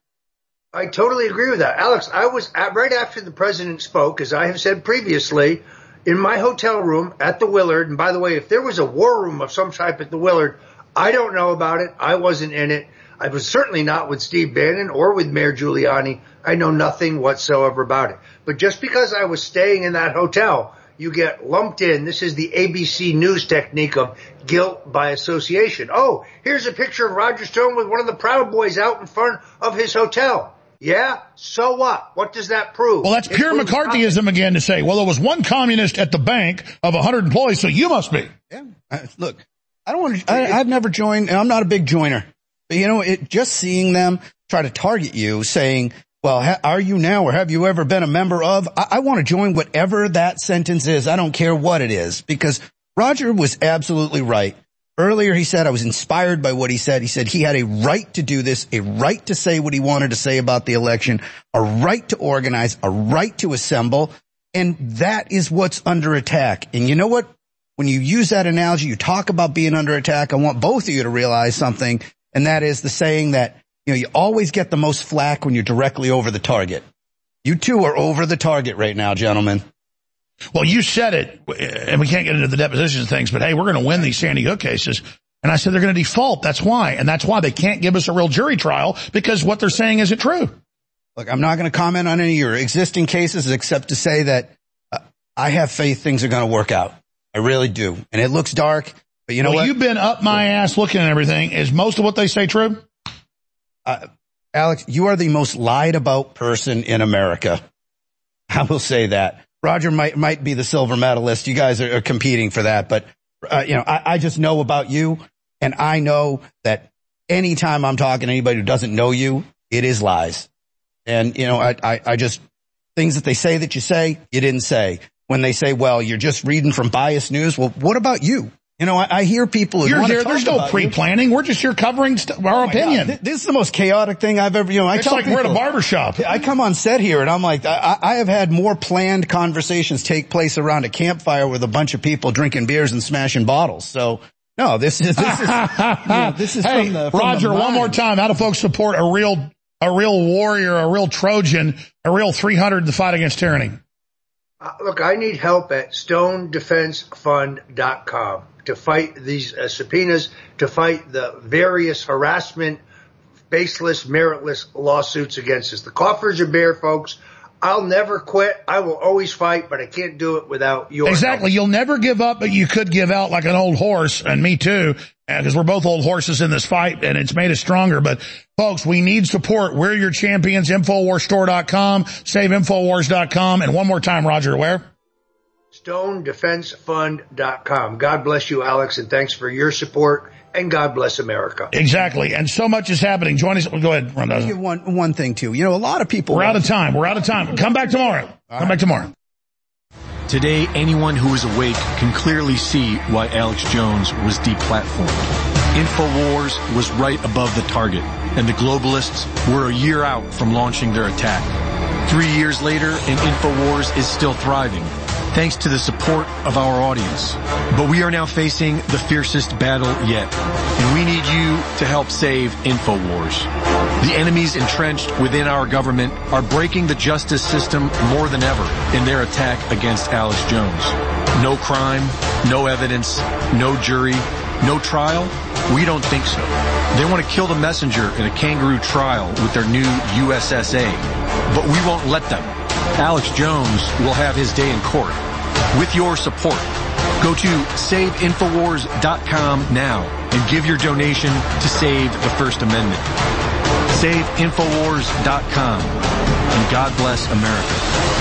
I totally agree with that. Alex, I was at, right after the president spoke, as I have said previously, in my hotel room at the Willard. And by the way, if there was a war room of some type at the Willard, I don't know about it. I wasn't in it. I was certainly not with Steve Bannon or with Mayor Giuliani. I know nothing whatsoever about it. But just because I was staying in that hotel, you get lumped in. This is the A B C News technique of guilt by association. Oh, here's a picture of Roger Stone with one of the Proud Boys out in front of his hotel. Yeah, so what? What does that prove? Well, that's It pure proves McCarthyism nothing. again to say, well, there was one communist at the bank of one hundred employees, so you must be. Yeah. Uh, look, I don't want to, I, I've never joined, and I'm not a big joiner, but you know, it, just seeing them try to target you saying, well, ha- are you now or have you ever been a member of? I, I want to join whatever that sentence is. I don't care what it is, because Roger was absolutely right. Earlier he said I was inspired by what he said. He said he had a right to do this, a right to say what he wanted to say about the election, a right to organize, a right to assemble. And that is what's under attack. And you know what? When you use that analogy, you talk about being under attack. I want both of you to realize something, and that is the saying that, you know, you always get the most flack when you're directly over the target. You two are over the target right now, gentlemen. Well, you said it, and we can't get into the depositions things, but hey, we're going to win these Sandy Hook cases. And I said they're going to default. That's why. And that's why they can't give us a real jury trial, because what they're saying isn't true. Look, I'm not going to comment on any of your existing cases except to say that uh, I have faith things are going to work out. I really do. And it looks dark, but you know well, what? You've been up my ass looking at everything. Is most of what they say true? Uh, Alex, you are the most lied about person in America. I will say that. Roger might might be the silver medalist. You guys are, are competing for that. But, uh, you know, I, I just know about you, and I know that anytime I'm talking to anybody who doesn't know you, it is lies. And, you know, I, I, I just, things that they say that you say, you didn't say. When they say, well, you're just reading from biased news, well, what about you? You know, I, I hear people who You're want to here. talk There's no about pre-planning. You. We're just here covering st- our oh opinion. God. This is the most chaotic thing I've ever, you know, I it's tell like people, we're at a barbershop. I come on set here and I'm like, I, I have had more planned conversations take place around a campfire with a bunch of people drinking beers and smashing bottles. So, no, this is, this is, you know, this is hey, from the, from Roger, the one more time. How do folks support a real, a real warrior, a real Trojan, a real three hundred in the fight against tyranny? Uh, look, I need help at stone defense fund dot com to fight these uh, subpoenas, to fight the various harassment, baseless, meritless lawsuits against us. The coffers are bare, folks. I'll never quit. I will always fight, but I can't do it without your Exactly. help. You'll never give up, but you could give out like an old horse, and me too, because we're both old horses in this fight, and it's made us stronger. But folks, we need support. We're your champions. Infowars Store dot com, Save Infowars dot com, and one more time, Roger, where? stone defense fund dot com. God bless you, Alex, and thanks for your support, and God bless America. Exactly. And so much is happening. Join us. Go ahead, Ron. I'll give one, one thing too. You know, a lot of people. We're out of time. We're out of time. Come back tomorrow. Come right. back tomorrow. Today, anyone who is awake can clearly see why Alex Jones was deplatformed. InfoWars was right above the target, and the globalists were a year out from launching their attack. Three years later, and InfoWars is still thriving, thanks to the support of our audience. But we are now facing the fiercest battle yet, and we need you to help save InfoWars. The enemies entrenched within our government are breaking the justice system more than ever in their attack against Alex Jones. No crime, no evidence, no jury, no trial? We don't think so. They want to kill the messenger in a kangaroo trial with their new U S S A, but we won't let them. Alex Jones will have his day in court. With your support, go to save infowars dot com now and give your donation to save the First Amendment. save infowars dot com, and God bless America.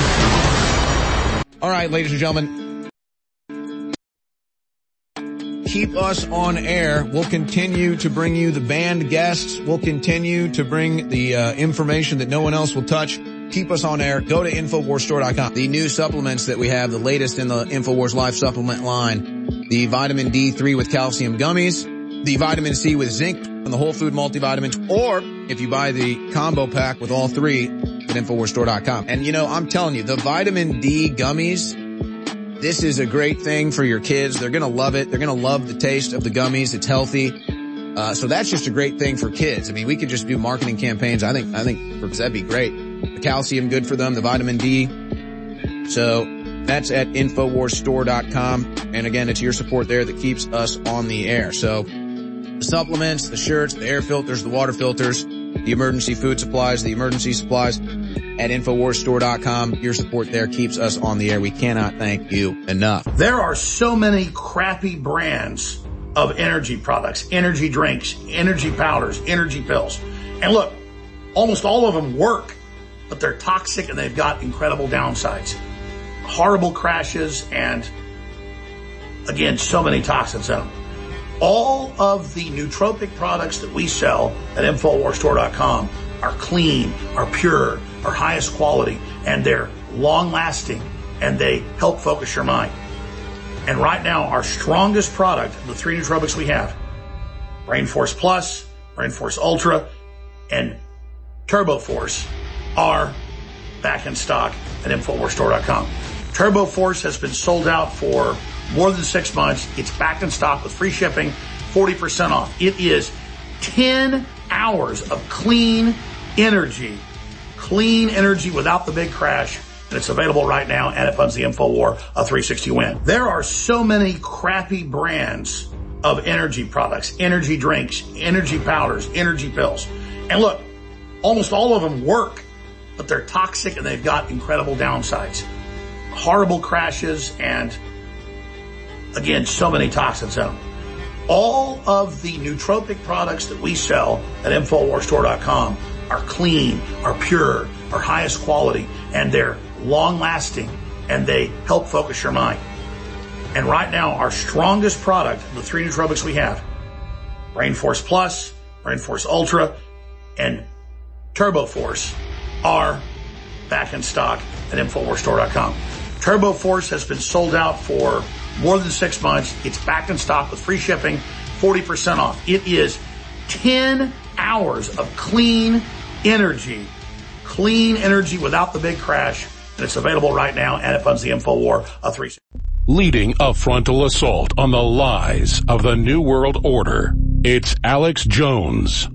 All right, ladies and gentlemen. Keep us on air. We'll continue to bring you the banned guests. We'll continue to bring the uh, information that no one else will touch. Keep us on air. Go to infowars store dot com. The new supplements that we have, the latest in the InfoWars Life supplement line, the vitamin D three with calcium gummies, the vitamin C with zinc, and the whole food multivitamins, or if you buy the combo pack with all three at infowars store dot com. And you know, I'm telling you, the vitamin D gummies, this is a great thing for your kids. They're going to love it. They're going to love the taste of the gummies. It's healthy. Uh, so that's just a great thing for kids. I mean, we could just do marketing campaigns. I think, I think that'd be great. The calcium, good for them. The vitamin D. So that's at infowars store dot com. And again, it's your support there that keeps us on the air. So the supplements, the shirts, the air filters, the water filters, the emergency food supplies, the emergency supplies at infowars store dot com. Your support there keeps us on the air. We cannot thank you enough. There are so many crappy brands of energy products, energy drinks, energy powders, energy pills. And look, almost all of them work, but they're toxic and they've got incredible downsides. Horrible crashes and, again, so many toxins in them. All of the nootropic products that we sell at infowars store dot com are clean, are pure, are highest quality, and they're long-lasting, and they help focus your mind. And right now, our strongest product, the three nootropics we have, Brain Force Plus, Brain Force Ultra, and Turbo Force, are back in stock at Infowars Store dot com. Turbo Force has been sold out for more than six months. It's back in stock with free shipping, forty percent off. It is ten hours of clean energy, clean energy without the big crash. And it's available right now, and it funds the InfoWar a three sixty win. There are so many crappy brands of energy products, energy drinks, energy powders, energy pills. And look, almost all of them work, but they're toxic and they've got incredible downsides. Horrible crashes and, again, so many toxins in them. All of the nootropic products that we sell at Infowars Store dot com are clean, are pure, are highest quality, and they're long-lasting, and they help focus your mind. And right now, our strongest product, the three nootropics we have, Brain Force Plus, Brain Force Ultra, and Turbo Force, are back in stock at Infowars Store dot com. Turbo Force has been sold out for more than six months. It's back in stock with free shipping, forty percent off. It is ten hours of clean energy, clean energy without the big crash. And it's available right now, and it funds the InfoWar a three sixty. Leading a frontal assault on the lies of the New World Order, it's Alex Jones.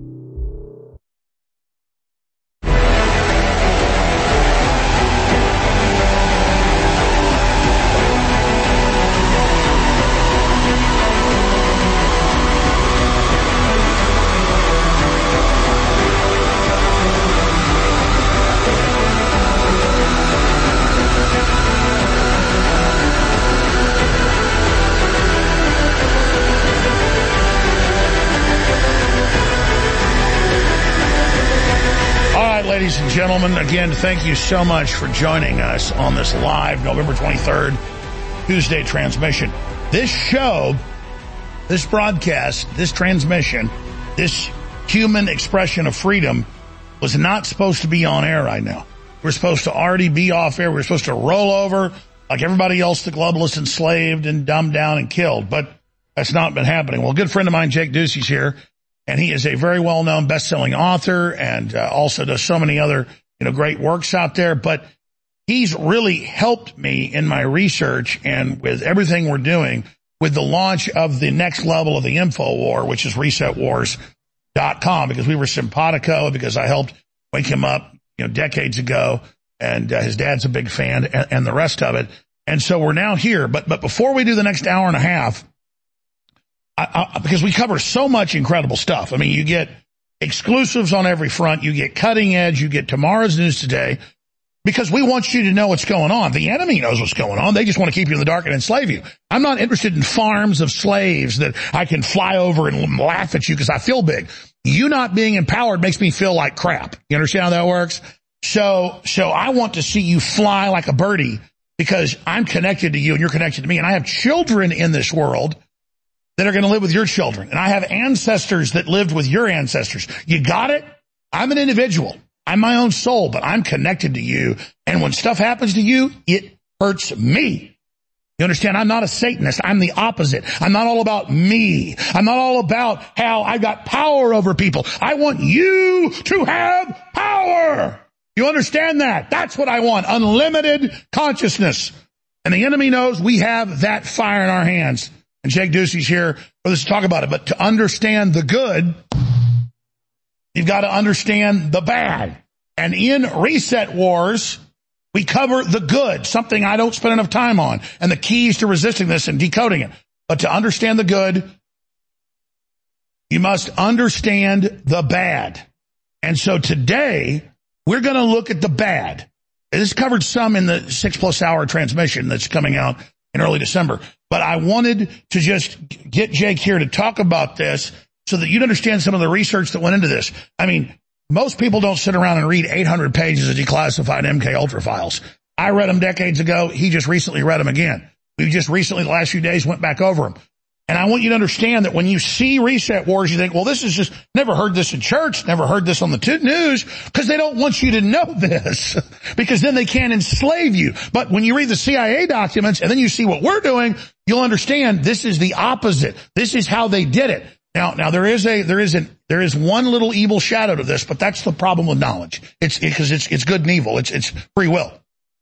Ladies and gentlemen, again, thank you so much for joining us on this live November twenty-third, Tuesday transmission. This show, this broadcast, this transmission, this human expression of freedom was not supposed to be on air right now. We're supposed to already be off air. We're supposed to roll over like everybody else, the globalists enslaved and dumbed down and killed. But that's not been happening. Well, a good friend of mine, Jake Ducey's here. And he is a very well-known best-selling author and uh, also does so many other, you know, great works out there. But he's really helped me in my research and with everything we're doing with the launch of the next level of the InfoWar, which is reset wars dot com, because we were simpatico, because I helped wake him up, you know, decades ago. And uh, his dad's a big fan and, and the rest of it. And so we're now here. But, but before we do the next hour and a half, I, I, because we cover so much incredible stuff. I mean, you get exclusives on every front. You get cutting edge. You get tomorrow's news today, because we want you to know what's going on. The enemy knows what's going on. They just want to keep you in the dark and enslave you. I'm not interested in farms of slaves that I can fly over and laugh at you because I feel big. You not being empowered makes me feel like crap. You understand how that works? So, so I want to see you fly like a birdie, because I'm connected to you and you're connected to me. And I have children in this world that are going to live with your children. And I have ancestors that lived with your ancestors. You got it? I'm an individual. I'm my own soul, but I'm connected to you. And when stuff happens to you, it hurts me. You understand? I'm not a Satanist. I'm the opposite. I'm not all about me. I'm not all about how I got power over people. I want you to have power. You understand that? That's what I want. Unlimited consciousness. And the enemy knows we have that fire in our hands. And Jake Ducey's here for us to talk about it. But to understand the good, you've got to understand the bad. And in Reset Wars, we cover the good, something I don't spend enough time on, and the keys to resisting this and decoding it. But to understand the good, you must understand the bad. And so today, we're going to look at the bad. This covered some in the six plus hour transmission that's coming out in early December. But I wanted to just get Jake here to talk about this so that you'd understand some of the research that went into this. I mean, most people don't sit around and read eight hundred pages of declassified M K Ultra files. I read them decades ago. He just recently read them again. We just recently, the last few days, went back over them. And I want you to understand that when you see Reset Wars, you think, well, this is just, never heard this in church, never heard this on the t- news, because they don't want you to know this, because then they can't enslave you. But when you read the C I A documents and then you see what we're doing, you'll understand this is the opposite. This is how they did it. Now, now there is a, there is an, there is one little evil shadow to this, but that's the problem with knowledge. It's, because it's, it's good and evil. It's, it's free will.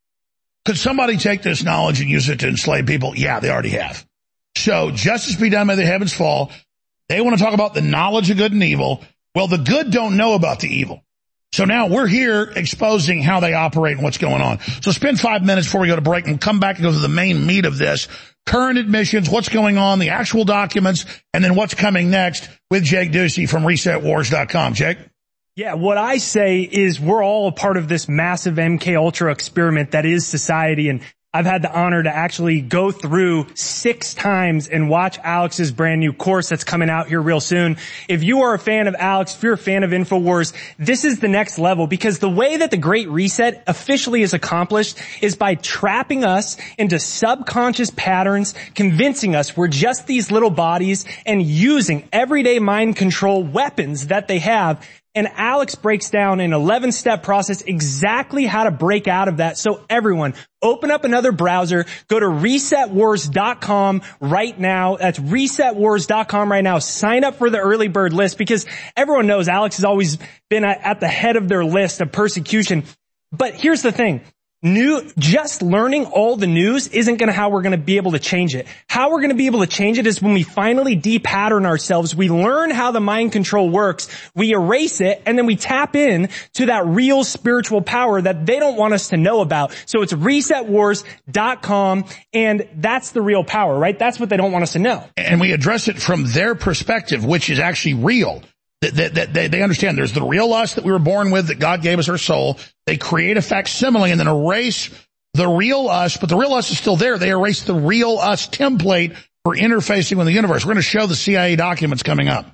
Could somebody take this knowledge and use it to enslave people? Yeah, they already have. So justice be done by the heavens fall. They want to talk about the knowledge of good and evil. Well, the good don't know about the evil. So now we're here exposing how they operate and what's going on. So spend five minutes before we go to break and come back and go to the main meat of this. Current admissions, what's going on, the actual documents, and then what's coming next with Jake Ducey from reset wars dot com. Jake? Yeah, what I say is we're all a part of this massive M K Ultra experiment that is society, and I've had the honor to actually go through six times and watch Alex's brand new course that's coming out here real soon. If you are a fan of Alex, if you're a fan of InfoWars, this is the next level, because the way that the Great Reset officially is accomplished is by trapping us into subconscious patterns, convincing us we're just these little bodies, and using everyday mind control weapons that they have. And Alex breaks down in an eleven-step process exactly how to break out of that. So everyone, open up another browser, go to reset wars dot com right now. That's reset wars dot com right now. Sign up for the early bird list, because everyone knows Alex has always been at the head of their list of persecution. But here's the thing. New, just learning all the news isn't going to how we're going to be able to change it. How we're going to be able to change it is when we finally de-pattern ourselves. We learn how the mind control works. We erase it, and then we tap in to that real spiritual power that they don't want us to know about. So it's reset wars dot com, and that's the real power, right? That's what they don't want us to know. And we address it from their perspective, which is actually real. That, that, that they understand there's the real us that we were born with, that God gave us our soul. They create a facsimile and then erase the real us, but the real us is still there. They erase the real us template for interfacing with the universe. We're going to show the C I A documents coming up.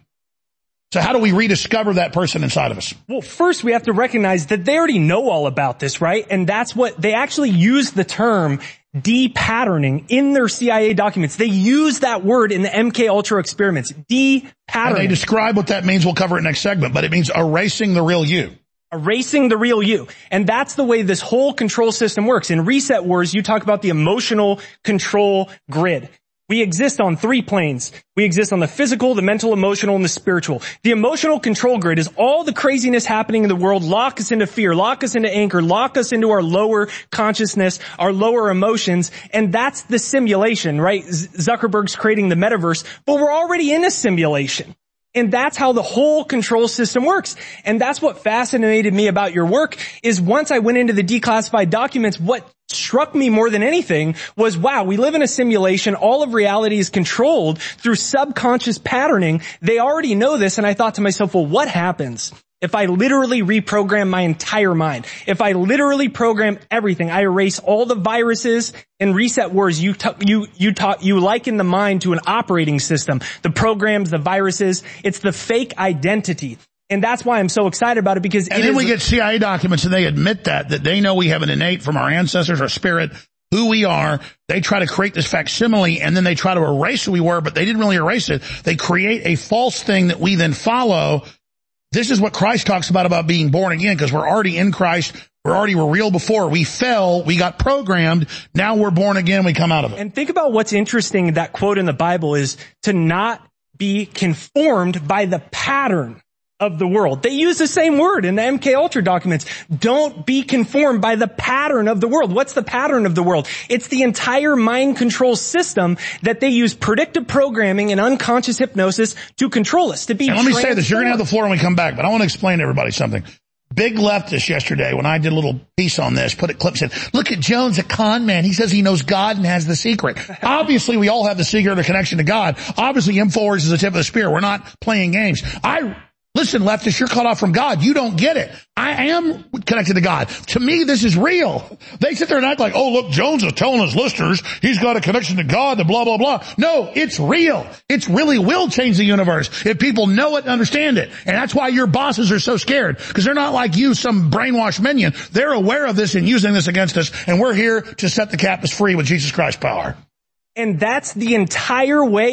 So how do we rediscover that person inside of us? Well, first we have to recognize that they already know all about this, right? And that's what they actually use the term de-patterning in their C I A documents. They use that word in the M K Ultra experiments. De-patterning. And they describe what that means. We'll cover it next segment, but it means erasing the real you. Erasing the real you. And that's the way this whole control system works. In Reset Wars, you talk about the emotional control grid. We exist on three planes. We exist on the physical, the mental, emotional, and the spiritual. The emotional control grid is all the craziness happening in the world, lock us into fear, lock us into anger, lock us into our lower consciousness, our lower emotions, and that's the simulation, right? Zuckerberg's creating the metaverse, but we're already in a simulation. And that's how the whole control system works. And that's what fascinated me about your work, is once I went into the declassified documents, what struck me more than anything was, wow, we live in a simulation. All of reality is controlled through subconscious patterning. They already know this. And I thought to myself, well, what happens if I literally reprogram my entire mind? If I literally program everything, I erase all the viruses. In Reset Wars, you t- you you taught you liken the mind to an operating system. The programs, the viruses, it's the fake identity. And that's why I'm so excited about it, because and it then is, we get C I A documents and they admit that, that they know we have an innate from our ancestors, our spirit, who we are. They try to create this facsimile and then they try to erase who we were, but they didn't really erase it. They create a false thing that we then follow. This is what Christ talks about, about being born again, because we're already in Christ. We're already were real before. We fell. We got programmed. Now we're born again. We come out of it. And think about what's interesting. That quote in the Bible is to not be conformed by the pattern of the world. They use the same word in the M K Ultra documents. Don't be conformed by the pattern of the world. What's the pattern of the world? It's the entire mind control system that they use predictive programming and unconscious hypnosis to control us, to be and let me say this. You're going to have the floor when we come back, but I want to explain to everybody something. Big leftist yesterday, when I did a little piece on this, put a clip, said, look at Jones, a con man. He says he knows God and has the secret. Obviously, we all have the secret of the connection to God. Obviously, InfoWars is the tip of the spear. We're not playing games. I Listen, leftists, you're cut off from God. You don't get it. I am connected to God. To me, this is real. They sit there and act like, oh, look, Jones is telling his listeners he's got a connection to God, the blah, blah, blah. No, it's real. It really will change the universe if people know it and understand it. And that's why your bosses are so scared, because they're not like you, some brainwashed minion. They're aware of this and using this against us, and we're here to set the captives free with Jesus Christ's power. And that's the entire way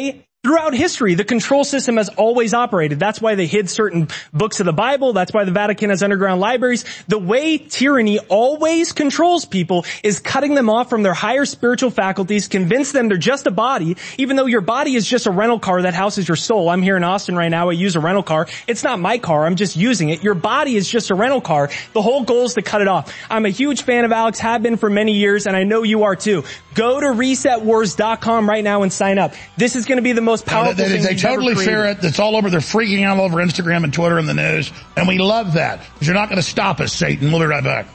Throughout history, the control system has always operated. That's why they hid certain books of the Bible. That's why the Vatican has underground libraries. The way tyranny always controls people is cutting them off from their higher spiritual faculties, convince them they're just a body, even though your body is just a rental car that houses your soul. I'm here in Austin right now. I use a rental car. It's not my car. I'm just using it. Your body is just a rental car. The whole goal is to cut it off. I'm a huge fan of Alex, have been for many years, and I know you are too. Go to reset wars dot com right now and sign up. This is going to be the most powerful they, they, thing they we've totally ever fear created. it. It's all over. They're freaking out all over Instagram and Twitter and the news. And we love that. Because you're not going to stop us, Satan. We'll be right back.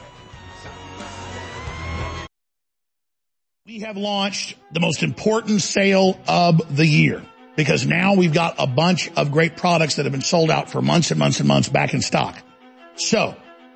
We have launched the most important sale of the year. Because now we've got a bunch of great products that have been sold out for months and months and months back in stock. So,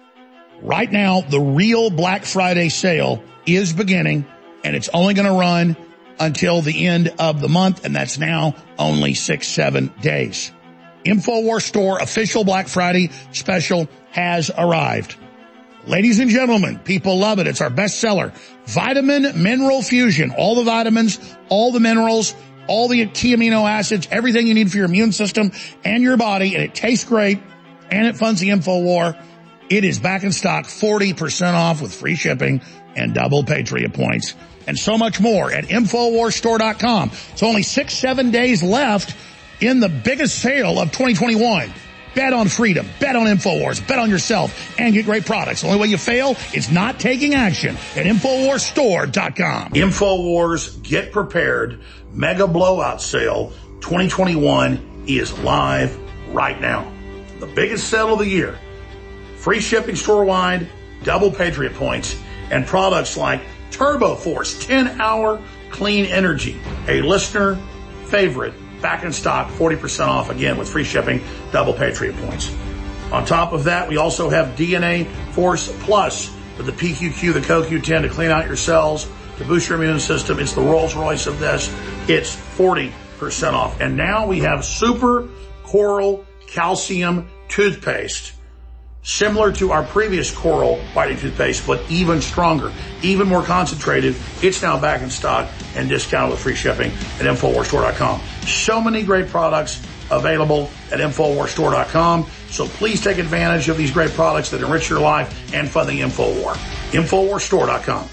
right now, the real Black Friday sale is beginning. And it's only going to run until the end of the month, and that's now only six, seven days. InfoWars Store official Black Friday special has arrived. Ladies and gentlemen, people love it. It's our best seller. Vitamin Mineral Fusion. All the vitamins, all the minerals, all the key amino acids, everything you need for your immune system and your body, and it tastes great, and it funds the InfoWar. It is back in stock, forty percent off with free shipping and double Patriot points. And so much more at InfoWars Store dot com. It's only six, seven days left in the biggest sale of twenty twenty-one. Bet on freedom. Bet on InfoWars. Bet on yourself and get great products. The only way you fail is not taking action at InfoWars Store dot com. InfoWars Get Prepared Mega Blowout Sale twenty twenty-one is live right now. The biggest sale of the year. Free shipping store-wide, double Patriot points, and products like Turbo Force ten hour Clean Energy, a listener favorite, back in stock, forty percent off again with free shipping, double Patriot points. On top of that, we also have D N A Force Plus with the P Q Q, the C O Q ten to clean out your cells, to boost your immune system. It's the Rolls Royce of this. It's forty percent off. And now we have Super Coral Calcium Toothpaste. Similar to our previous Coral Whitening Toothpaste, but even stronger, even more concentrated. It's now back in stock and discounted with free shipping at InfoWars Store dot com. So many great products available at InfoWars Store dot com. So please take advantage of these great products that enrich your life and fund the InfoWar. InfoWars Store dot com.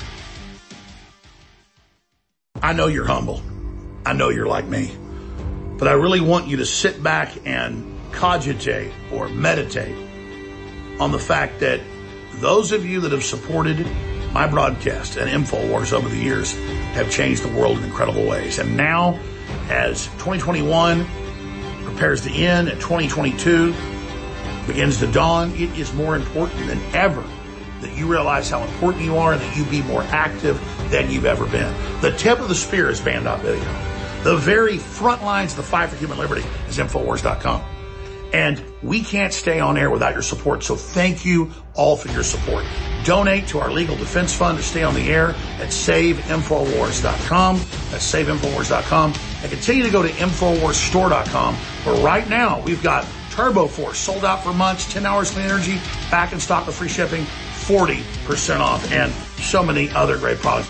I know you're humble. I know you're like me. But I really want you to sit back and cogitate or meditate on the fact that those of you that have supported my broadcast and InfoWars over the years have changed the world in incredible ways. And now, as twenty twenty-one prepares to end and twenty twenty-two begins to dawn, it is more important than ever that you realize how important you are and that you be more active than you've ever been. The tip of the spear is Band dot video. The very front lines of the fight for human liberty is InfoWars dot com. And we can't stay on air without your support, so thank you all for your support. Donate to our legal defense fund to stay on the air at Save InfoWars dot com. That's Save InfoWars dot com. And continue to go to InfoWars Store dot com, where right now we've got Turbo Force sold out for months, ten hours clean energy, back in stock with free shipping, forty percent off, and so many other great products.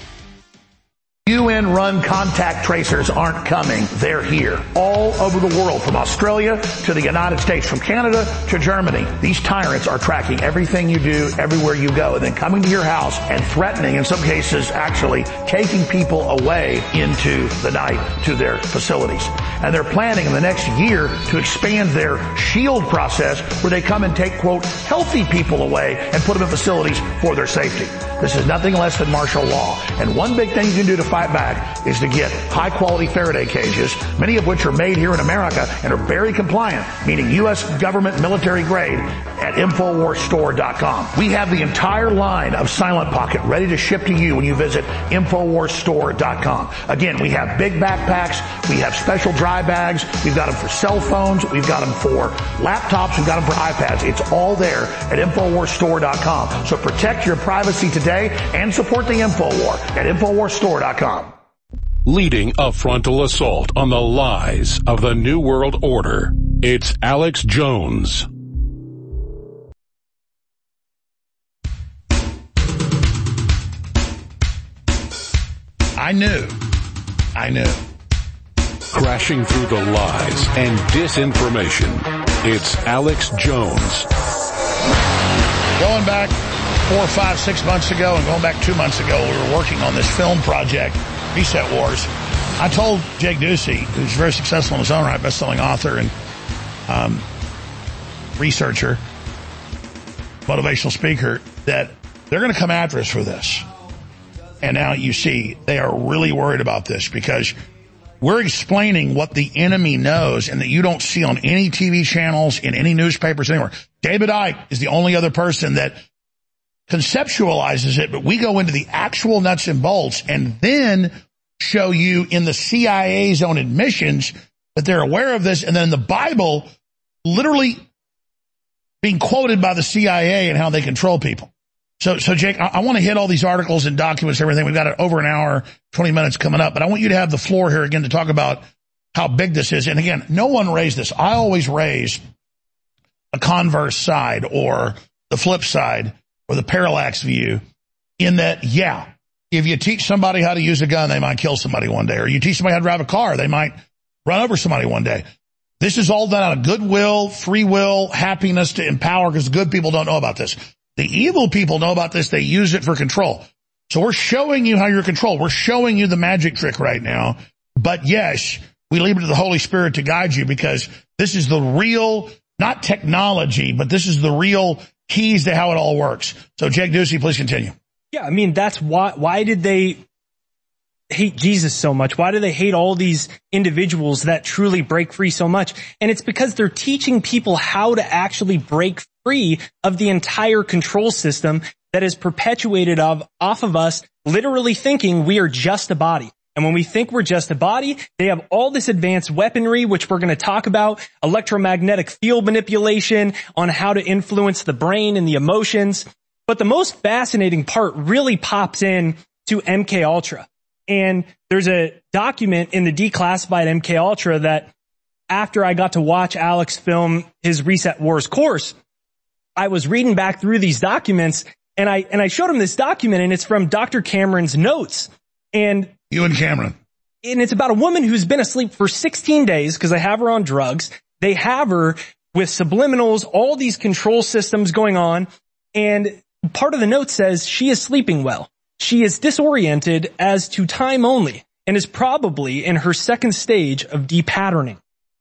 U N-run contact tracers aren't coming. They're here. All over the world, from Australia to the United States, from Canada to Germany. These tyrants are tracking everything you do, everywhere you go, and then coming to your house and threatening, in some cases actually taking people away into the night to their facilities. And they're planning in the next year to expand their SHIELD process, where they come and take, quote, healthy people away and put them in facilities for their safety. This is nothing less than martial law. And one big thing you can do to fight back is to get high quality Faraday cages, many of which are made here in America and are very compliant, meaning U S government military grade, at InfoWars Store dot com. We have the entire line of Silent Pocket ready to ship to you when you visit InfoWars Store dot com. Again, we have big backpacks, we have special dry bags, we've got them for cell phones, we've got them for laptops, we've got them for iPads. It's all there at InfoWars Store dot com. So protect your privacy today and support the InfoWar at InfoWars Store dot com. Leading a frontal assault on the lies of the New World Order, it's Alex Jones. I knew, I knew, crashing through the lies and disinformation. It's Alex Jones. Going back four, five, six months ago and going back two months ago, we were working on this film project, Reset Wars. I told Jake Ducey, who's very successful in his own right, best-selling author and um, researcher, motivational speaker, that they're going to come after us for this. And now you see they are really worried about this because we're explaining what the enemy knows and that you don't see on any T V channels, in any newspapers, anywhere. David Icke is the only other person that conceptualizes it, but we go into the actual nuts and bolts and then show you in the C I A's own admissions that they're aware of this, and then the Bible literally being quoted by the C I A and how they control people. So, so Jake, I, I want to hit all these articles and documents, everything. We've got over an hour, twenty minutes coming up, but I want you to have the floor here again to talk about how big this is. And again, no one raised this. I always raise a converse side or the flip side or the parallax view in that, yeah, if you teach somebody how to use a gun, they might kill somebody one day. Or you teach somebody how to drive a car, they might run over somebody one day. This is all done out of goodwill, free will, happiness to empower, because good people don't know about this. The evil people know about this. They use it for control. So we're showing you how you're controlled. We're showing you the magic trick right now. But yes, we leave it to the Holy Spirit to guide you, because this is the real, not technology, but this is the real keys to how it all works. So Jake Ducey, please continue. Yeah, I mean, that's why, why did they hate Jesus so much? Why do they hate all these individuals that truly break free so much? And it's because they're teaching people how to actually break free of the entire control system that is perpetuated of, off of us literally thinking we are just a body. And when we think we're just a body, they have all this advanced weaponry, which we're going to talk about, electromagnetic field manipulation on how to influence the brain and the emotions. But the most fascinating part really pops in to M K Ultra. And there's a document in the Declassified M K Ultra that after I got to watch Alex film his Reset Wars course, I was reading back through these documents, and I and I showed him this document, and it's from Doctor Cameron's notes. And you and Cameron. And it's about a woman who's been asleep for sixteen days because they have her on drugs. They have her with subliminals, all these control systems going on. And part of the note says she is sleeping well. She is disoriented as to time only and is probably in her second stage of depatterning.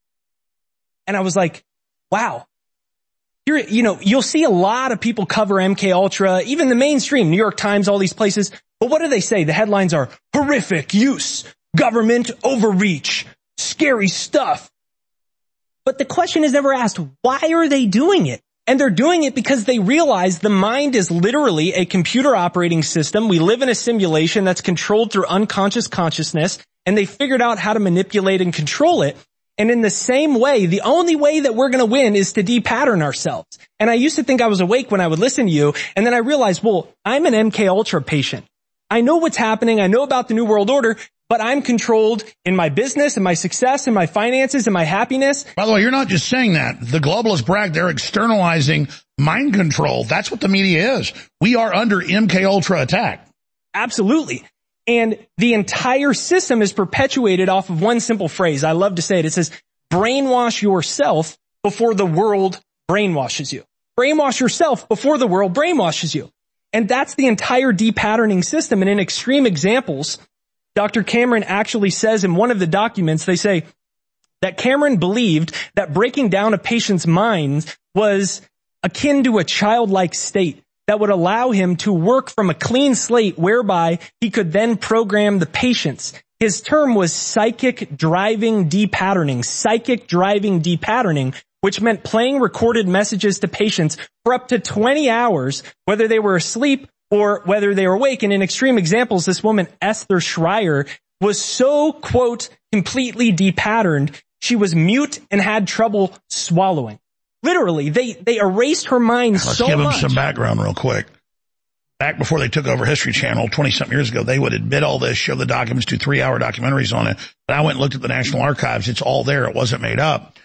And I was like, wow. You're, you know, you'll see a lot of people cover M K Ultra, even the mainstream, New York Times, all these places. But what do they say? The headlines are horrific use, government overreach, scary stuff. But the question is never asked, why are they doing it? And they're doing it because they realize the mind is literally a computer operating system. We live in a simulation that's controlled through unconscious consciousness, and they figured out how to manipulate and control it. And in the same way, the only way that we're going to win is to depattern ourselves. And I used to think I was awake when I would listen to you, and then I realized, well, I'm an M K Ultra patient. I know what's happening. I know about the New World Order, but I'm controlled in my business and my success and my finances and my happiness. By the way, you're not just saying that. The globalists brag they're externalizing mind control. That's what the media is. We are under M K Ultra attack. Absolutely. And the entire system is perpetuated off of one simple phrase. I love to say it. It says, brainwash yourself before the world brainwashes you. Brainwash yourself before the world brainwashes you. And that's the entire depatterning system. And in extreme examples, Doctor Cameron actually says in one of the documents, they say that Cameron believed that breaking down a patient's mind was akin to a childlike state that would allow him to work from a clean slate whereby he could then program the patients. His term was psychic driving depatterning, psychic driving depatterning, which meant playing recorded messages to patients for up to twenty hours, whether they were asleep or whether they were awake. And in extreme examples, this woman, Esther Schreier, was so, quote, completely depatterned, she was mute and had trouble swallowing. Literally, they, they erased her mind Let's so much. Let's give them some background real quick. Back before they took over History Channel twenty-something years ago, they would admit all this, show the documents, do three-hour documentaries on it. But I went and looked at the National Archives. It's all there. It wasn't made up.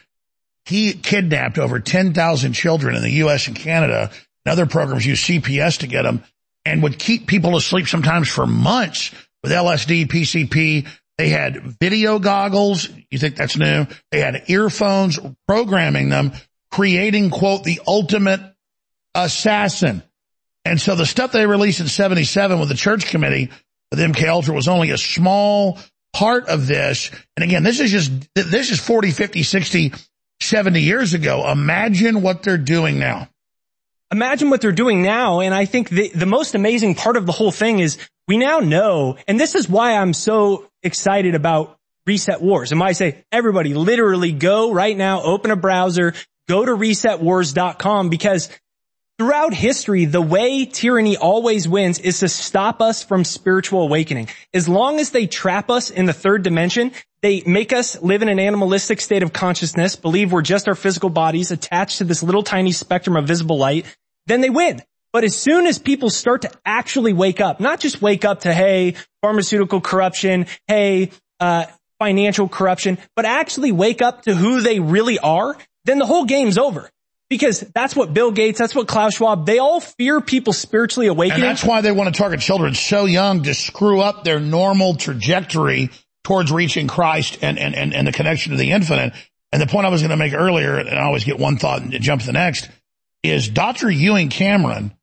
He kidnapped over ten thousand children in the U S and Canada, and other programs use C P S to get them, and would keep people asleep sometimes for months with L S D, P C P, They had video goggles. You think that's new? They had earphones, programming them, creating, quote, the ultimate assassin. And so the stuff they released in seventy-seven with the church committee with M K Ultra was only a small part of this. And again, this is just, this is forty, fifty, sixty, seventy years ago. Imagine what they're doing now. Imagine what they're doing now. And I think the, the most amazing part of the whole thing is we now know, and this is why I'm so excited about Reset Wars. And why I say everybody literally go right now, open a browser, go to reset wars dot com, because throughout history, the way tyranny always wins is to stop us from spiritual awakening. As long as they trap us in the third dimension, they make us live in an animalistic state of consciousness, believe we're just our physical bodies attached to this little tiny spectrum of visible light, then they win. But as soon as people start to actually wake up, not just wake up to, hey, pharmaceutical corruption, hey, uh, financial corruption, but actually wake up to who they really are, then the whole game's over. Because that's what Bill Gates, that's what Klaus Schwab, they all fear people spiritually awakening. And that's why they want to target children so young to screw up their normal trajectory towards reaching Christ and, and, and, and the connection to the infinite. And the point I was going to make earlier, and I always get one thought and jump to the next, is Doctor Ewing Cameron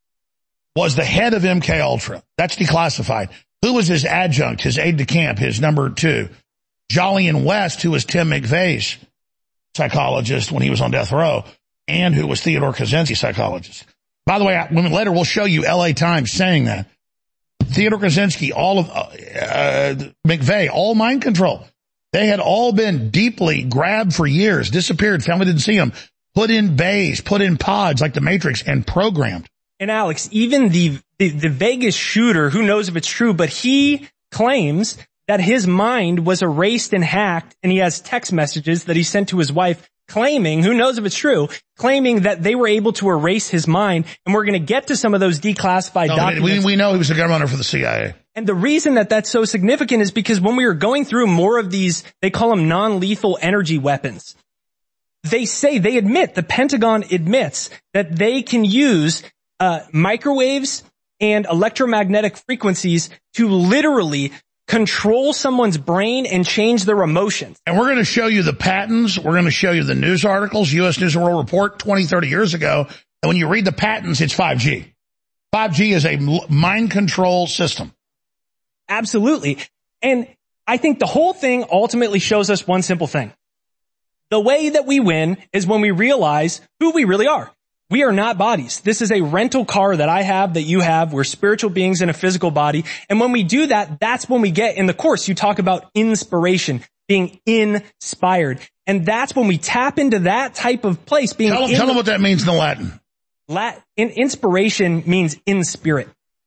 was the head of M K Ultra. That's declassified. Who was his adjunct, his aide de camp, his number two? Jolyon West, who was Tim McVeigh's psychologist when he was on death row, and who was Theodore Kaczynski, psychologist. By the way, when later we'll show you L A Times saying that. Theodore Kaczynski, all of, uh, McVeigh, all mind control. They had all been deeply grabbed for years, disappeared, family didn't see them, put in bays, put in pods like the Matrix, and programmed. And Alex, even the, the, the Vegas shooter, who knows if it's true, but he claims that his mind was erased and hacked, and he has text messages that he sent to his wife claiming, who knows if it's true, claiming that they were able to erase his mind, and we're going to get to some of those declassified no, documents. We, we know he was a gun runner for the C I A. And the reason that that's so significant is because when we were going through more of these, they call them non-lethal energy weapons. They say, they admit, the Pentagon admits that they can use uh microwaves and electromagnetic frequencies to literally control someone's brain and change their emotions. And we're going to show you the patents. We're going to show you the news articles, U S News and World Report twenty, thirty years ago. And when you read the patents, it's five G. five G is a mind control system. Absolutely. And I think the whole thing ultimately shows us one simple thing. The way that we win is when we realize who we really are. We are not bodies. This is a rental car that I have, that you have. We're spiritual beings in a physical body. And when we do that, that's when we get, in the course, you talk about inspiration, being inspired. And that's when we tap into that type of place. Being Tell them, tell them what that means in the Latin. Latin in, inspiration means in spirit.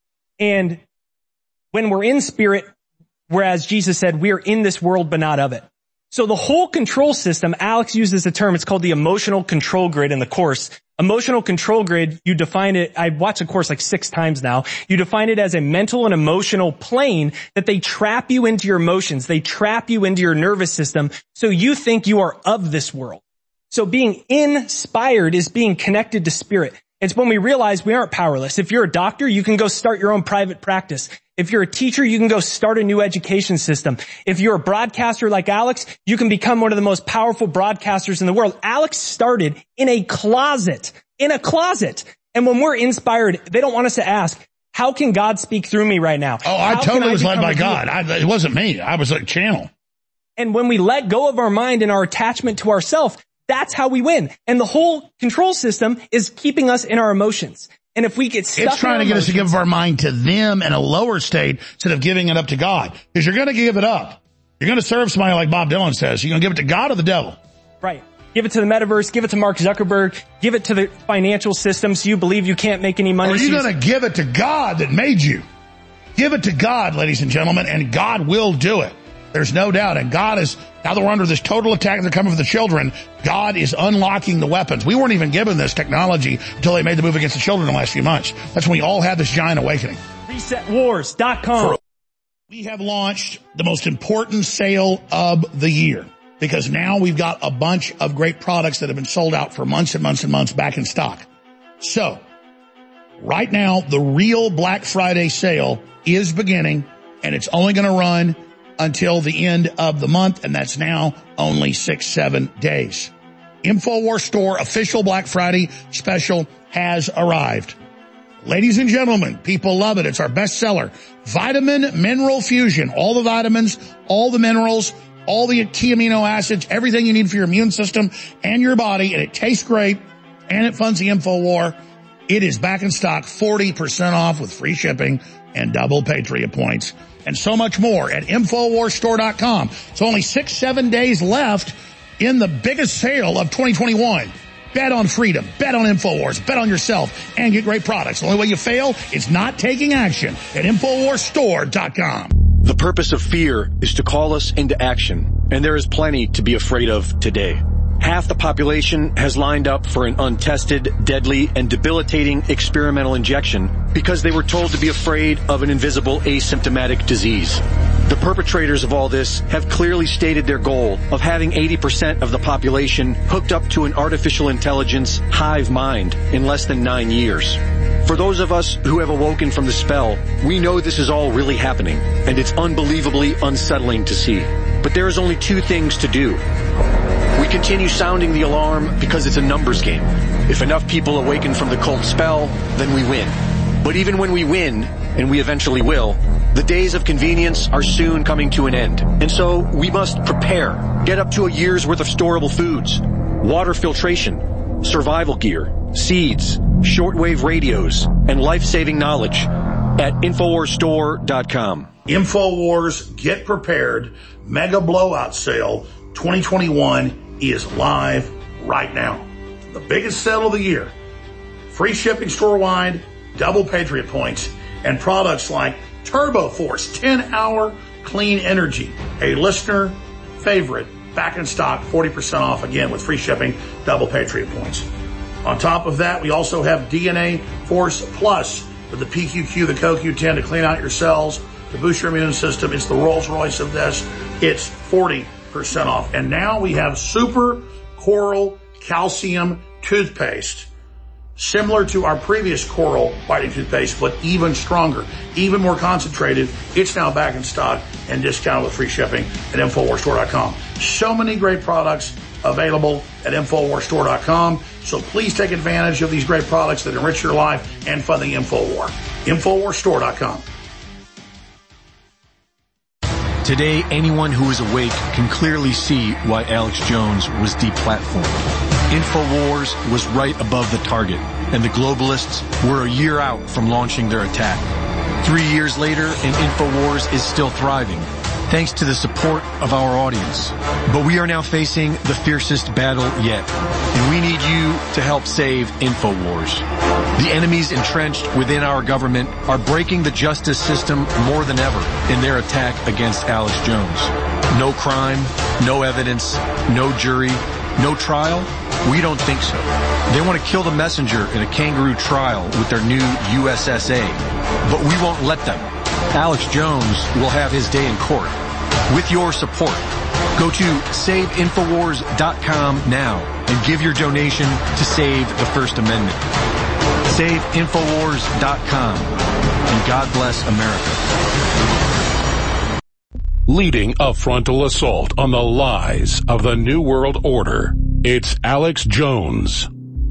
And when we're in spirit, whereas Jesus said, we are in this world, but not of it. So the whole control system, Alex uses the term, it's called the emotional control grid in the course. Emotional control grid, you define it, I've watched the course like six times now, you define it as a mental and emotional plane that they trap you into your emotions, they trap you into your nervous system, so you think you are of this world. So being inspired is being connected to spirit. It's when we realize we aren't powerless. If you're a doctor, you can go start your own private practice. If you're a teacher, you can go start a new education system. If you're a broadcaster like Alex, you can become one of the most powerful broadcasters in the world. Alex started in a closet, in a closet. And when we're inspired, they don't want us to ask, how can God speak through me right now? Oh, I How totally I was led by become a God. I, it wasn't me. I was a channel. And when we let go of our mind and our attachment to ourself, that's how we win. And the whole control system is keeping us in our emotions. And if we get stuck It's trying to get us to give our mind to them in a lower state instead of giving it up to God. Because you're going to give it up. You're going to serve somebody like Bob Dylan says. You're going to give it to God or the devil. Right. Give it to the metaverse. Give it to Mark Zuckerberg. Give it to the financial system so you believe you can't make any money. Or are you going to give it to God that made you? Give it to God, ladies and gentlemen, and God will do it. There's no doubt. And God is, now that we're under this total attack that's coming for the children, God is unlocking the weapons. We weren't even given this technology until they made the move against the children in the last few months. That's when we all had this giant awakening. reset wars dot com. We have launched the most important sale of the year because now we've got a bunch of great products that have been sold out for months and months and months back in stock. So right now, the real Black Friday sale is beginning, and it's only going to run until the end of the month, and that's now only six, seven days. InfoWars Store official Black Friday special has arrived. Ladies and gentlemen, people love it. It's our best seller. Vitamin Mineral Fusion. All the vitamins, all the minerals, all the key amino acids, everything you need for your immune system and your body, and it tastes great, and it funds the InfoWar. It is back in stock, forty percent off with free shipping and double Patriot points, and so much more at InfoWars Store dot com. It's only six, seven days left in the biggest sale of twenty twenty-one. Bet on freedom, bet on InfoWars, bet on yourself, and get great products. The only way you fail is not taking action at InfoWars Store dot com. The purpose of fear is to call us into action, and there is plenty to be afraid of today. Half the population has lined up for an untested, deadly, and debilitating experimental injection because they were told to be afraid of an invisible asymptomatic disease. The perpetrators of all this have clearly stated their goal of having eighty percent of the population hooked up to an artificial intelligence hive mind in less than nine years. For those of us who have awoken from the spell, we know this is all really happening, and it's unbelievably unsettling to see. But there is only two things to do. We continue sounding the alarm because it's a numbers game. If enough people awaken from the cult spell, then we win. But even when we win, and we eventually will, the days of convenience are soon coming to an end. And so we must prepare. Get up to a year's worth of storable foods, water filtration, survival gear, seeds, shortwave radios, and life-saving knowledge at InfoWars Store dot com. InfoWars Get Prepared Mega Blowout Sale twenty twenty-one is live right now. The biggest sale of the year. Free shipping store-wide, double Patriot points, and products like Turbo Force ten hour Clean Energy, a listener favorite, back in stock, forty percent off again with free shipping, double Patriot points. On top of that, we also have D N A Force Plus with the P Q Q, the C O Q ten to clean out your cells, to boost your immune system. It's the Rolls Royce of this. It's forty percent off. And now we have Super Coral Calcium Toothpaste, similar to our previous Coral Whitening Toothpaste, but even stronger, even more concentrated. It's now back in stock and discounted with free shipping at InfoWars Store dot com. So many great products available at InfoWars Store dot com. So please take advantage of these great products that enrich your life and fund the InfoWar. InfoWars Store dot com. Today, anyone who is awake can clearly see why Alex Jones was deplatformed. InfoWars was right above the target, and the globalists were a year out from launching their attack. Three years later, and InfoWars is still thriving, thanks to the support of our audience. But we are now facing the fiercest battle yet, and we need you to help save InfoWars. The enemies entrenched within our government are breaking the justice system more than ever in their attack against Alex Jones. No crime, no evidence, no jury, no trial? We don't think so. They want to kill the messenger in a kangaroo trial with their new U S S A, but we won't let them. Alex Jones will have his day in court. With your support, go to save infowars dot com now and give your donation to save the First Amendment. save infowars dot com, and God bless America. Leading a frontal assault on the lies of the New World Order, it's Alex Jones.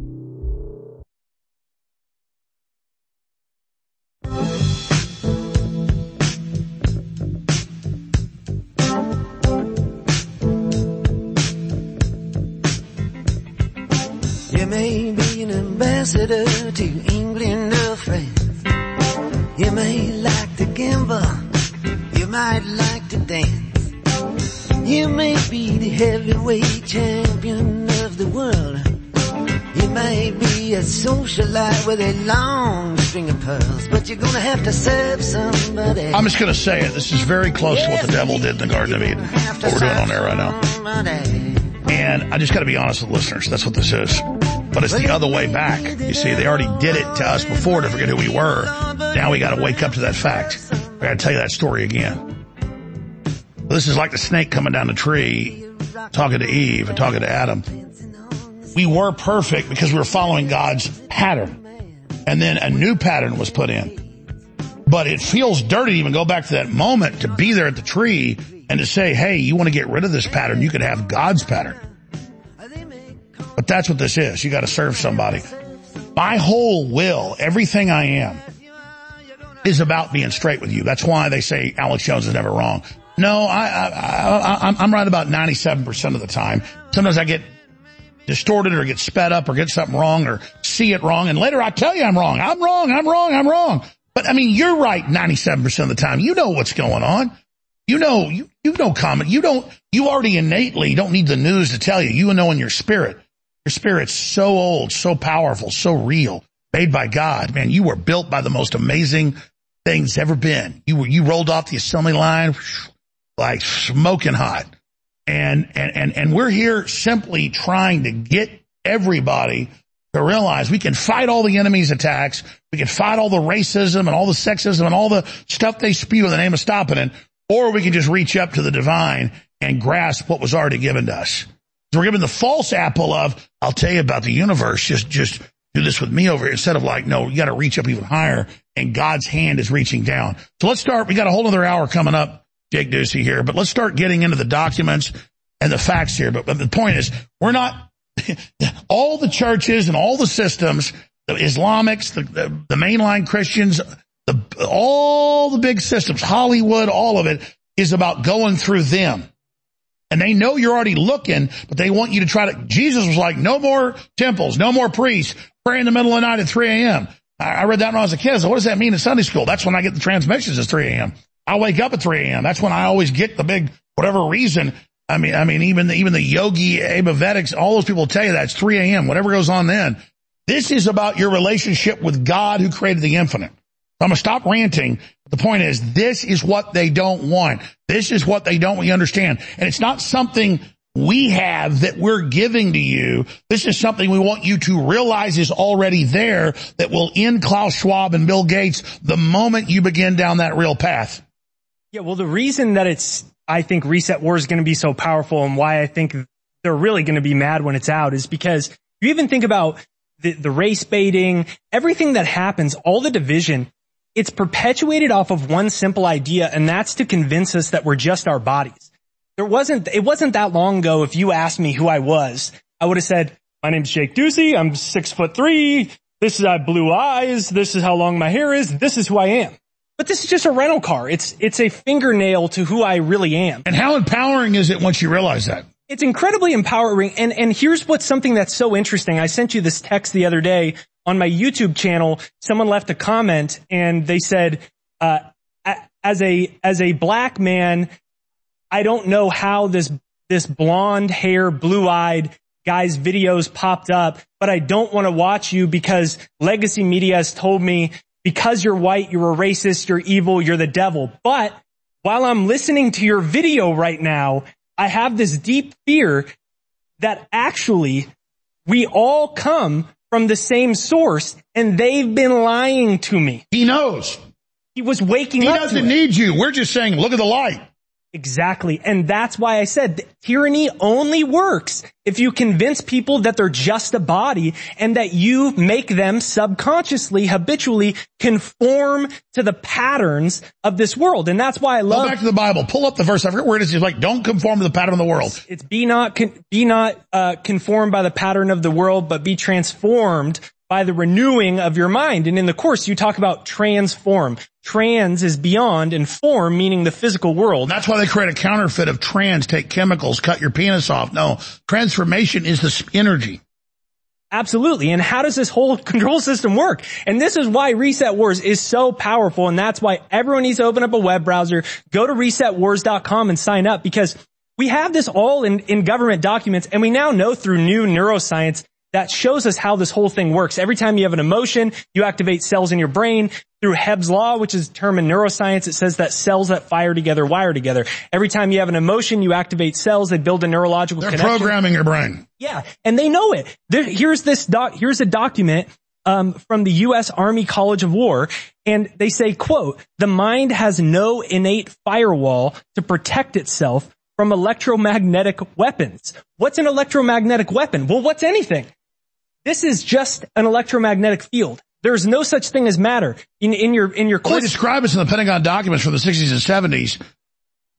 You may be an ambassador to England or France. You may like to gamble. You might like to dance. You may be the heavyweight champion of the world. You may be a socialite with a long string of pearls, but you're gonna have to serve somebody. I'm just gonna say it. This is very close yes, to what the devil did in the Garden of Eden. What we're doing on air right now. Somebody. And I just gotta be honest with listeners. That's what this is. But it's the other way back. You see, they already did it to us before to forget who we were. Now we gotta wake up to that fact. I gotta tell you that story again. This is like the snake coming down the tree, talking to Eve and talking to Adam. We were perfect because we were following God's pattern. And then a new pattern was put in. But it feels dirty to even go back to that moment to be there at the tree and to say, hey, you want to get rid of this pattern, you could have God's pattern. But that's what this is. You got to serve somebody. My whole will, everything I am, is about being straight with you. That's why they say Alex Jones is never wrong. No, I, I, I, I'm right about ninety-seven percent of the time. Sometimes I get distorted or get sped up or get something wrong or see it wrong, and later I tell you I'm wrong. I'm wrong, I'm wrong, I'm wrong. But I mean, you're right ninety-seven percent of the time. You know what's going on. You know, you, you know comment. You don't, you already innately don't need the news to tell you. You know in your spirit. Your spirit's so old, so powerful, so real, made by God. Man, you were built by the most amazing things ever been. You were, you rolled off the assembly line like smoking hot. And, and, and, and we're here simply trying to get everybody to realize we can fight all the enemy's attacks. We can fight all the racism and all the sexism and all the stuff they spew in the name of stopping it. Or we can just reach up to the divine and grasp what was already given to us. So we're given the false apple of, I'll tell you about the universe. Just, just do this with me over here. Instead of like, no, you got to reach up even higher, and God's hand is reaching down. So let's start. We got a whole other hour coming up, Jake Ducey here, but let's start getting into the documents and the facts here. But, but the point is, we're not, all the churches and all the systems, the Islamics, the, the, the mainline Christians, the, all the big systems, Hollywood, all of it is about going through them. And they know you're already looking, but they want you to try to, Jesus was like, no more temples, no more priests, pray in the middle of the night at three a.m. I read that when I was a kid. So what does that mean in Sunday school? That's when I get the transmissions at three a.m. I wake up at three a.m. That's when I always get the big, whatever reason. I mean, I mean, even the, even the Yogi Ayurvedics, all those people tell you that it's three a.m., whatever goes on then. This is about your relationship with God who created the infinite. I'm going to stop ranting. The point is, this is what they don't want. This is what they don't want you to understand. And it's not something we have that we're giving to you. This is something we want you to realize is already there that will end Klaus Schwab and Bill Gates the moment you begin down that real path. Yeah, well, the reason that it's, I think Reset War is going to be so powerful and why I think they're really going to be mad when it's out is because you even think about the, the race baiting, everything that happens, all the division. It's perpetuated off of one simple idea, and that's to convince us that we're just our bodies. There wasn't, it wasn't that long ago if you asked me who I was, I would have said, my name's Jake Ducey, I'm six foot three, this is, I have blue eyes, this is how long my hair is, this is who I am. But this is just a rental car. It's, it's a fingernail to who I really am. And how empowering is it once you realize that? It's incredibly empowering. And, and here's what's something that's so interesting. I sent you this text the other day on my YouTube channel. Someone left a comment and they said, uh, as a, as a black man, I don't know how this, this blonde hair, blue eyed guy's videos popped up, but I don't want to watch you because legacy media has told me because you're white, you're a racist, you're evil, you're the devil. But while I'm listening to your video right now, I have this deep fear that actually we all come from the same source and they've been lying to me. He knows. He was waking he up. He doesn't to need you. We're just saying, look at the light. Exactly. And that's why I said that tyranny only works if you convince people that they're just a body and that you make them subconsciously, habitually conform to the patterns of this world. And that's why I love... Go back to the Bible. Pull up the verse. I forget where it is. It's like, don't conform to the pattern of the world. It's, it's be not, con, be not, uh, conformed by the pattern of the world, but be transformed by the renewing of your mind. And in the course, you talk about transform. Trans is beyond, and form meaning the physical world. That's why they create a counterfeit of trans, take chemicals, cut your penis off. No, transformation is the energy. Absolutely. And how does this whole control system work? And this is why Reset Wars is so powerful. And that's why everyone needs to open up a web browser, go to reset wars dot com and sign up, because we have this all in, in government documents. And we now know through new neuroscience that shows us how this whole thing works. Every time you have an emotion, you activate cells in your brain. Through Hebb's law, which is a term in neuroscience, it says that cells that fire together wire together. Every time you have an emotion, you activate cells that build a neurological They're connection. They're programming your brain. Yeah, and they know it. There, here's this doc, here's a document um, from the U S Army College of War, and they say, quote, "The mind has no innate firewall to protect itself from electromagnetic weapons." What's an electromagnetic weapon? Well, what's anything? This is just an electromagnetic field. There's no such thing as matter in, in your, in your course. Well, they describe us in the Pentagon documents from the sixties and seventies.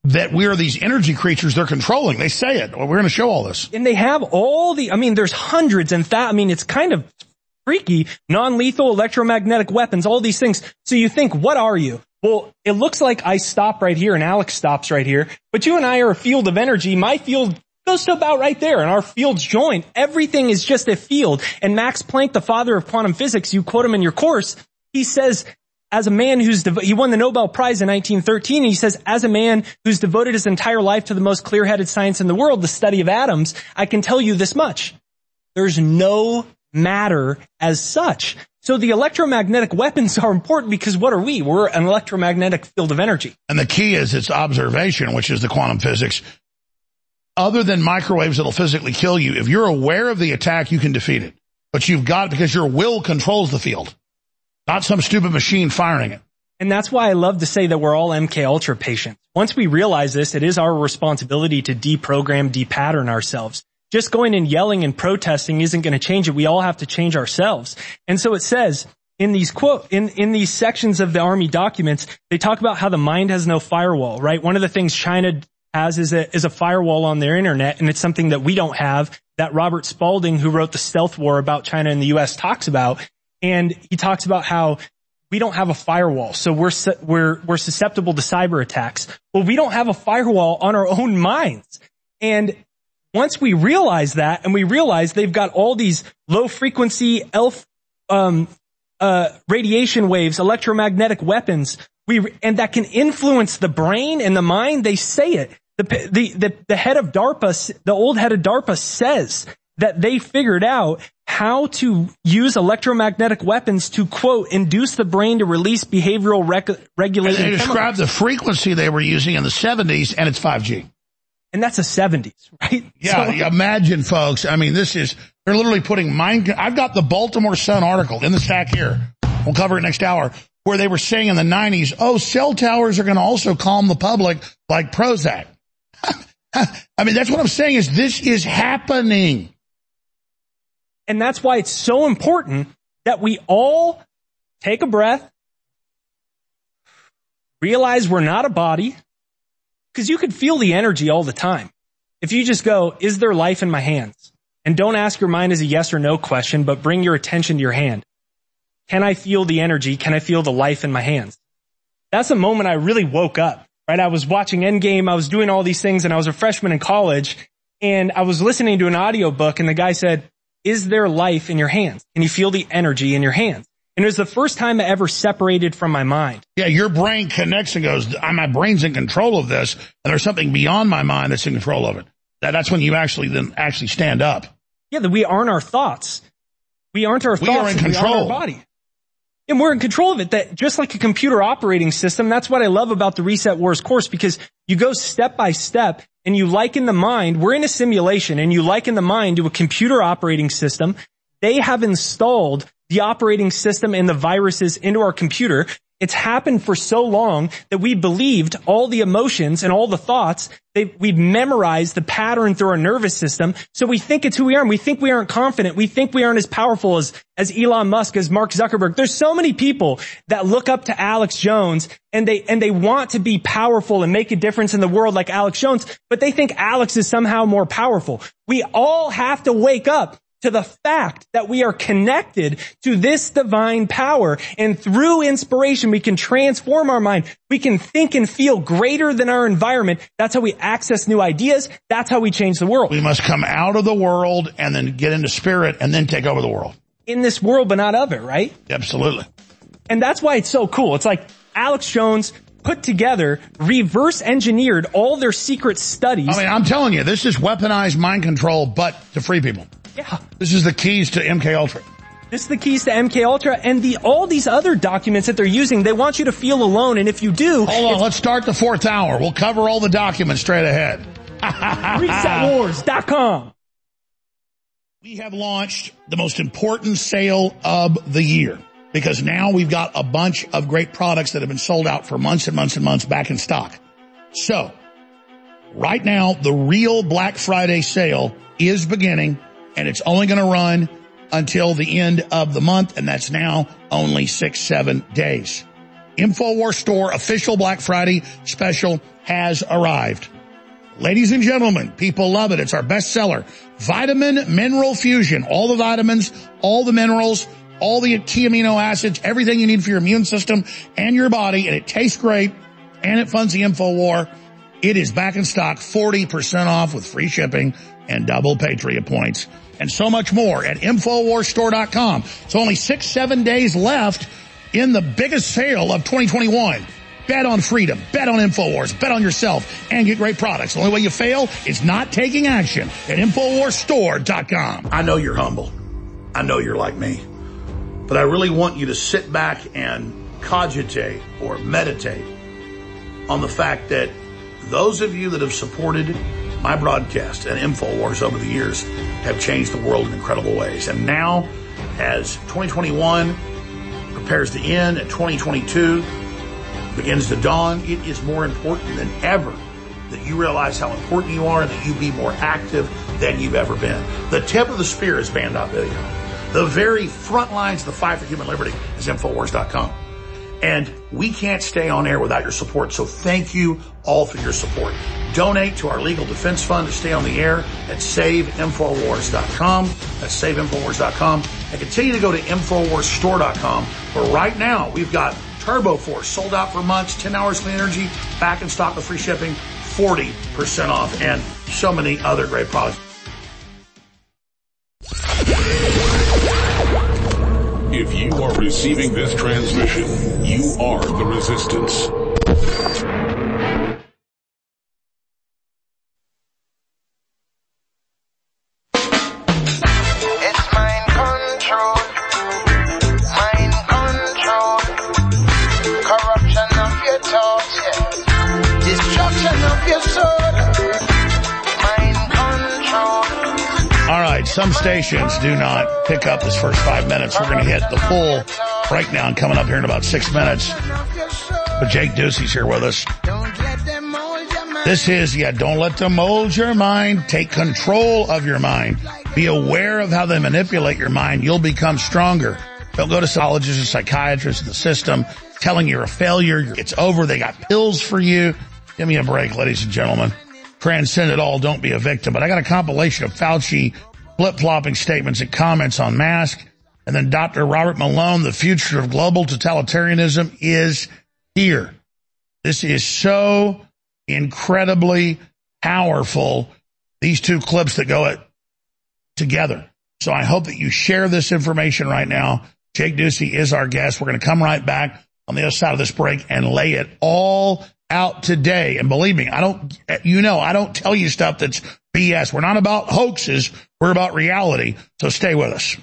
that we are these energy creatures they're controlling. They say it. Well, we're going to show all this. And they have all the, I mean, there's hundreds and that, I mean, it's kind of freaky, non-lethal electromagnetic weapons, all these things. So you think, what are you? Well, it looks like I stop right here and Alex stops right here, but you and I are a field of energy. My field goes to about right there and our fields join. Everything is just a field. And Max Planck, the father of quantum physics, you quote him in your course, he says, as a man who's, devo- he won the Nobel Prize in nineteen thirteen, and he says, as a man who's devoted his entire life to the most clear-headed science in the world, the study of atoms, I can tell you this much. There's no matter as such. So the electromagnetic weapons are important because what are we? We're an electromagnetic field of energy. And the key is its observation, which is the quantum physics. Other than microwaves that'll physically kill you, if you're aware of the attack, you can defeat it. But you've got, because your will controls the field. Not some stupid machine firing it. And that's why I love to say that we're all M K Ultra patients. Once we realize this, it is our responsibility to deprogram, depattern ourselves. Just going and yelling and protesting isn't going to change it. We all have to change ourselves. And so it says in these quote, in, in these sections of the Army documents, they talk about how the mind has no firewall, right? One of the things China has is a, is a firewall on their internet, and it's something that we don't have, that Robert Spalding, who wrote the Stealth War about China and the U S, talks about. And he talks about how we don't have a firewall, so we're we're we're susceptible to cyber attacks. Well, we don't have a firewall on our own minds. And once we realize that, and we realize they've got all these low frequency elf um uh radiation waves, electromagnetic weapons, we and that can influence the brain and the mind, they say it. The the the, the head of DARPA, the old head of DARPA says that they figured out how to use electromagnetic weapons to, quote, induce the brain to release behavioral rec- regulating and they described the frequency they were using in the seventies, and it's five G. And that's the seventies, right? Yeah, so, imagine, folks. I mean, this is, they're literally putting mind, I've got the Baltimore Sun article in the stack here. We'll cover it next hour, where they were saying in the nineties, oh, cell towers are going to also calm the public like Prozac. I mean, that's what I'm saying is this is happening. And that's why it's so important that we all take a breath, realize we're not a body, because you could feel the energy all the time. If you just go, is there life in my hands? And don't ask your mind as a yes or no question, but bring your attention to your hand. Can I feel the energy? Can I feel the life in my hands? That's the moment I really woke up, right? I was watching Endgame, I was doing all these things, and I was a freshman in college, and I was listening to an audiobook, and the guy said, is there life in your hands? Can you feel the energy in your hands? And it was the first time I ever separated from my mind. Yeah, your brain connects and goes, my brain's in control of this, and there's something beyond my mind that's in control of it. That, that's when you actually then actually stand up. Yeah, that we aren't our thoughts. We aren't our we thoughts. Are in control. We are our body. And we're in control of it. That just like a computer operating system, that's what I love about the Reset Wars course, because you go step by step and you liken the mind. We're in a simulation, and you liken the mind to a computer operating system. They have installed the operating system and the viruses into our computer. It's happened for so long that we believed all the emotions and all the thoughts. They, we've memorized the pattern through our nervous system. So we think it's who we are, and we think we aren't confident. We think we aren't as powerful as, as Elon Musk, as Mark Zuckerberg. There's so many people that look up to Alex Jones, and they, and they want to be powerful and make a difference in the world like Alex Jones, but they think Alex is somehow more powerful. We all have to wake up to the fact that we are connected to this divine power, and through inspiration we can transform our mind. We can think and feel greater than our environment. That's how we access new ideas. That's how we change the world. We must come out of the world and then get into spirit and then take over the world. In this world, but not of it, right? Absolutely. And that's why it's so cool. It's like Alex Jones put together, reverse engineered all their secret studies. I mean, I'm telling you, this is weaponized mind control, but to free people. Yeah. This is the keys to M K Ultra. This is the keys to M K Ultra, and the all these other documents that they're using, they want you to feel alone, and if you do... Hold on, let's start the fourth hour. We'll cover all the documents straight ahead. reset wars dot com. We have launched the most important sale of the year, because now we've got a bunch of great products that have been sold out for months and months and months back in stock. So, right now, the real Black Friday sale is beginning, and it's only going to run until the end of the month, and that's now only six, seven days. InfoWars Store official Black Friday special has arrived. Ladies and gentlemen, people love it. It's our best seller. Vitamin Mineral Fusion. All the vitamins, all the minerals, all the key amino acids, everything you need for your immune system and your body. And it tastes great. And it funds the InfoWar. It is back in stock, forty percent off with free shipping and double Patriot points. And so much more at InfoWars Store dot com. It's only six, seven days left in the biggest sale of twenty twenty-one. Bet on freedom, bet on InfoWars, bet on yourself, and get great products. The only way you fail is not taking action at InfoWars Store dot com. I know you're humble. I know you're like me. But I really want you to sit back and cogitate or meditate on the fact that those of you that have supported my broadcast and InfoWars over the years have changed the world in incredible ways. And now, as twenty twenty-one prepares to end and twenty twenty-two begins to dawn, it is more important than ever that you realize how important you are and that you be more active than you've ever been. The tip of the spear is Band dot video. The very front lines of the fight for human liberty is InfoWars dot com. And we can't stay on air without your support, so thank you all for your support. Donate to our legal defense fund to stay on the air at Save InfoWars dot com. That's Save InfoWars dot com. And continue to go to InfoWars Store dot com, where right now we've got Turbo Force sold out for months, ten hours clean energy, back in stock with free shipping, forty percent off, and so many other great products. If you are receiving this transmission, you are the resistance. It's mind control, mind control, corruption of your thoughts, yeah. Destruction of your soul, mind control. All right, some stations do not pick up this first five minutes. We're going to hit the full breakdown coming up here in about six minutes. But Jake Ducey's here with us. This is, yeah, don't let them mold your mind. Take control of your mind. Be aware of how they manipulate your mind. You'll become stronger. Don't go to psychologists and psychiatrists in the system telling you're a failure. It's over. They got pills for you. Give me a break, ladies and gentlemen. Transcend it all. Don't be a victim. But I got a compilation of Fauci flip-flopping statements and comments on masks. And then Doctor Robert Malone, the future of global totalitarianism is here. This is so incredibly powerful, these two clips that go it together. So I hope that you share this information right now. Jake Ducey is our guest. We're going to come right back on the other side of this break and lay it all out today. And believe me, I don't, you know, I don't tell you stuff that's B S. We're not about hoaxes. We're about reality. So stay with us.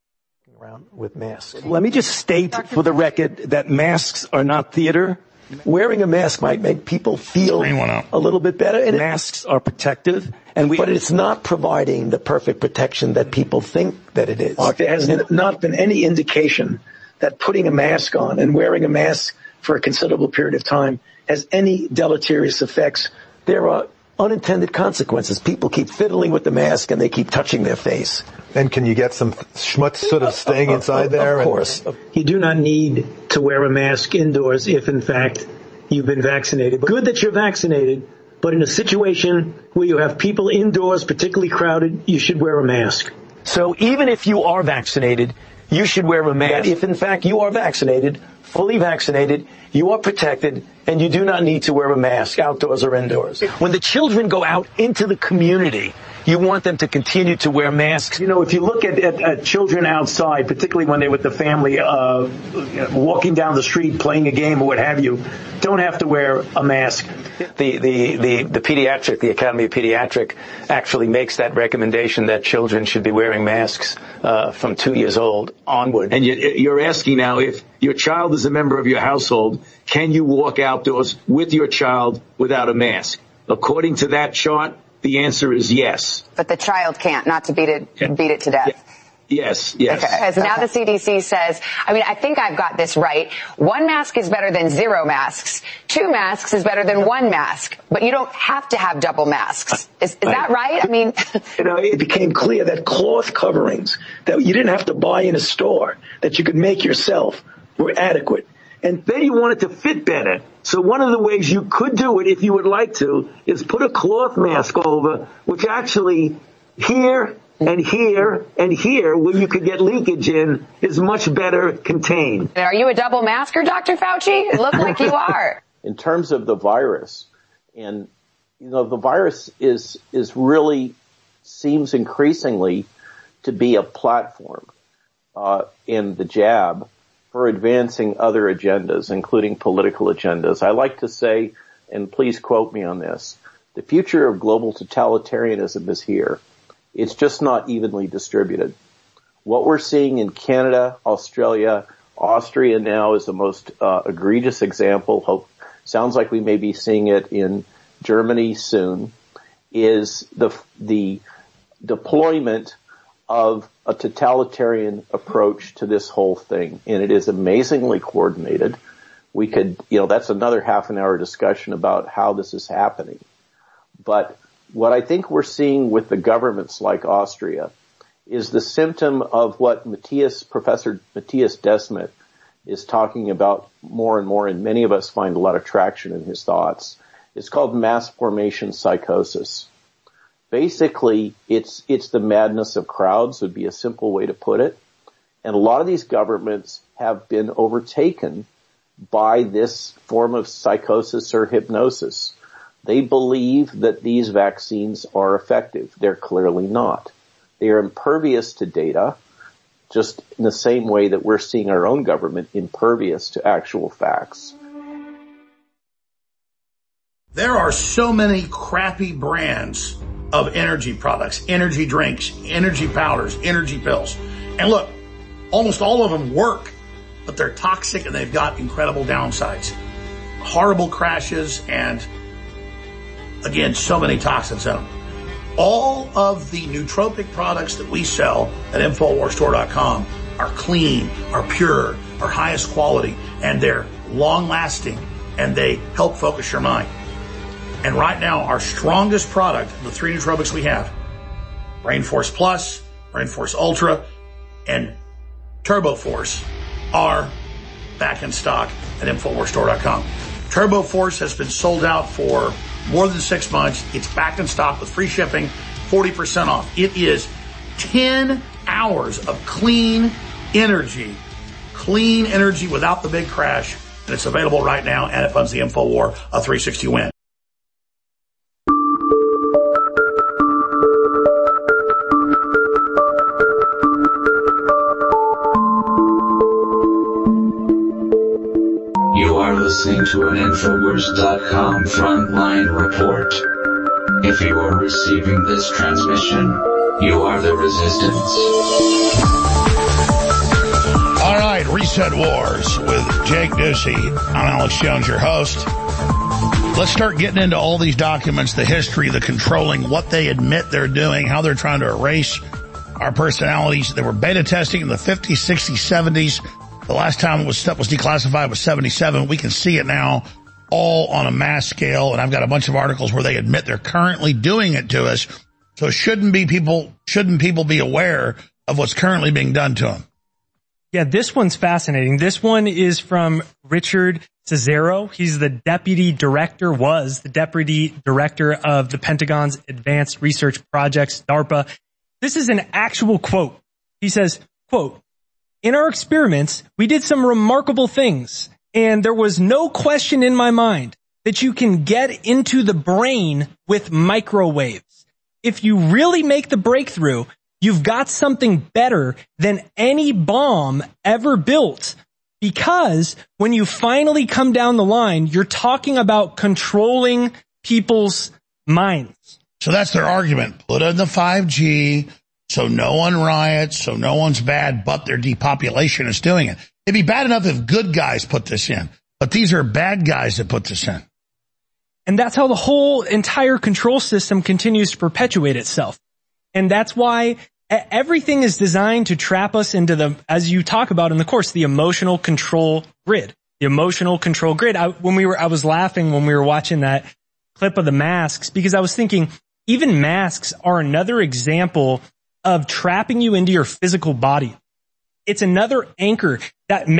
Around with masks. Let me just state for the record that masks are not theater. Wearing a mask might make people feel a little bit better, and masks are protective, and we, but it's not providing the perfect protection that people think that it is. Mark, there has not been any indication that putting a mask on and wearing a mask for a considerable period of time has any deleterious effects. There are unintended consequences. People keep fiddling with the mask and they keep touching their face. And can you get some schmutz sort of staying inside there? Of course. You do not need to wear a mask indoors if, in fact, you've been vaccinated. Good that you're vaccinated, but in a situation where you have people indoors, particularly crowded, you should wear a mask. So even if you are vaccinated, you should wear a mask. If, in fact, you are vaccinated, fully vaccinated, you are protected, and you do not need to wear a mask outdoors or indoors. When the children go out into the community, you want them to continue to wear masks. You know, if you look at, at, at children outside, particularly when they're with the family, uh, you know, walking down the street, playing a game or what have you, don't have to wear a mask. The, the, the, the pediatric, the Academy of Pediatric actually makes that recommendation that children should be wearing masks uh, from two years old onward. And you, you're asking now, if your child is a member of your household, can you walk outdoors with your child without a mask? According to that chart, the answer is yes. But the child can't, not to beat it, yeah. beat it to death. Yeah. Yes, yes. Okay. Because now the C D C says, I mean, I think I've got this right. One mask is better than zero masks. Two masks is better than one mask. But you don't have to have double masks. Is, is that right? I mean, you know, it became clear that cloth coverings that you didn't have to buy in a store, that you could make yourself, were adequate. And then you want it to fit better. So one of the ways you could do it, if you would like to, is put a cloth mask over, which actually here and here and here, where you could get leakage in, is much better contained. Are you a double masker, Doctor Fauci? It looks like you are. In terms of the virus, and you know, the virus is is really seems increasingly to be a platform uh, in the jab for advancing other agendas, including political agendas. I like to say, and please quote me on this, the future of global totalitarianism is here. It's just not evenly distributed. What we're seeing in Canada, Australia, Austria now is the most uh, egregious example. Hope sounds like we may be seeing it in Germany soon, is the the deployment of a totalitarian approach to this whole thing. And it is amazingly coordinated. We could, you know, that's another half an hour discussion about how this is happening. But what I think we're seeing with the governments like Austria is the symptom of what Matthias, Professor Matthias Desmet is talking about more and more, and many of us find a lot of traction in his thoughts. It's called mass formation psychosis. Basically, it's it's the madness of crowds would be a simple way to put it. And a lot of these governments have been overtaken by this form of psychosis or hypnosis. They believe that these vaccines are effective. They're clearly not. They are impervious to data, just in the same way that we're seeing our own government impervious to actual facts. There are so many crappy brands of energy products, energy drinks, energy powders, energy pills. And look, almost all of them work, but they're toxic and they've got incredible downsides. Horrible crashes and, again, so many toxins in them. All of the nootropic products that we sell at Infowars Store dot com are clean, are pure, are highest quality, and they're long-lasting, and they help focus your mind. And right now, our strongest product, the three nootropics we have, Brain Force Plus, Brain Force Ultra, and Turbo Force, are back in stock at Infowars Store dot com. Turbo Force has been sold out for more than six months. It's back in stock with free shipping, forty percent off. It is ten hours of clean energy, clean energy without the big crash, and it's available right now, and it funds the InfoWar, a three sixty win. You are listening to an Infowars dot com frontline report. If you are receiving this transmission, you are the resistance. All right, Reset Wars with Jake Ducey. I'm Alex Jones, your host. Let's start getting into all these documents, the history, the controlling, what they admit they're doing, how they're trying to erase our personalities. They were beta testing in the fifties, sixties, seventies. The last time it was, stuff was declassified was seventy-seven. We can see it now all on a mass scale, and I've got a bunch of articles where they admit they're currently doing it to us. So shouldn't be people, shouldn't people be aware of what's currently being done to them? Yeah, this one's fascinating. This one is from Richard Cesaro. He's the deputy director, was the deputy director of the Pentagon's Advanced Research Projects, DARPA. This is an actual quote. He says, quote, "In our experiments, we did some remarkable things, and there was no question in my mind that you can get into the brain with microwaves. If you really make the breakthrough, you've got something better than any bomb ever built, because when you finally come down the line, you're talking about controlling people's minds." So that's their argument. Put in the five G, so no one riots, so no one's bad, but their depopulation is doing it. It'd be bad enough if good guys put this in, but these are bad guys that put this in. And that's how the whole entire control system continues to perpetuate itself. And that's why everything is designed to trap us into the, as you talk about in the course, the emotional control grid. The emotional control grid. I, when we were, I was laughing when we were watching that clip of the masks, because I was thinking even masks are another example of trapping you into your physical body. It's another anchor that may,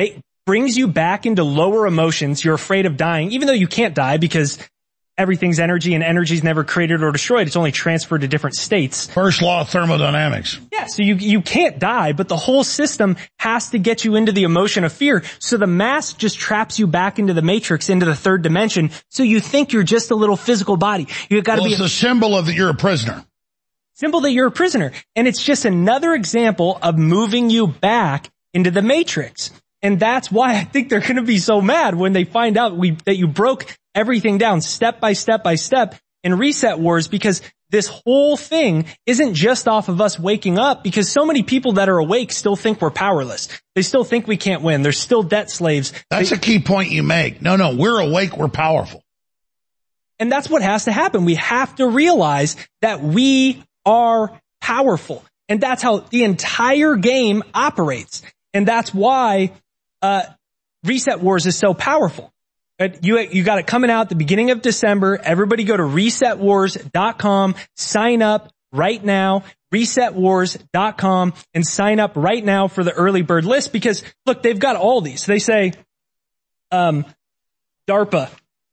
brings you back into lower emotions. You're afraid of dying, even though you can't die because everything's energy and energy is never created or destroyed. It's only transferred to different states. First law of thermodynamics. Yeah, so you, you can't die, but the whole system has to get you into the emotion of fear. So the mask just traps you back into the matrix, into the third dimension. So you think you're just a little physical body. You've got to well, be it's a symbol of that you're a prisoner. Symbol that you're a prisoner. And it's just another example of moving you back into the matrix. And that's why I think they're going to be so mad when they find out we, that you broke everything down step by step by step in Reset Wars, because this whole thing isn't just off of us waking up, because so many people that are awake still think we're powerless. They still think we can't win. They're still debt slaves. That's they, a key point you make. No, no, we're awake. We're powerful. And that's what has to happen. We have to realize that we are powerful. And that's how the entire game operates. And that's why uh Reset Wars is so powerful. But you you got it coming out at the beginning of December. Everybody go to reset wars dot com, sign up right now, reset wars dot com, and sign up right now for the early bird list, because look, they've got all these. They say um DARPA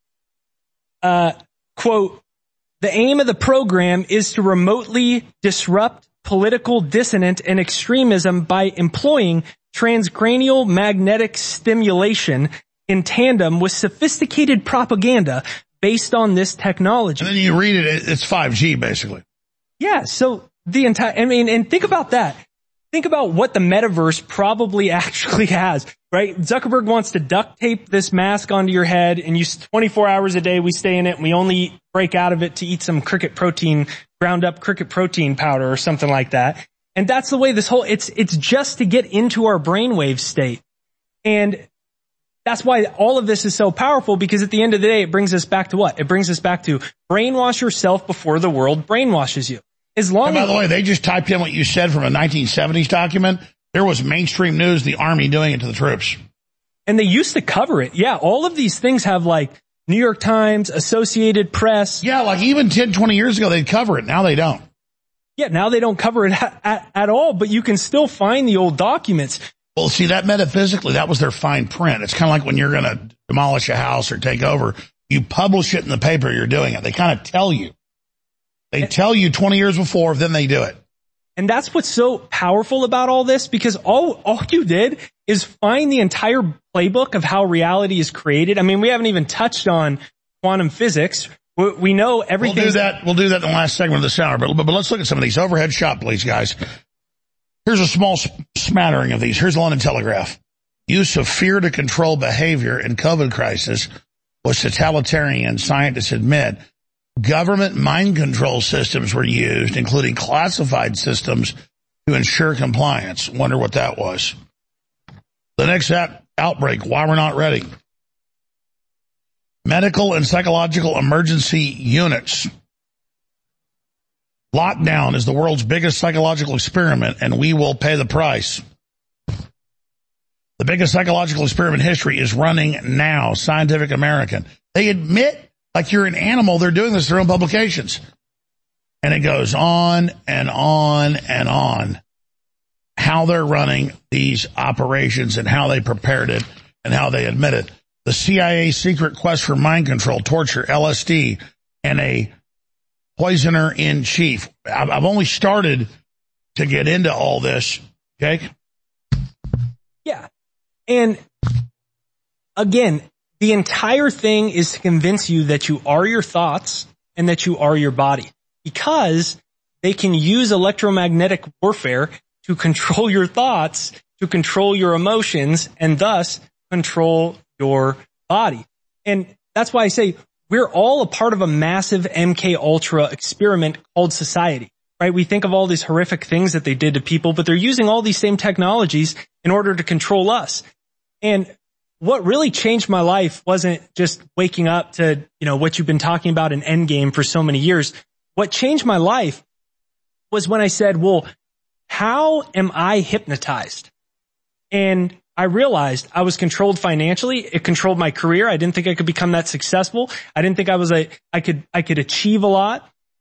uh quote, the aim of the program is to remotely disrupt political dissonance and extremism by employing transcranial magnetic stimulation in tandem with sophisticated propaganda based on this technology. And then you read it, it's five G basically. Yeah, so the entire, I mean, and think about that. Think about what the metaverse probably actually has, right? Zuckerberg wants to duct tape this mask onto your head, and you twenty-four hours a day we stay in it, and we only break out of it to eat some cricket protein, ground up cricket protein powder or something like that. And that's the way this whole, it's, it's just to get into our brainwave state. And that's why all of this is so powerful, because at the end of the day, it brings us back to what? It brings us back to brainwash yourself before the world brainwashes you. As long and by as, the way, they just typed in what you said from a nineteen seventies document. There was mainstream news, the Army doing it to the troops. And they used to cover it. Yeah, all of these things have like New York Times, Associated Press. Yeah, like even ten, twenty years ago, they'd cover it. Now they don't. Yeah, now they don't cover it at, at, at all, but you can still find the old documents. Well, see, that metaphysically, that was their fine print. It's kind of like when you're going to demolish a house or take over, you publish it in the paper you're doing it. They kind of tell you. They and, tell you twenty years before, then they do it. And that's what's so powerful about all this, because all, all you did is find the entire playbook of how reality is created. I mean, we haven't even touched on quantum physics. We, we know everything. We'll do that. We'll do that in the last segment of this hour, but, but let's look at some of these. Overhead shot, please, guys. Here's a small smattering of these. Here's the London Telegraph. Use of fear to control behavior in COVID crisis was totalitarian, scientists admit. Government mind control systems were used, including classified systems, to ensure compliance. Wonder what that was. The next out- outbreak, why we're not ready. Medical and psychological emergency units. Lockdown is the world's biggest psychological experiment, and we will pay the price. The biggest psychological experiment in history is running now. Scientific American. They admit, like you're an animal, they're doing this in their own publications. And it goes on and on and on. How they're running these operations and how they prepared it and how they admit it. The C I A's secret quest for mind control, torture, L S D, and a poisoner in chief. I've only started to get into all this, Jake. Yeah. And again, the entire thing is to convince you that you are your thoughts and that you are your body, because they can use electromagnetic warfare to control your thoughts, to control your emotions, and thus control your body. And that's why I say we're all a part of a massive M K Ultra experiment called society, right? We think of all these horrific things that they did to people, but they're using all these same technologies in order to control us. And what really changed my life wasn't just waking up to, you know, what you've been talking about in Endgame for so many years. What changed my life was when I said, well, how am I hypnotized? And I realized I was controlled financially. It controlled my career. I didn't think I could become that successful. I didn't think I was a, I could, I could achieve a lot.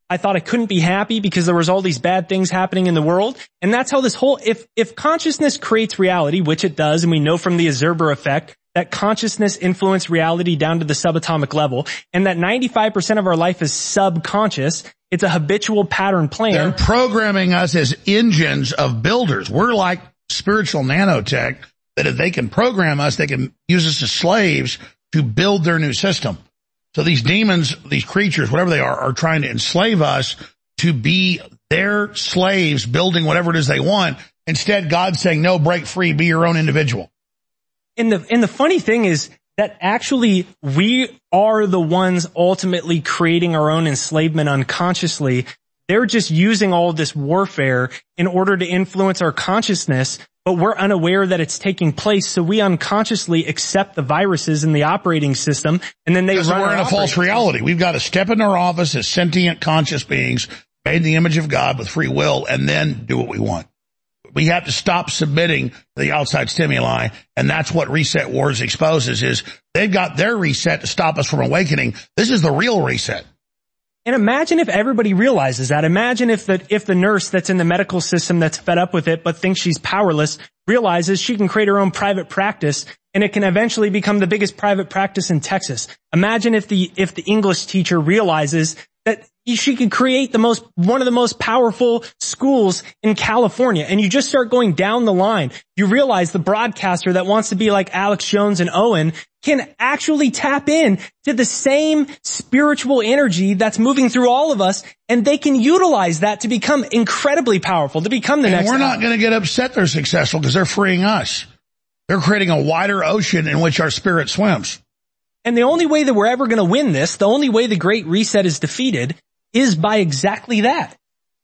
I thought I couldn't be happy because there was all these bad things happening in the world. And that's how this whole, if, if consciousness creates reality, which it does, and we know from the Azerber effect that consciousness influences reality down to the subatomic level, and that ninety-five percent of our life is subconscious, it's a habitual pattern plan. They're programming us as engines of builders. We're like spiritual nanotech that if they can program us, they can use us as slaves to build their new system. So these demons, these creatures, whatever they are, are trying to enslave us to be their slaves, building whatever it is they want. Instead, God's saying, no, break free, be your own individual. And the, and the funny thing is that actually we are the ones ultimately creating our own enslavement unconsciously. They're just using all this warfare in order to influence our consciousness, but we're unaware that it's taking place, so we unconsciously accept the viruses in the operating system, and then they because run we're in a false reality. We've got to step into our office as sentient, conscious beings, made in the image of God with free will, and then do what we want. We have to stop submitting to the outside stimuli, and that's what Reset Wars exposes, is they've got their reset to stop us from awakening. This is the real reset. And imagine if everybody realizes that. Imagine if the, if the nurse that's in the medical system that's fed up with it but thinks she's powerless realizes she can create her own private practice and it can eventually become the biggest private practice in Texas. Imagine if the, if the English teacher realizes that she could create the most, one of the most powerful schools in California. And you just start going down the line. You realize the broadcaster that wants to be like Alex Jones and Owen can actually tap in to the same spiritual energy that's moving through all of us. And they can utilize that to become incredibly powerful, to become the and next. We're not going to get upset they're successful because they're freeing us. They're creating a wider ocean in which our spirit swims. And the only way that we're ever going to win this, the only way the Great Reset is defeated, is by exactly that.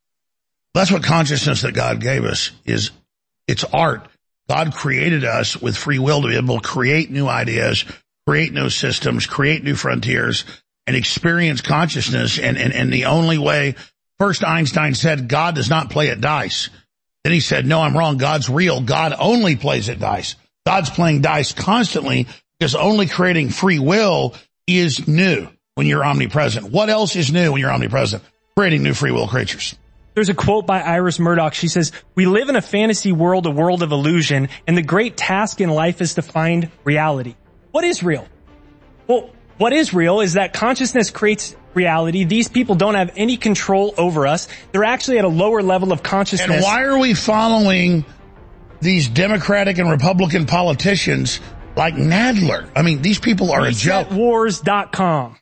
That's what consciousness that God gave us is. It's art. God created us with free will to be able to create new ideas, create new systems, create new frontiers, and experience consciousness. And, and, and the only way, first Einstein said, God does not play at dice. Then he said, no, I'm wrong. God's real. God only plays at dice. God's playing dice constantly because only creating free will is new when you're omnipresent. What else is new when you're omnipresent? Creating new free will creatures. There's a quote by Iris Murdoch. She says, we live in a fantasy world, a world of illusion, and the great task in life is to find reality. What is real? Well, what is real is that consciousness creates reality. These people don't have any control over us. They're actually at a lower level of consciousness. And why are we following these Democratic and Republican politicians like Nadler? I mean, these people are a joke. reset wars dot com.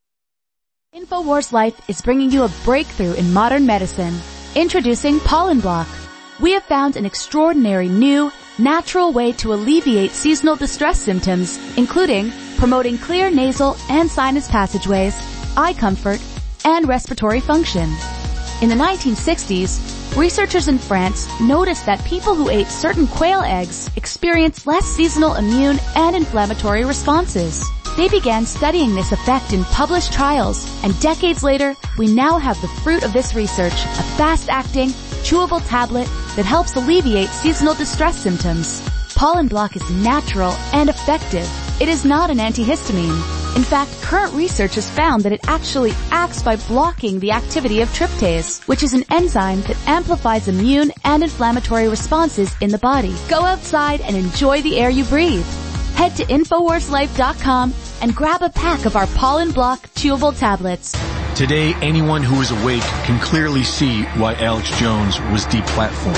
InfoWars Life is bringing you a breakthrough in modern medicine. Introducing Pollen Block. We have found an extraordinary new, natural way to alleviate seasonal distress symptoms, including promoting clear nasal and sinus passageways, eye comfort, and respiratory function. In the nineteen sixties, researchers in France noticed that people who ate certain quail eggs experienced less seasonal immune and inflammatory responses. They began studying this effect in published trials, and decades later, we now have the fruit of this research, a fast-acting, chewable tablet that helps alleviate seasonal distress symptoms. Pollen Block is natural and effective. It is not an antihistamine. In fact, current research has found that it actually acts by blocking the activity of tryptase, which is an enzyme that amplifies immune and inflammatory responses in the body. Go outside and enjoy the air you breathe. Head to InfoWars Life dot com and grab a pack of our Pollen Block chewable tablets. Today, anyone who is awake can clearly see why Alex Jones was deplatformed.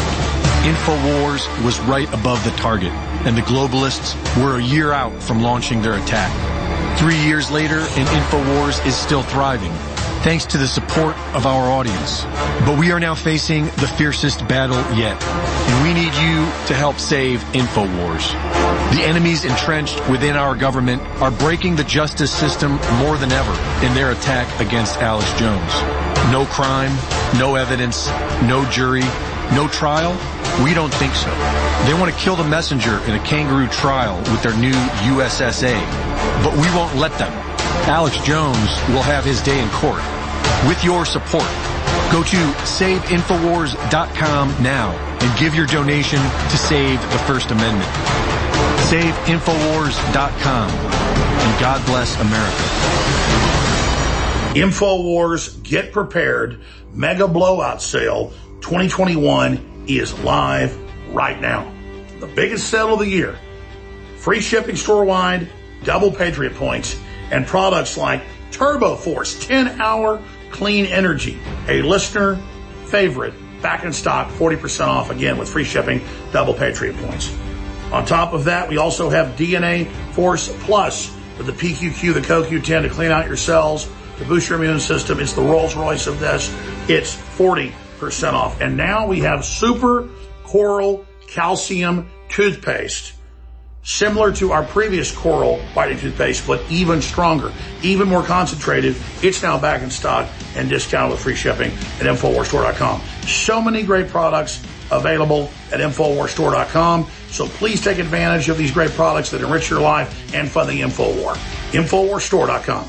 InfoWars was right above the target, and the globalists were a year out from launching their attack. Three years later, and InfoWars is still thriving, thanks to the support of our audience. But we are now facing the fiercest battle yet, and we need you to help save InfoWars. The enemies entrenched within our government are breaking the justice system more than ever in their attack against Alex Jones. No crime, no evidence, no jury, no trial? We don't think so. They want to kill the messenger in a kangaroo trial with their new U S S A. But we won't let them. Alex Jones will have his day in court. With your support, go to save infowars dot com now and give your donation to save the First Amendment. save infowars dot com, and God bless America. InfoWars Get Prepared Mega Blowout Sale twenty twenty-one is live right now. The biggest sale of the year. Free shipping store-wide, double Patriot points, and products like Turbo Force ten hour Clean Energy, a listener favorite, back in stock, forty percent off again with free shipping, double Patriot points. On top of that, we also have D N A Force Plus with the P Q Q, the C O Q ten to clean out your cells, to boost your immune system. It's the Rolls Royce of this. It's forty percent off. And now we have Super Coral Calcium Toothpaste, similar to our previous Coral Whitening Toothpaste, but even stronger, even more concentrated. It's now back in stock and discounted with free shipping at InfoWars Store dot com. So many great products available at InfoWars Store dot com. So please take advantage of these great products that enrich your life and fund the InfoWar. InfoWars Store dot com.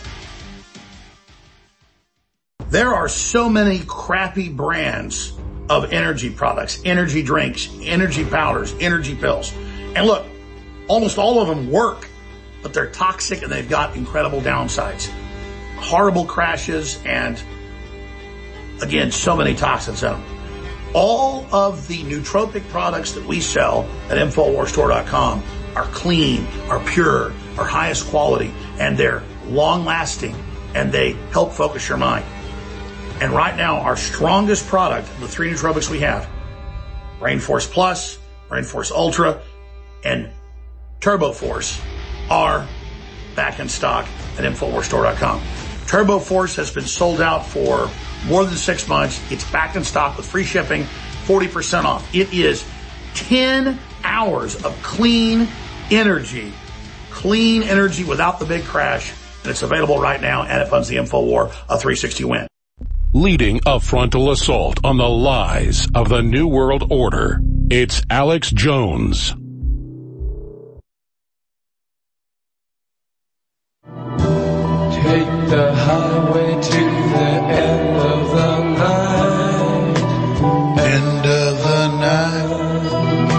There are so many crappy brands of energy products, energy drinks, energy powders, energy pills. And look, almost all of them work, but they're toxic and they've got incredible downsides. Horrible crashes and, again, so many toxins in them. All of the nootropic products that we sell at InfoWars Store dot com are clean, are pure, are highest quality, and they're long-lasting, and they help focus your mind. And right now, our strongest product, the three nootropics we have, Rainforce Plus, Rainforce Ultra, and Turbo Force, are back in stock at InfoWars Store dot com. Turbo Force has been sold out for more than six months. It's back in stock with free shipping, forty percent off. It is ten hours of clean energy, clean energy without the big crash, and it's available right now, and it funds the InfoWar, a three sixty win. Leading a frontal assault on the lies of the New World Order, it's Alex Jones. Take the highway to the end of the night. End of the night.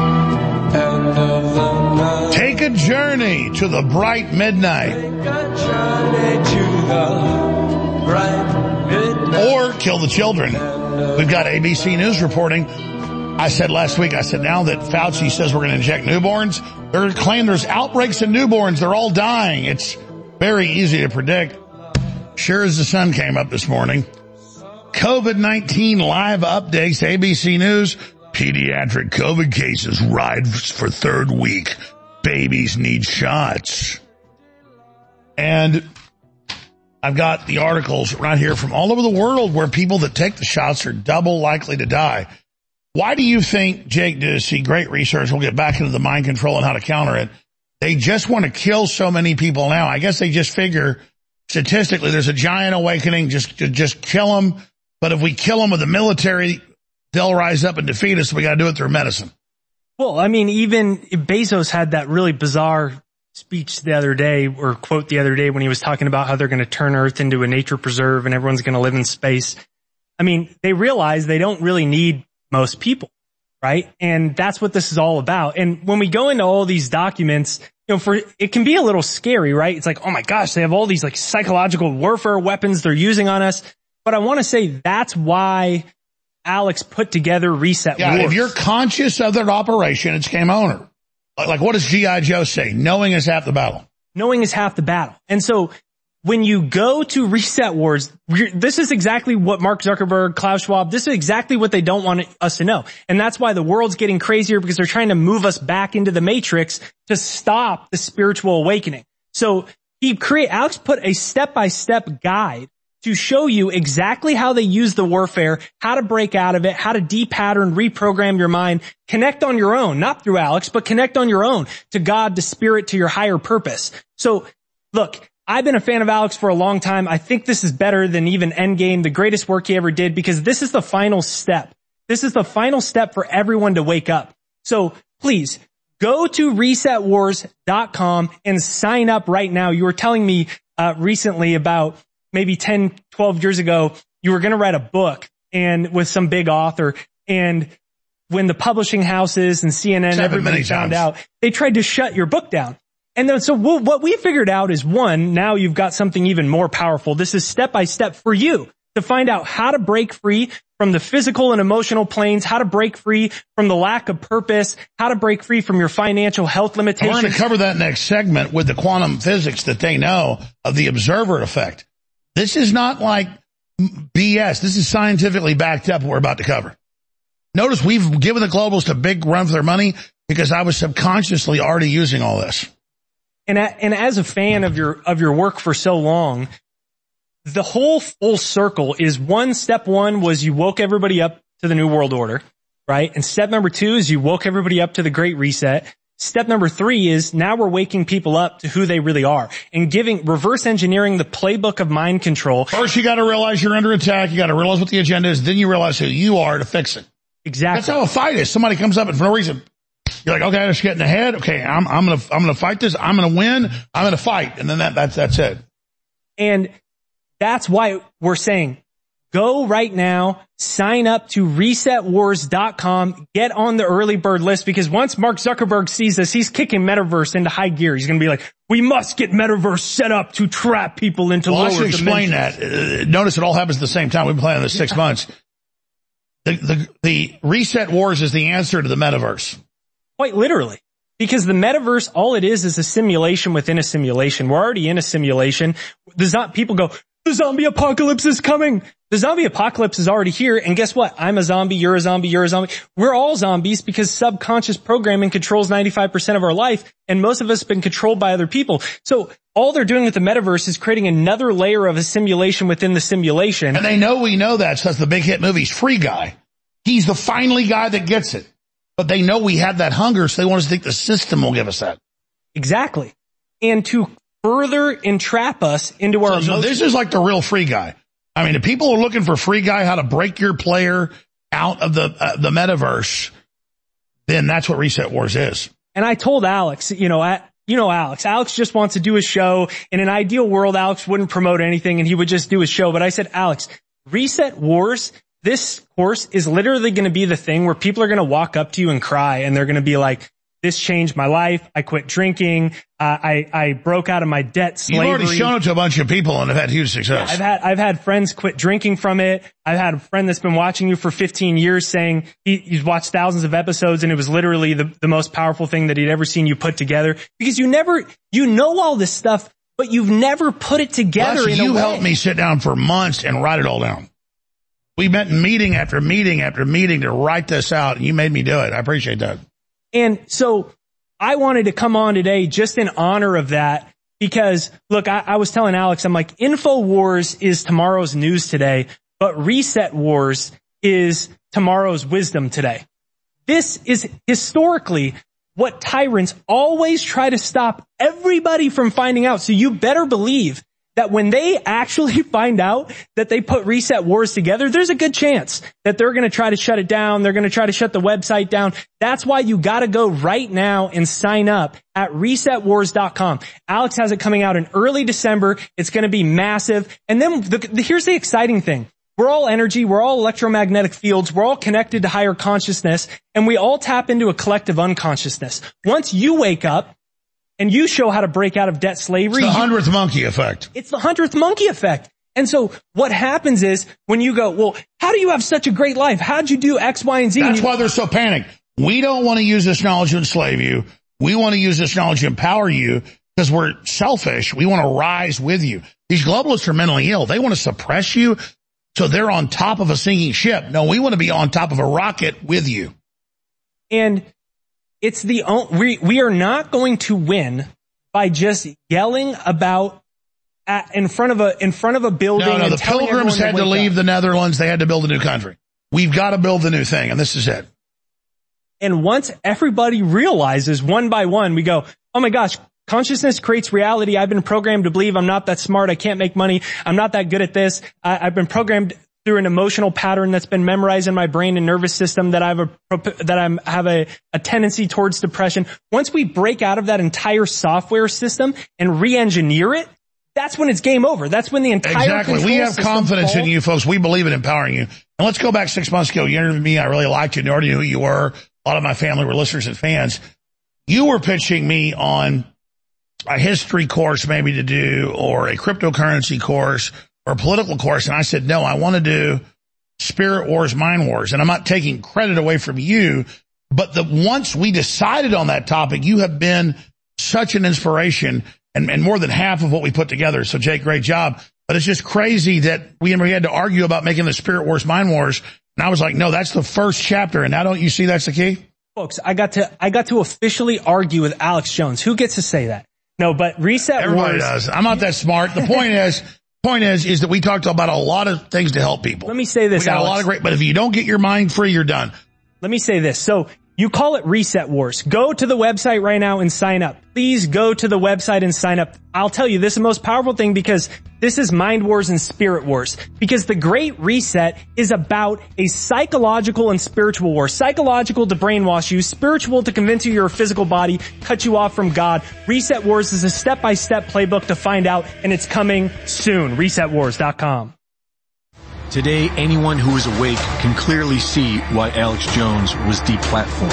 End of the night. Take a journey to the bright midnight. Take a journey to the bright midnight. Or kill the children. We've got A B C News reporting. I said last week, I said now that Fauci says we're going to inject newborns, they're claiming there's outbreaks in newborns. They're all dying. It's very easy to predict. Sure as the sun came up this morning. COVID nineteen live updates, A B C News. Pediatric COVID cases rise for third week. Babies need shots. And I've got the articles right here from all over the world where people that take the shots are double likely to die. Why do you think, Jake Ducey, great research, we'll get back into the mind control and how to counter it, they just want to kill so many people now? I guess they just figure statistically there's a giant awakening, just just kill them. But if we kill them with the military, they'll rise up and defeat us. So we got to do it through medicine. Well, I mean, even Bezos had that really bizarre speech the other day, or quote the other day, when he was talking about how they're going to turn Earth into a nature preserve and everyone's going to live in space. I mean, they realize they don't really need most people, right? And that's what this is all about. And when we go into all these documents, you know, for, it can be a little scary, right? It's like, oh my gosh, they have all these like psychological warfare weapons they're using on us. But I want to say that's why Alex put together Reset Yeah, Wars. if you're conscious of their operation, it's game owner. Like, like what does G I. Joe say? Knowing is half the battle. Knowing is half the battle. And so when you go to Reset Wars, this is exactly what Mark Zuckerberg, Klaus Schwab, this is exactly what they don't want us to know. And that's why the world's getting crazier, because they're trying to move us back into the matrix to stop the spiritual awakening. So he create, Alex put a step-by-step guide to show you exactly how they use the warfare, how to break out of it, how to de-pattern, reprogram your mind, connect on your own, not through Alex, but connect on your own to God, to spirit, to your higher purpose. So look, I've been a fan of Alex for a long time. I think this is better than even Endgame, the greatest work he ever did, because this is the final step. This is the final step for everyone to wake up. So please go to reset wars dot com and sign up right now. You were telling me uh recently about maybe ten, twelve years ago, you were going to write a book and with some big author, and when the publishing houses and C N N, everybody found out, they tried to shut your book down. And then, so we'll, what we figured out is, one, now you've got something even more powerful. This is step by step for you to find out how to break free from the physical and emotional planes, how to break free from the lack of purpose, how to break free from your financial health limitations. We're going to cover that next segment with the quantum physics that they know of the observer effect. This is not like B S. This is scientifically backed up what we're about to cover. Notice we've given the globalists a big run for their money because I was subconsciously already using all this. And, and as a fan of your, of your work for so long, the whole full circle is one, step one was you woke everybody up to the New World Order, right? And step number two is you woke everybody up to the Great Reset. Step number three is now we're waking people up to who they really are and giving, reverse engineering the playbook of mind control. First you gotta realize you're under attack, you gotta realize what the agenda is, then you realize who you are to fix it. Exactly. That's how a fight is. Somebody comes up and for no reason, you're like, okay, I'm just getting ahead, okay, I'm, I'm gonna, I'm gonna fight this, I'm gonna win, I'm gonna fight, and then that, that's, that's it. And that's why we're saying, go right now, sign up to reset wars dot com, get on the early bird list, because once Mark Zuckerberg sees this, he's kicking Metaverse into high gear. He's going to be like, we must get Metaverse set up to trap people into well, lower dimensions. Well, I should explain that. Uh, notice it all happens at the same time. We've been playing this six months. The, the, the Reset Wars is the answer to the Metaverse. Quite literally. Because the Metaverse, all it is, is a simulation within a simulation. We're already in a simulation. There's not, people go, the zombie apocalypse is coming. The zombie apocalypse is already here. And guess what? I'm a zombie. You're a zombie. You're a zombie. We're all zombies because subconscious programming controls ninety-five percent of our life. And most of us have been controlled by other people. So all they're doing with the Metaverse is creating another layer of a simulation within the simulation. And they know we know that. So that's the big hit movies. Free Guy. He's the finally guy that gets it. But they know we have that hunger. So they want us to think the system will give us that. Exactly. And to further entrap us into our so, so this is like the real Free Guy. I mean, if people are looking for Free Guy, how to break your player out of the uh, the metaverse, then that's what Reset Wars is. And I told Alex, you know, I, you know, Alex, Alex just wants to do his show. In an ideal world, Alex wouldn't promote anything and he would just do his show. But I said, Alex, Reset Wars, this course is literally going to be the thing where people are going to walk up to you and cry and they're going to be like, this changed my life. I quit drinking. Uh, I, I broke out of my debt slavery. You've already shown it to a bunch of people and have had huge success. Yeah, I've had, I've had friends quit drinking from it. I've had a friend that's been watching you for fifteen years saying he, he's watched thousands of episodes and it was literally the, the most powerful thing that he'd ever seen you put together. Because you never, you know all this stuff, but you've never put it together Plus, in a you way. helped me sit down for months and write it all down. We met meeting after meeting after meeting to write this out and you made me do it. I appreciate that. And so, I wanted to come on today just in honor of that because, look, I, I was telling Alex, I'm like, InfoWars is tomorrow's news today, but Reset Wars is tomorrow's wisdom today. This is historically what tyrants always try to stop everybody from finding out. So you better believe that when they actually find out that they put Reset Wars together, there's a good chance that they're going to try to shut it down. They're going to try to shut the website down. That's why you got to go right now and sign up at reset wars dot com. Alex has it coming out in early December. It's going to be massive. And then the, the, here's the exciting thing. We're all energy. We're all electromagnetic fields. We're all connected to higher consciousness, and we all tap into a collective unconsciousness. Once you wake up, and you show how to break out of debt slavery. It's the hundredth monkey effect. It's the hundredth monkey effect. And so what happens is when you go, well, how do you have such a great life? How'd you do X, Y, and Z? That's and you- why they're so panicked. We don't want to use this knowledge to enslave you. We want to use this knowledge to empower you because we're selfish. We want to rise with you. These globalists are mentally ill. They want to suppress you so they're on top of a sinking ship. No, we want to be on top of a rocket with you. And It's the, we, we are not going to win by just yelling about at, in front of a, in front of a building. No, no, and the telling Pilgrims had to leave up. the Netherlands. They had to build a new country. We've got to build the new thing, and this is it. And once everybody realizes one by one, we go, oh my gosh, consciousness creates reality. I've been programmed to believe I'm not that smart. I can't make money. I'm not that good at this. I, I've been programmed through an emotional pattern that's been memorized in my brain and nervous system that I have a, that I'm, have a, a tendency towards depression. Once we break out of that entire software system and re-engineer it, that's when it's game over. That's when the entire Exactly. We have confidence falls. in you folks. We believe in empowering you. And let's go back six months ago. You interviewed me. I really liked you. I already knew who you were. A lot of my family were listeners and fans. You were pitching me on a history course maybe to do, or a cryptocurrency course, or a political course. And I said, no, I want to do Spirit Wars, Mind Wars. And I'm not taking credit away from you, but the once we decided on that topic, you have been such an inspiration, and, and more than half of what we put together. So Jake, great job. But it's just crazy that we, we had to argue about making the Spirit Wars, Mind Wars. And I was like, no, that's the first chapter. And now don't you see that's the key? Folks, I got to, I got to officially argue with Alex Jones. Who gets to say that? No, but Reset Everybody Wars. does. I'm not that smart. The point is, point is, is that we talked about a lot of things to help people. Let me say this, We got Alex. a lot of great, but if you don't get your mind free, you're done. Let me say this. So you call it Reset Wars. Go to the website right now and sign up. Please go to the website and sign up. I'll tell you, this is the most powerful thing because this is Mind Wars and Spirit Wars. Because the Great Reset is about a psychological and spiritual war. Psychological to brainwash you, spiritual to convince you you're a physical body, cut you off from God. Reset Wars is a step-by-step playbook to find out, and it's coming soon. reset wars dot com. Today, anyone who is awake can clearly see why Alex Jones was deplatformed.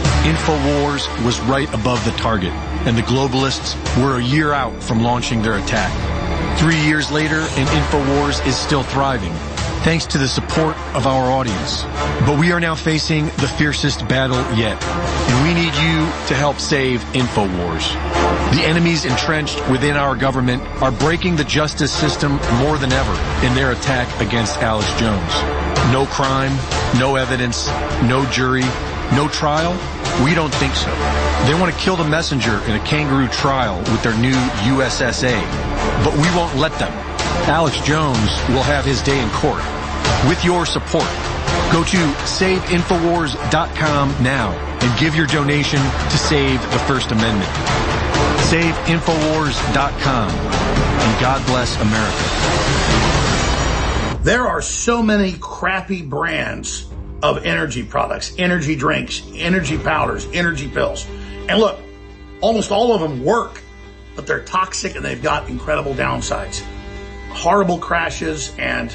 InfoWars was right above the target, and the globalists were a year out from launching their attack. Three years later, and InfoWars is still thriving, thanks to the support of our audience. But we are now facing the fiercest battle yet, and we need you to help save InfoWars. The enemies entrenched within our government are breaking the justice system more than ever in their attack against Alex Jones. No crime, no evidence, no jury, no trial? We don't think so. They want to kill the messenger in a kangaroo trial with their new U S S A. But we won't let them. Alex Jones will have his day in court. With your support, go to save infowars dot com now and give your donation to save the First Amendment. save infowars dot com, and God bless America. There are so many crappy brands of energy products, energy drinks, energy powders, energy pills. And look, almost all of them work, but they're toxic and they've got incredible downsides. Horrible crashes and,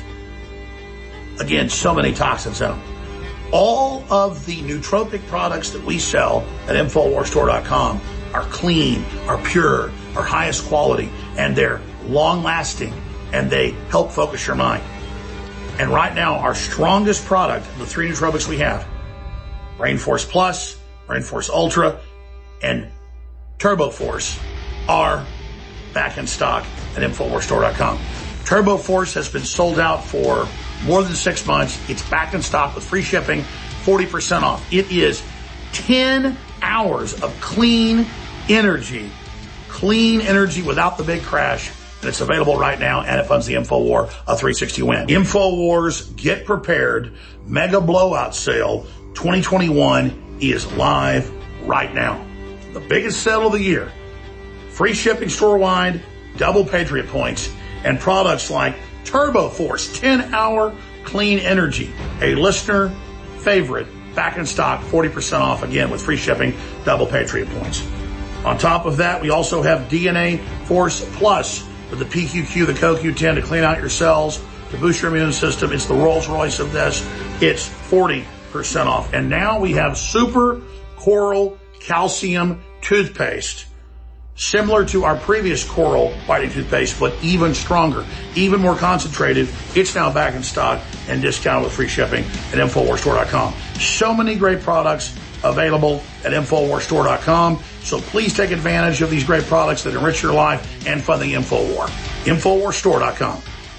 again, so many toxins in them. All of the nootropic products that we sell at infowars store dot com are clean, are pure, are highest quality, and they're long-lasting, and they help focus your mind. And right now, our strongest product, the three nootropics we have, Rainforce Plus, Rainforce Ultra, and Turbo Force, are back in stock at infowars store dot com. Turbo Force has been sold out for more than six months. It's back in stock with free shipping, forty percent off. It is ten hours of clean energy, clean energy without the big crash. And it's available right now, and it funds the InfoWar, a three sixty win. InfoWars Get Prepared Mega Blowout Sale twenty twenty-one is live right now. The biggest sale of the year. Free shipping store-wide, double Patriot points, and products like Turbo Force ten hour clean energy, a listener favorite, back in stock, forty percent off again with free shipping, double Patriot points. On top of that, we also have D N A Force Plus with the P Q Q, the C O Q ten to clean out your cells, to boost your immune system. It's the Rolls Royce of this. It's forty percent off. And now we have Super Coral Calcium Toothpaste, similar to our previous Coral Whitening Toothpaste, but even stronger, even more concentrated. It's now back in stock and discounted with free shipping at infowars store dot com. So many great products available at infowars store dot com. So please take advantage of these great products that enrich your life and fund the InfoWar. infowars store dot com.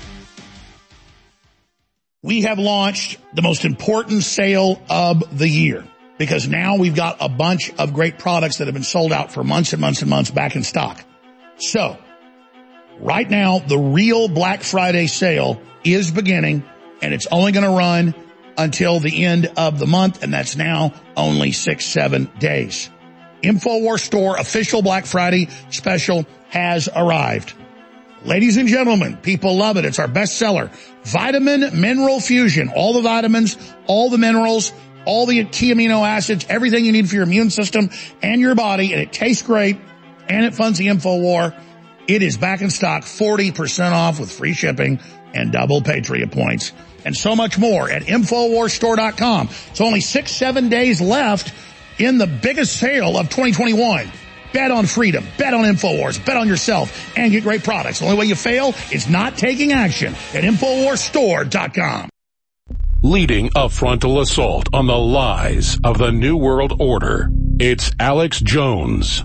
We have launched the most important sale of the year, because now we've got a bunch of great products that have been sold out for months and months and months back in stock. So right now, the real Black Friday sale is beginning, and it's only going to run until the end of the month, and that's now only six, seven days. InfoWars Store official Black Friday special has arrived. Ladies and gentlemen, people love it. It's our best seller. Vitamin Mineral Fusion. All the vitamins, all the minerals, all the key amino acids, everything you need for your immune system and your body, and it tastes great, and it funds the InfoWar. It is back in stock, forty percent off with free shipping and double Patriot points, and so much more at infowars store dot com. It's only six, seven days left in the biggest sale of twenty twenty-one. Bet on freedom. Bet on InfoWars. Bet on yourself and get great products. The only way you fail is not taking action at InfoWars Store dot com. Leading a frontal assault on the lies of the New World Order, it's Alex Jones.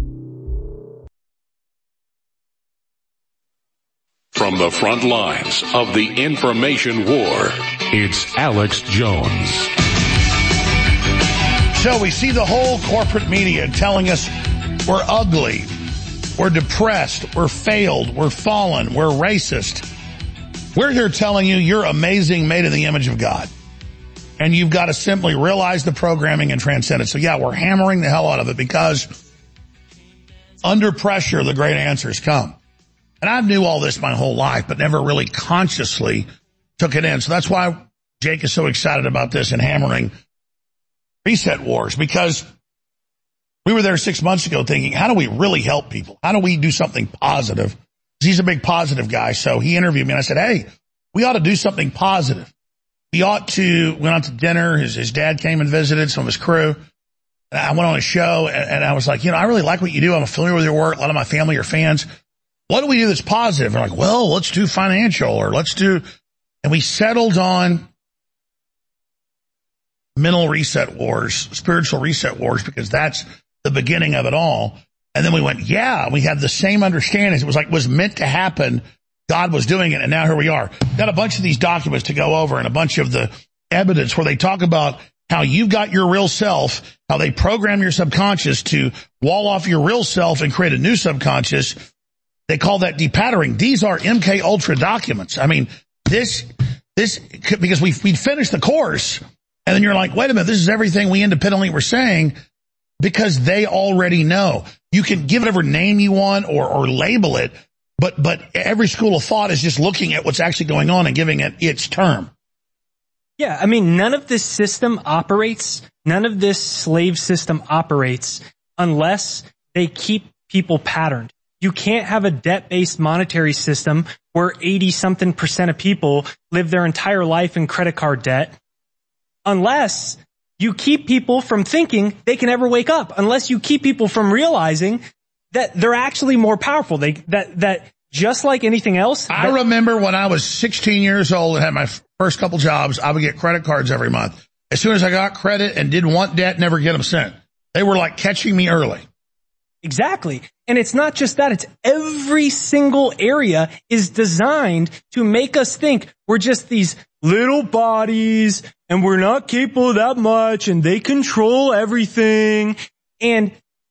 From the front lines of the information war, it's Alex Jones. So we see the whole corporate media telling us we're ugly, we're depressed, we're failed, we're fallen, we're racist. We're here telling you you're amazing, made in the image of God. And you've got to simply realize the programming and transcend it. So yeah, we're hammering the hell out of it because under pressure, the great answers come. And I knew all this my whole life, but never really consciously took it in. So that's why Jake is so excited about this and hammering Reset Wars, because we were there six months ago thinking, how do we really help people? How do we do something positive? He's a big positive guy. So he interviewed me and I said, hey, we ought to do something positive. We ought to, went out to dinner. His, his dad came and visited, some of his crew. And I went on a show and, and I was like, you know, I really like what you do. I'm familiar with your work. A lot of my family are fans. What do we do that's positive? They're like, well, let's do financial or let's do, and we settled on mental reset wars, spiritual reset wars, because that's the beginning of it all. And then we went, yeah, we had the same understanding. It was like, it was meant to happen. God was doing it. And now here we are. Got a bunch of these documents to go over and a bunch of the evidence where they talk about how you've got your real self, how they program your subconscious to wall off your real self and create a new subconscious. They call that depattering. These are M K Ultra documents. I mean, this, this, because we we finished the course and then you're like, wait a minute, this is everything we independently were saying, because they already know. You can give it whatever name you want or, or label it, but, but every school of thought is just looking at what's actually going on and giving it its term. Yeah, I mean, none of this system operates, none of this slave system operates unless they keep people patterned. You can't have a debt-based monetary system where eighty something percent of people live their entire life in credit card debt unless you keep people from thinking they can ever wake up, unless you keep people from realizing that they're actually more powerful. They, that, that just like anything else. I that, remember when I was sixteen years old and had my first couple jobs, I would get credit cards every month. As soon as I got credit and didn't want debt, never get them sent. They were like catching me early. Exactly. And it's not just that, it's every single area is designed to make us think we're just these little bodies and we're not capable of that much and they control everything. And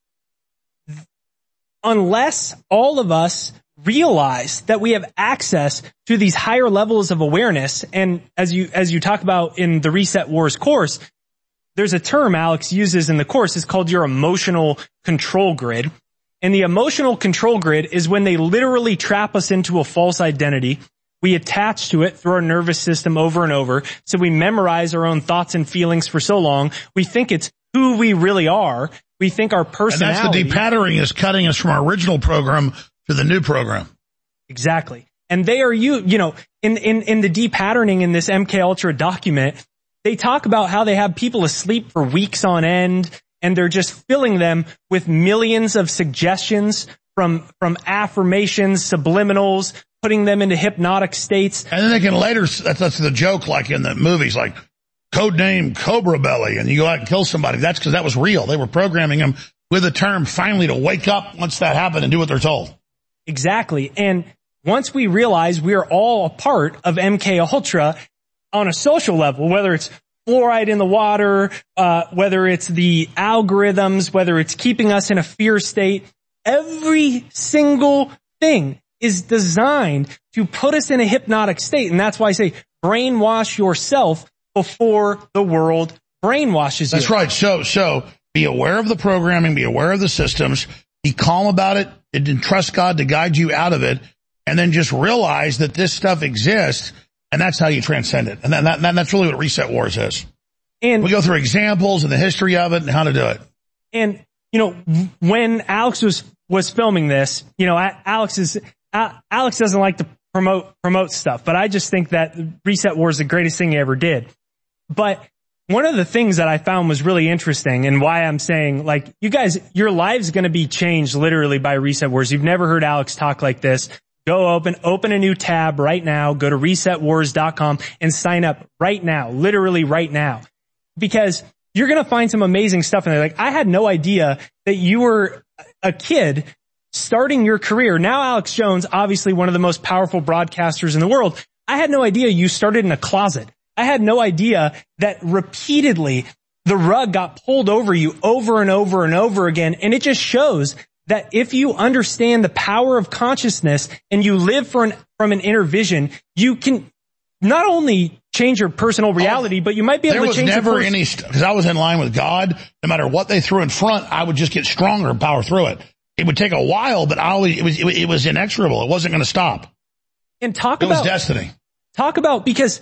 unless all of us realize that we have access to these higher levels of awareness, and as you, as you talk about in the Reset Wars course, there's a term Alex uses in the course. It's called your emotional control grid. And the emotional control grid is when they literally trap us into a false identity. We attach to it through our nervous system over and over. So we memorize our own thoughts and feelings for so long. We think it's who we really are. We think our personality. And that's the depattering is cutting us from our original program to the new program. Exactly. And they are you, you know, in, in, in the depatterning in this M K Ultra document, they talk about how they have people asleep for weeks on end, and they're just filling them with millions of suggestions from, from affirmations, subliminals, putting them into hypnotic states. And then they can later, that's, that's the joke, like in the movies, like code name Cobra Belly, and you go out and kill somebody. That's because that was real. They were programming them with a term finally to wake up once that happened and do what they're told. Exactly. And once we realize we are all a part of M K Ultra on a social level, whether it's fluoride in the water, uh, whether it's the algorithms, whether it's keeping us in a fear state, every single thing is designed to put us in a hypnotic state. And that's why I say brainwash yourself before the world brainwashes you. That's right. So, so be aware of the programming, be aware of the systems, be calm about it, and trust God to guide you out of it, and then just realize that this stuff exists. And that's how you transcend it. And that, that, that's really what Reset Wars is. And we go through examples and the history of it and how to do it. And, you know, when Alex was, was filming this, you know, Alex is, Alex doesn't like to promote, promote stuff, but I just think that Reset Wars is the greatest thing he ever did. But one of the things that I found was really interesting and why I'm saying, like, you guys, your live's going to be changed literally by Reset Wars. You've never heard Alex talk like this. Go open, open a new tab right now. Go to reset wars dot com and sign up right now, literally right now, because you're going to find some amazing stuff in there. Like, I had no idea that you were a kid starting your career. Now, Alex Jones, obviously one of the most powerful broadcasters in the world. I had no idea you started in a closet. I had no idea that repeatedly the rug got pulled over you over and over and over again. And it just shows that if you understand the power of consciousness and you live for an, from an inner vision, you can not only change your personal reality, but you might be able there to change There was never your any, because I was in line with God. No matter what they threw in front, I would just get stronger and power through it. It would take a while, but I always, it was, it, it was inexorable. It wasn't going to stop. And talk it about was destiny. Talk about, because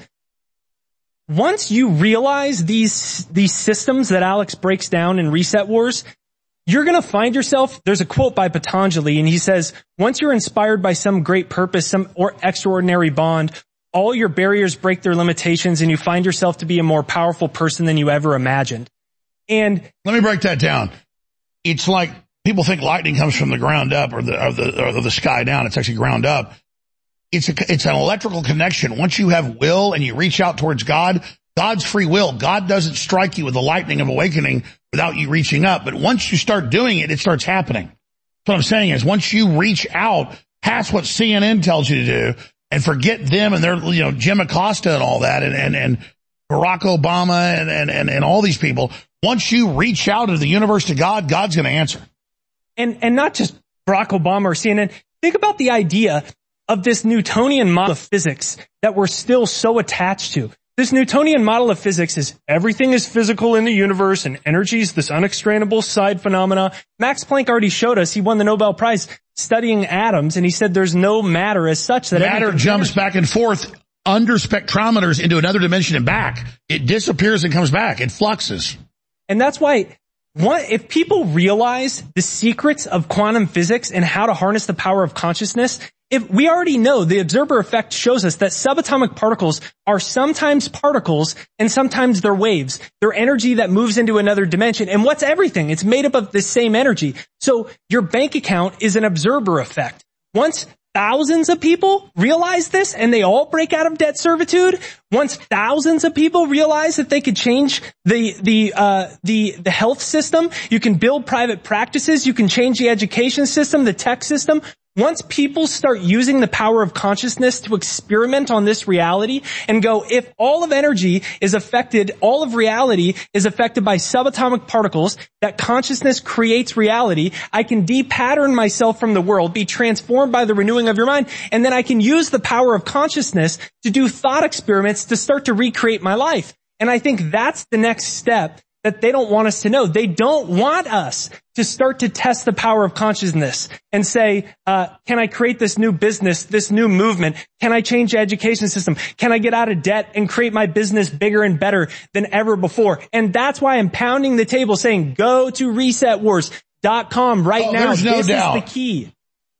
once you realize these, these systems that Alex breaks down in Reset Wars, you're going to find yourself, there's a quote by Patanjali, and he says, once you're inspired by some great purpose, some or extraordinary bond, all your barriers break their limitations and you find yourself to be a more powerful person than you ever imagined. And let me break that down. It's like people think lightning comes from the ground up or the, or the, or the sky down. It's actually ground up. It's a, it's an electrical connection. Once you have will and you reach out towards God, God's free will. God doesn't strike you with the lightning of awakening without you reaching up. But once you start doing it, it starts happening. So what I'm saying is once you reach out past what C N N tells you to do and forget them and their, you know, Jim Acosta and all that and, and, and Barack Obama and, and, and, and all these people, once you reach out into the universe to God, God's going to answer. And, and not just Barack Obama or C N N. Think about the idea of this Newtonian model of physics that we're still so attached to. This Newtonian model of physics is everything is physical in the universe and energy is this unexplainable side phenomena. Max Planck already showed us, he won the Nobel Prize studying atoms, and he said there's no matter as such. That matter jumps back and forth under spectrometers into another dimension and back. It disappears and comes back. It fluxes. And that's why One, if people realize the secrets of quantum physics and how to harness the power of consciousness, if we already know the observer effect shows us that subatomic particles are sometimes particles and sometimes they're waves. They're energy that moves into another dimension. And what's everything? It's made up of the same energy. So your bank account is an observer effect. Once thousands of people realize this and they all break out of debt servitude, once thousands of people realize that they could change the, the, uh, the, the health system, you can build private practices, you can change the education system, the tech system. Once people start using the power of consciousness to experiment on this reality and go, if all of energy is affected, all of reality is affected by subatomic particles, that consciousness creates reality, I can de-pattern myself from the world, be transformed by the renewing of your mind, and then I can use the power of consciousness to do thought experiments to start to recreate my life. And I think that's the next step that they don't want us to know. They don't want us to start to test the power of consciousness and say, uh, can I create this new business, this new movement? Can I change the education system? Can I get out of debt and create my business bigger and better than ever before? And that's why I'm pounding the table saying, go to reset wars dot com right oh, now. There's no this doubt. is the key.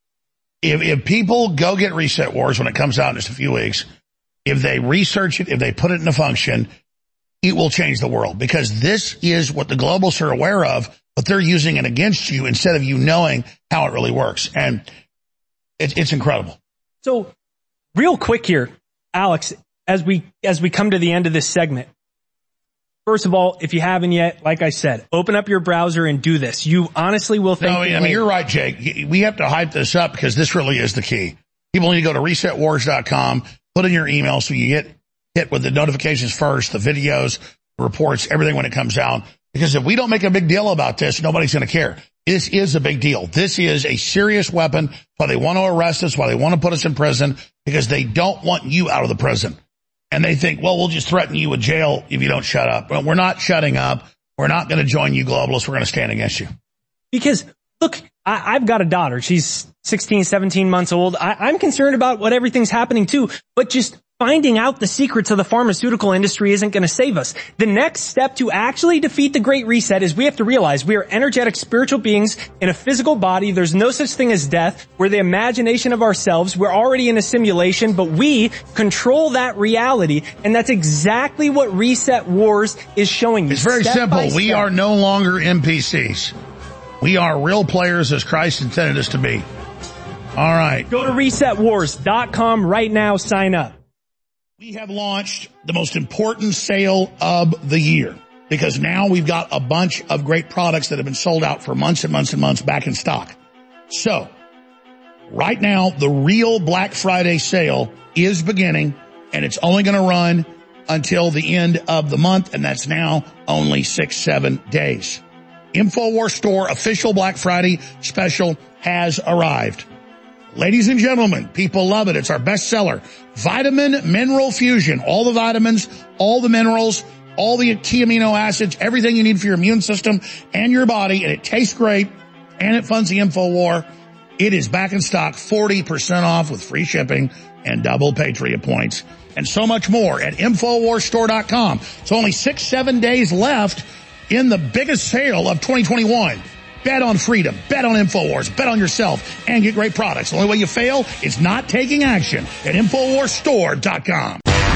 If, if people go get Reset Wars when it comes out in just a few weeks, if they research it, if they put it into function, it will change the world, because this is what the globalists are aware of, but they're using it against you instead of you knowing how it really works. And it, it's incredible. So real quick here, Alex, as we, as we come to the end of this segment, first of all, if you haven't yet, like I said, open up your browser and do this. You honestly will think. No, I mean, you're right, Jake. We have to hype this up because this really is the key. People need to go to reset wars dot com, put in your email so you get hit with the notifications first, the videos, the reports, everything when it comes out. Because if we don't make a big deal about this, nobody's going to care. This is a big deal. This is a serious weapon. That's why they want to arrest us, why they want to put us in prison, because they don't want you out of the prison. And they think, well, we'll just threaten you with jail if you don't shut up. Well, we're not shutting up. We're not going to join you globalists. We're going to stand against you. Because, look, I, I've got a daughter. She's sixteen, seventeen months old. I, I'm concerned about what everything's happening too. But just finding out the secrets of the pharmaceutical industry isn't going to save us. The next step to actually defeat the Great Reset is we have to realize we are energetic spiritual beings in a physical body. There's no such thing as death. We're the imagination of ourselves. We're already in a simulation, but we control that reality, and that's exactly what Reset Wars is showing you. It's very step simple. by step. We are no longer N P Cs. We are real players as Christ intended us to be. All right. Go to reset wars dot com right now. Sign up. We have launched the most important sale of the year because now we've got a bunch of great products that have been sold out for months and months and months back in stock. So, right now, the real Black Friday sale is beginning, and it's only going to run until the end of the month, and that's now only six, seven days. InfoWars Store official Black Friday special has arrived. Ladies and gentlemen, people love it. It's our best seller. Vitamin Mineral Fusion. All the vitamins, all the minerals, all the key amino acids, everything you need for your immune system and your body. And it tastes great. And it funds the InfoWar. It is back in stock, forty percent off with free shipping and double Patriot points. And so much more at InfoWars Store dot com. It's only six, seven days left in the biggest sale of twenty twenty-one. Bet on freedom, bet on InfoWars, bet on yourself, and get great products. The only way you fail is not taking action at InfoWars Store dot com.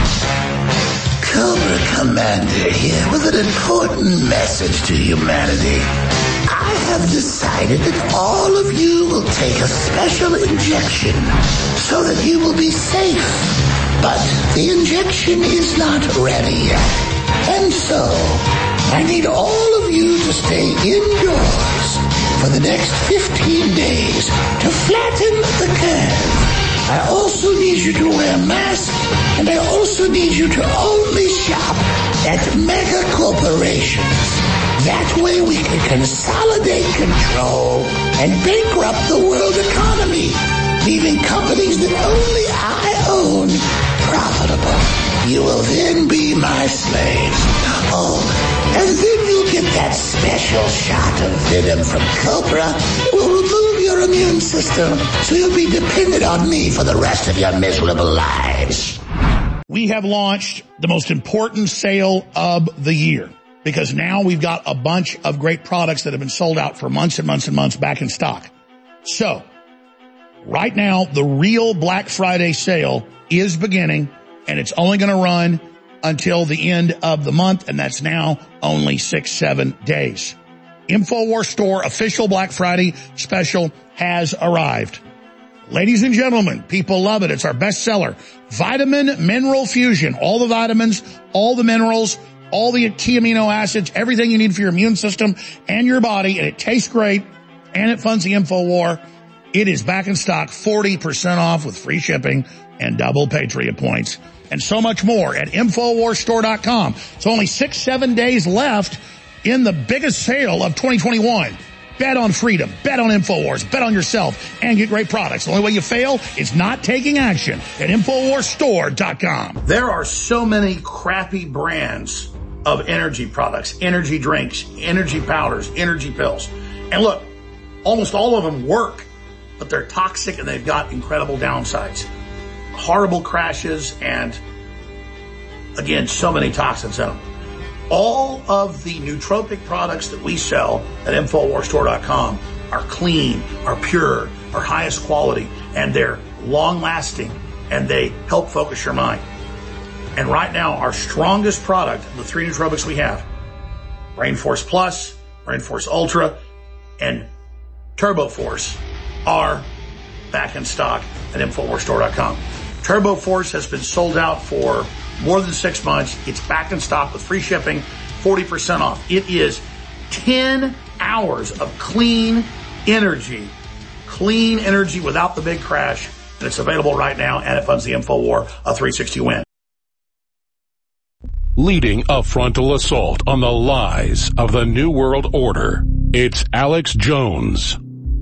Cobra Commander here with an important message to humanity. I have decided that all of you will take a special injection so that you will be safe. But the injection is not ready yet. And so, I need all of you to stay indoors for the next fifteen days to flatten the curve. I also need you to wear masks, and I also need you to only shop at mega corporations. That way we can consolidate control and bankrupt the world economy, leaving companies that only I own profitable. You will then be my slaves. Oh, and then you'll get that special shot of venom from Cobra. It will remove your immune system, so you'll be dependent on me for the rest of your miserable lives. We have launched the most important sale of the year because now we've got a bunch of great products that have been sold out for months and months and months back in stock. So, right now, the real Black Friday sale is beginning, and it's only going to run until the end of the month, and that's now only six, seven days. InfoWars Store official Black Friday special has arrived. Ladies and gentlemen, people love it. It's our best seller. Vitamin Mineral Fusion. All the vitamins, all the minerals, all the key amino acids, everything you need for your immune system and your body, and it tastes great, and it funds the InfoWar. It is back in stock, forty percent off with free shipping and double Patriot points. And so much more at InfoWars Store dot com. It's only six, seven days left in the biggest sale of twenty twenty-one. Bet on freedom, bet on InfoWars, bet on yourself, and get great products. The only way you fail is not taking action at InfoWars Store dot com. There are so many crappy brands of energy products, energy drinks, energy powders, energy pills. And look, almost all of them work, but they're toxic and they've got incredible downsides. Horrible crashes, and again, so many toxins in them. All of the nootropic products that we sell at InfoWars Store dot com are clean, are pure, are highest quality, and they're long-lasting, and they help focus your mind. And right now, our strongest product, the three nootropics we have, Rainforce Plus, Rainforce Ultra, and Turbo Force, are back in stock at InfoWars Store dot com. Turbo Force has been sold out for more than six months. It's back in stock with free shipping, forty percent off. It is ten hours of clean energy, clean energy without the big crash, and it's available right now, and it funds the InfoWar, a three sixty win. Leading a frontal assault on the lies of the New World Order, it's Alex Jones.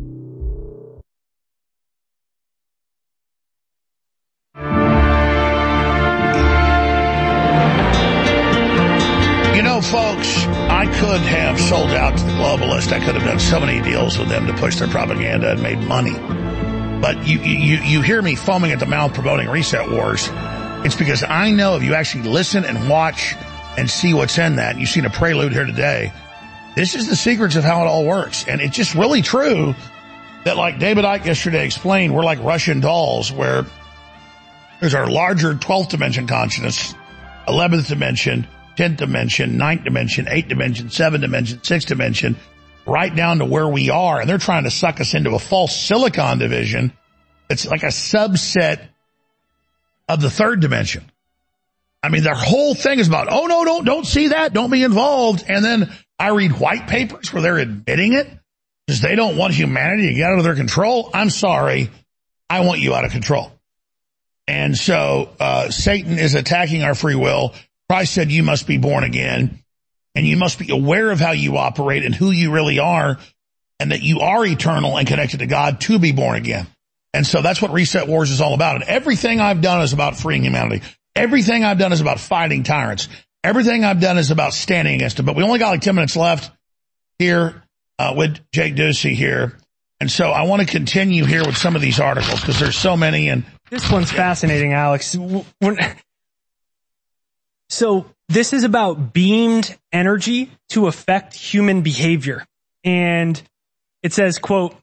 You know, folks, I could have sold out to the globalists. I could have done so many deals with them to push their propaganda and made money. But you, you, you hear me foaming at the mouth promoting Reset Wars. It's because I know if you actually listen and watch and see what's in that, you've seen a prelude here today, this is the secrets of how it all works. And it's just really true that, like David Icke yesterday explained, we're like Russian dolls where there's our larger twelfth dimension consciousness, eleventh dimension, tenth dimension, ninth dimension, eighth dimension, seventh dimension, sixth dimension, right down to where we are. And they're trying to suck us into a false silicon division. It's like a subset of the third dimension. I mean, their whole thing is about, oh, no, don't, don't see that. Don't be involved. And then I read white papers where they're admitting it because they don't want humanity to get out of their control. I'm sorry. I want you out of control. And so uh Satan is attacking our free will. Christ said you must be born again, and you must be aware of how you operate and who you really are, and that you are eternal and connected to God to be born again. And so that's what Reset Wars is all about. And everything I've done is about freeing humanity. Everything I've done is about fighting tyrants. Everything I've done is about standing against them. But we only got like ten minutes left here uh with Jake Ducey here. And so I want to continue here with some of these articles because there's so many. And this one's fascinating, Alex. So this is about beamed energy to affect human behavior. And it says, quote,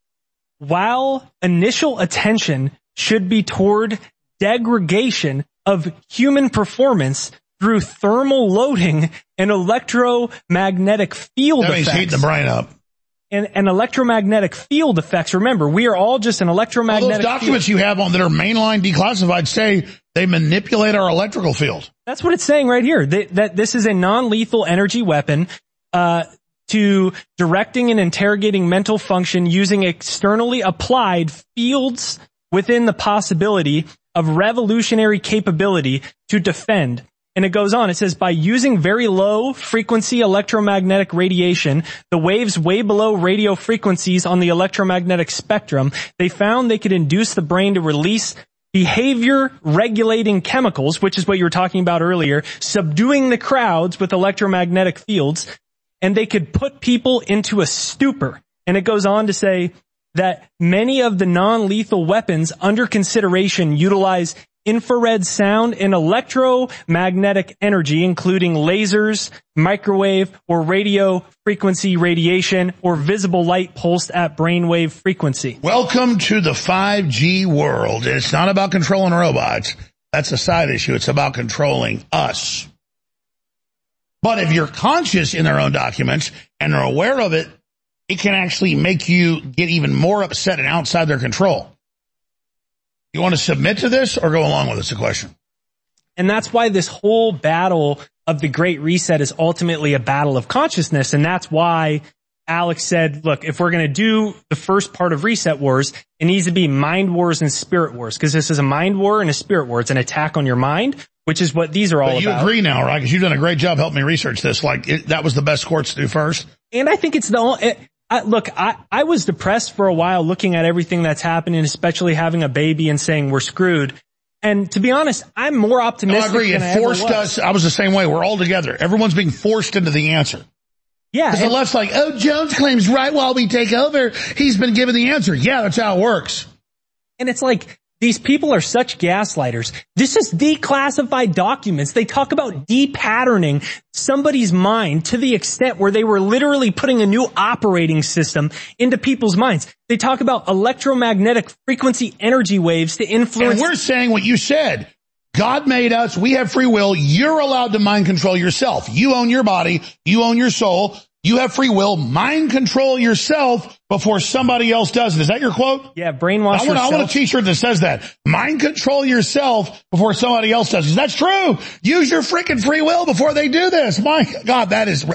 while initial attention should be toward degradation of human performance through thermal loading and electromagnetic field that effects. That means heating the brain up. And, and electromagnetic field effects. Remember, we are all just an electromagnetic all those documents field. You have on that are mainline declassified say they manipulate our electrical field. That's what it's saying right here. That, that this is a non-lethal energy weapon, uh, to directing and interrogating mental function using externally applied fields within the possibility of revolutionary capability to defend. And it goes on, it says, by using very low frequency electromagnetic radiation, the waves way below radio frequencies on the electromagnetic spectrum, they found they could induce the brain to release behavior regulating chemicals, which is what you were talking about earlier, subduing the crowds with electromagnetic fields, and they could put people into a stupor. And it goes on to say that many of the non-lethal weapons under consideration utilize infrared sound and electromagnetic energy, including lasers, microwave, or radio frequency radiation, or visible light pulsed at brainwave frequency. Welcome to the five G world. It's not about controlling robots. That's a side issue. It's about controlling us. But if you're conscious in their own documents and are aware of it, it can actually make you get even more upset and outside their control. You want to submit to this or go along with it? It's a question. And that's why this whole battle of the Great Reset is ultimately a battle of consciousness. And that's why Alex said, look, if we're going to do the first part of Reset Wars, it needs to be mind wars and spirit wars, because this is a mind war and a spirit war. It's an attack on your mind, which is what these are all but you about. You agree now, right? Because you've done a great job helping me research this. Like, it, that was the best course to do first. And I think it's the only... It, I, look, I, I was depressed for a while looking at everything that's happening, especially having a baby and saying we're screwed. And to be honest, I'm more optimistic. No, I agree. Than It I forced ever was. us. I was the same way. We're all together. Everyone's being forced into the answer. Yeah. Because the left's like, oh, Jones claims right while we take over, he's been given the answer. Yeah, that's how it works. And it's like, these people are such gaslighters. This is declassified documents. They talk about de-patterning somebody's mind to the extent where they were literally putting a new operating system into people's minds. They talk about electromagnetic frequency energy waves to influence. And we're saying what you said. God made us. We have free will. You're allowed to mind control yourself. You own your body. You own your soul. You have free will. Mind control yourself before somebody else does it. Is that your quote? Yeah, brainwash I want, yourself. I want a t-shirt that says that. Mind control yourself before somebody else does it. That's true. Use your freaking free will before they do this. My God, that is...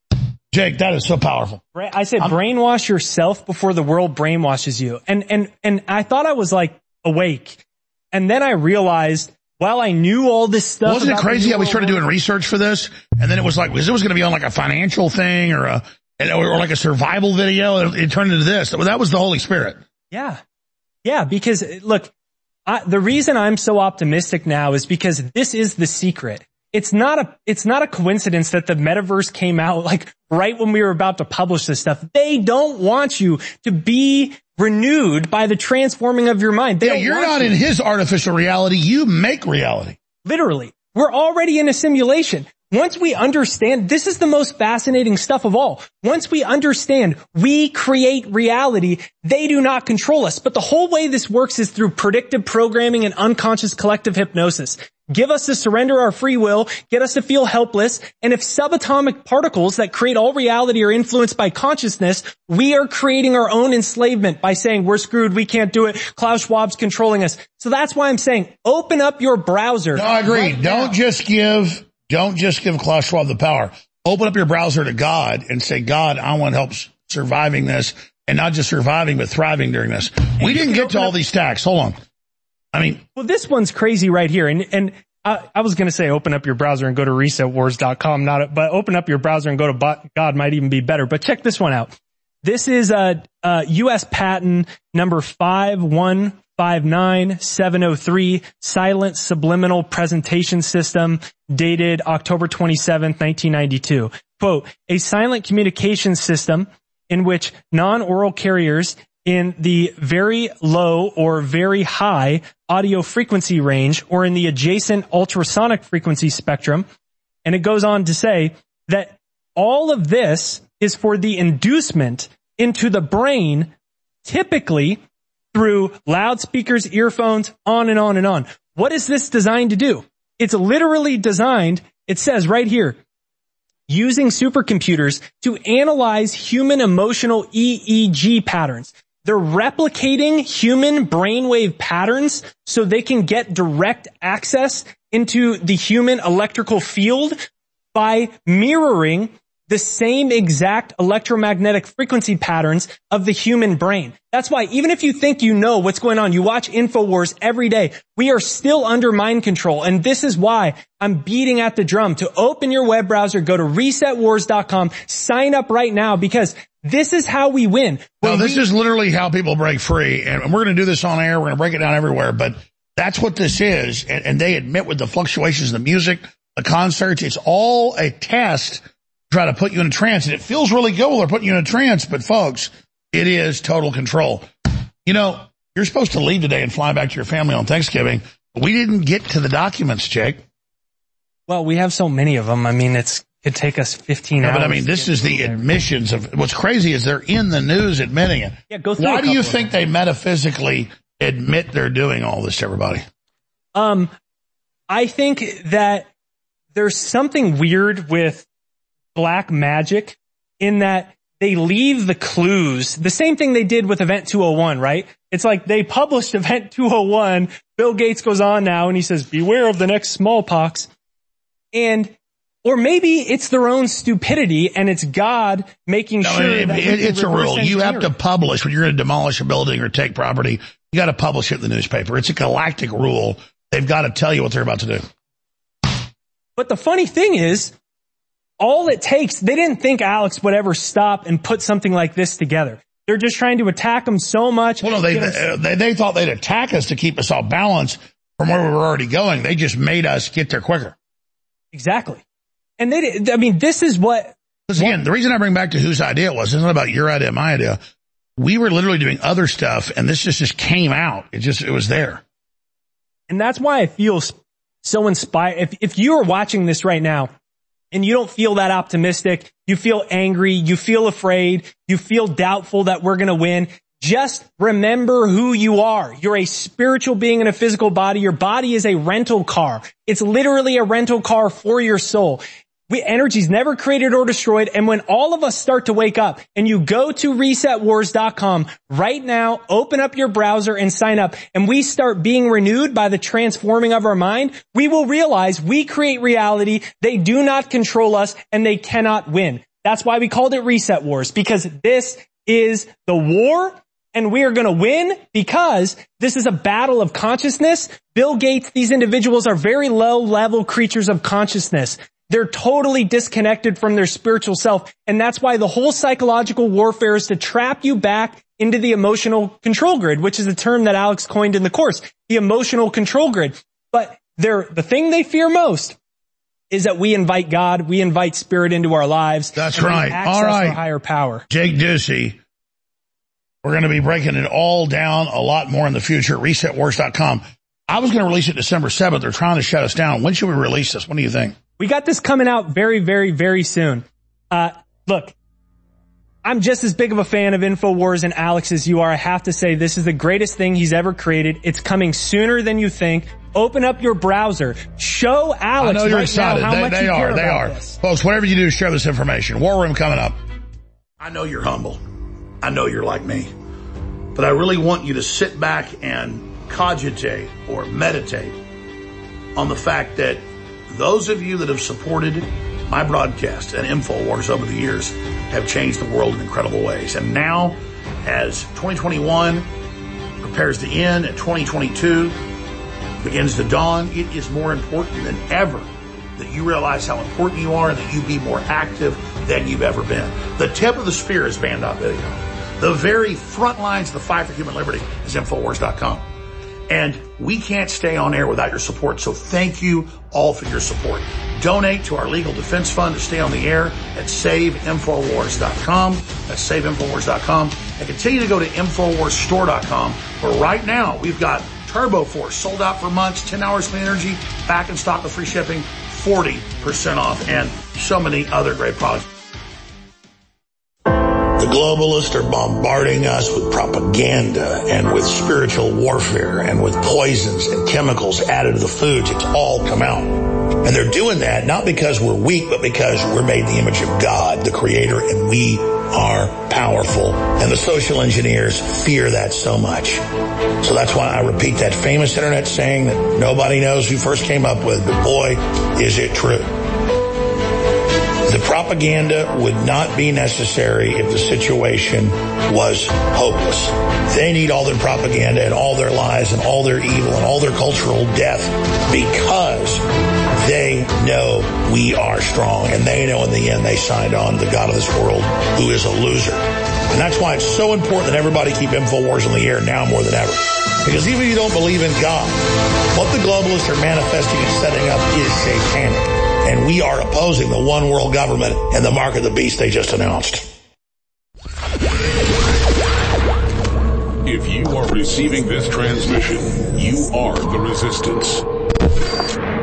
Jake, that is so powerful. I said brainwash yourself before the world brainwashes you. And, and, and I thought I was like awake. And then I realized... While I knew all this stuff, wasn't it crazy how we started doing research for this, and then it was like, because it was going to be on like a financial thing or a or like a survival video, it, it turned into this. That was the Holy Spirit. Yeah, yeah. Because look, I, the reason I'm so optimistic now is because this is the secret. It's not a it's not a coincidence that the metaverse came out like right when we were about to publish this stuff. They don't want you to be renewed by the transforming of your mind. They yeah, don't you're want not you. in his artificial reality. You make reality. Literally. We're already in a simulation. Once we understand, this is the most fascinating stuff of all. Once we understand we create reality, they do not control us. But the whole way this works is through predictive programming and unconscious collective hypnosis. Give us to surrender our free will, get us to feel helpless, and if subatomic particles that create all reality are influenced by consciousness, we are creating our own enslavement by saying we're screwed, we can't do it, Klaus Schwab's controlling us. So that's why I'm saying open up your browser. No, I agree. Right don't now. just give, don't just give Klaus Schwab the power. Open up your browser to God and say, God, I want help surviving this, and not just surviving, but thriving during this. We And didn't get to all these stacks. Hold on. I mean, well, this one's crazy right here. And, and I, I was going to say open up your browser and go to reset wars dot com, not, but open up your browser and go to God might even be better. But check this one out. This is a, a U S patent number five one five nine seven oh three, silent subliminal presentation system, dated October twenty-seventh, nineteen ninety-two. Quote, a silent communication system in which non-oral carriers in the very low or very high audio frequency range or in the adjacent ultrasonic frequency spectrum. And it goes on to say that all of this is for the inducement into the brain, typically through loudspeakers, earphones, on and on and on. What is this designed to do? It's literally designed, it says right here, using supercomputers to analyze human emotional E E G patterns. They're replicating human brainwave patterns so they can get direct access into the human electrical field by mirroring the same exact electromagnetic frequency patterns of the human brain. That's why even if you think you know what's going on, you watch InfoWars every day, we are still under mind control. And this is why I'm beating at the drum to open your web browser, go to reset wars dot com, sign up right now, because this is how we win. Well, this we, is literally how people break free. And we're going to do this on air. We're going to break it down everywhere. But that's what this is. And, and they admit with the fluctuations in the music, the concerts, it's all a test to try to put you in a trance. And it feels really good while they're putting you in a trance. But folks, it is total control. You know, you're supposed to leave today and fly back to your family on Thanksgiving. We didn't get to the documents, Jake. Well, we have so many of them. I mean, it's, it take us fifteen yeah, hours. But I mean, this is the admissions of, what's crazy is they're in the news admitting it. Yeah, go through Why a do you couple of think they metaphysically admit they're doing all this to everybody? Um, I think that there's something weird with black magic in that they leave the clues. The same thing they did with Event two oh one, right? It's like they published Event two oh one. Bill Gates goes on now and he says, beware of the next smallpox. And, or maybe it's their own stupidity and it's God making no, sure it, that it, it's a rule. You have to it. publish when you're going to demolish a building or take property. You got to publish it in the newspaper. It's a galactic rule. They've got to tell you what they're about to do. But the funny thing is, all it takes, they didn't think Alex would ever stop and put something like this together. They're just trying to attack him so much. Well, no, they, us, they, they thought they'd attack us to keep us off balance from where we were already going. They just made us get there quicker. Exactly. And they, I mean, this is what. Because again, the reason I bring back to whose idea it was, it's not about your idea, my idea. We were literally doing other stuff and this just, just came out. It just, it was there. And that's why I feel so inspired. If, if you are watching this right now and you don't feel that optimistic, you feel angry, you feel afraid, you feel doubtful that we're going to win, just remember who you are. You're a spiritual being in a physical body. Your body is a rental car. It's literally a rental car for your soul. We, energy's never created or destroyed. And when all of us start to wake up and you go to reset wars dot com right now, open up your browser and sign up, and we start being renewed by the transforming of our mind, we will realize we create reality. They do not control us and they cannot win. That's why we called it Reset Wars, because this is the war and we are going to win because this is a battle of consciousness. Bill Gates, these individuals are very low level creatures of consciousness. They're totally disconnected from their spiritual self. And that's why the whole psychological warfare is to trap you back into the emotional control grid, which is a term that Alex coined in the course, the emotional control grid. But they're, the thing they fear most is that we invite God, we invite spirit into our lives. That's right. All right. Higher power. Jake Ducey. We're going to be breaking it all down a lot more in the future at reset wars dot com. I was going to release it December seventh. They're trying to shut us down. When should we release this? What do you think? We got this coming out very, very, very soon. Uh, look, I'm just as big of a fan of InfoWars and Alex as you are. I have to say this is the greatest thing he's ever created. It's coming sooner than you think. Open up your browser. Show Alex I know you're right excited. now how they, much they you are. care They about are. this. Folks, whatever you do, share this information. War Room coming up. I know you're humble. I know you're like me. But I really want you to sit back and cogitate or meditate on the fact that those of you that have supported my broadcast and InfoWars over the years have changed the world in incredible ways. And now, as twenty twenty-one prepares to end and twenty twenty-two begins to dawn, it is more important than ever that you realize how important you are and that you be more active than you've ever been. The tip of the spear is Band dot video. The very front lines of the fight for human liberty is InfoWars dot com. And we can't stay on air without your support. So thank you all for your support. Donate to our legal defense fund to stay on the air at Save Infowars dot com. That's Save Infowars dot com. And continue to go to Infowars Store dot com, where right now we've got Turbo Force sold out for months, ten hours clean energy, back in stock with free shipping, forty percent off, and so many other great products. The globalists are bombarding us with propaganda and with spiritual warfare and with poisons and chemicals added to the foods. It's all come out. And they're doing that not because we're weak, but because we're made in the image of God, the Creator, and we are powerful. And the social engineers fear that so much. So that's why I repeat that famous internet saying that nobody knows who first came up with, but boy, is it true. The propaganda would not be necessary if the situation was hopeless. They need all their propaganda and all their lies and all their evil and all their cultural death because they know we are strong, and they know in the end they signed on to the God of this world, who is a loser. And that's why it's so important that everybody keep InfoWars on the air now more than ever. Because even if you don't believe in God, what the globalists are manifesting and setting up is satanic. And we are opposing the one world government and the mark of the beast they just announced. If you are receiving this transmission, you are the resistance.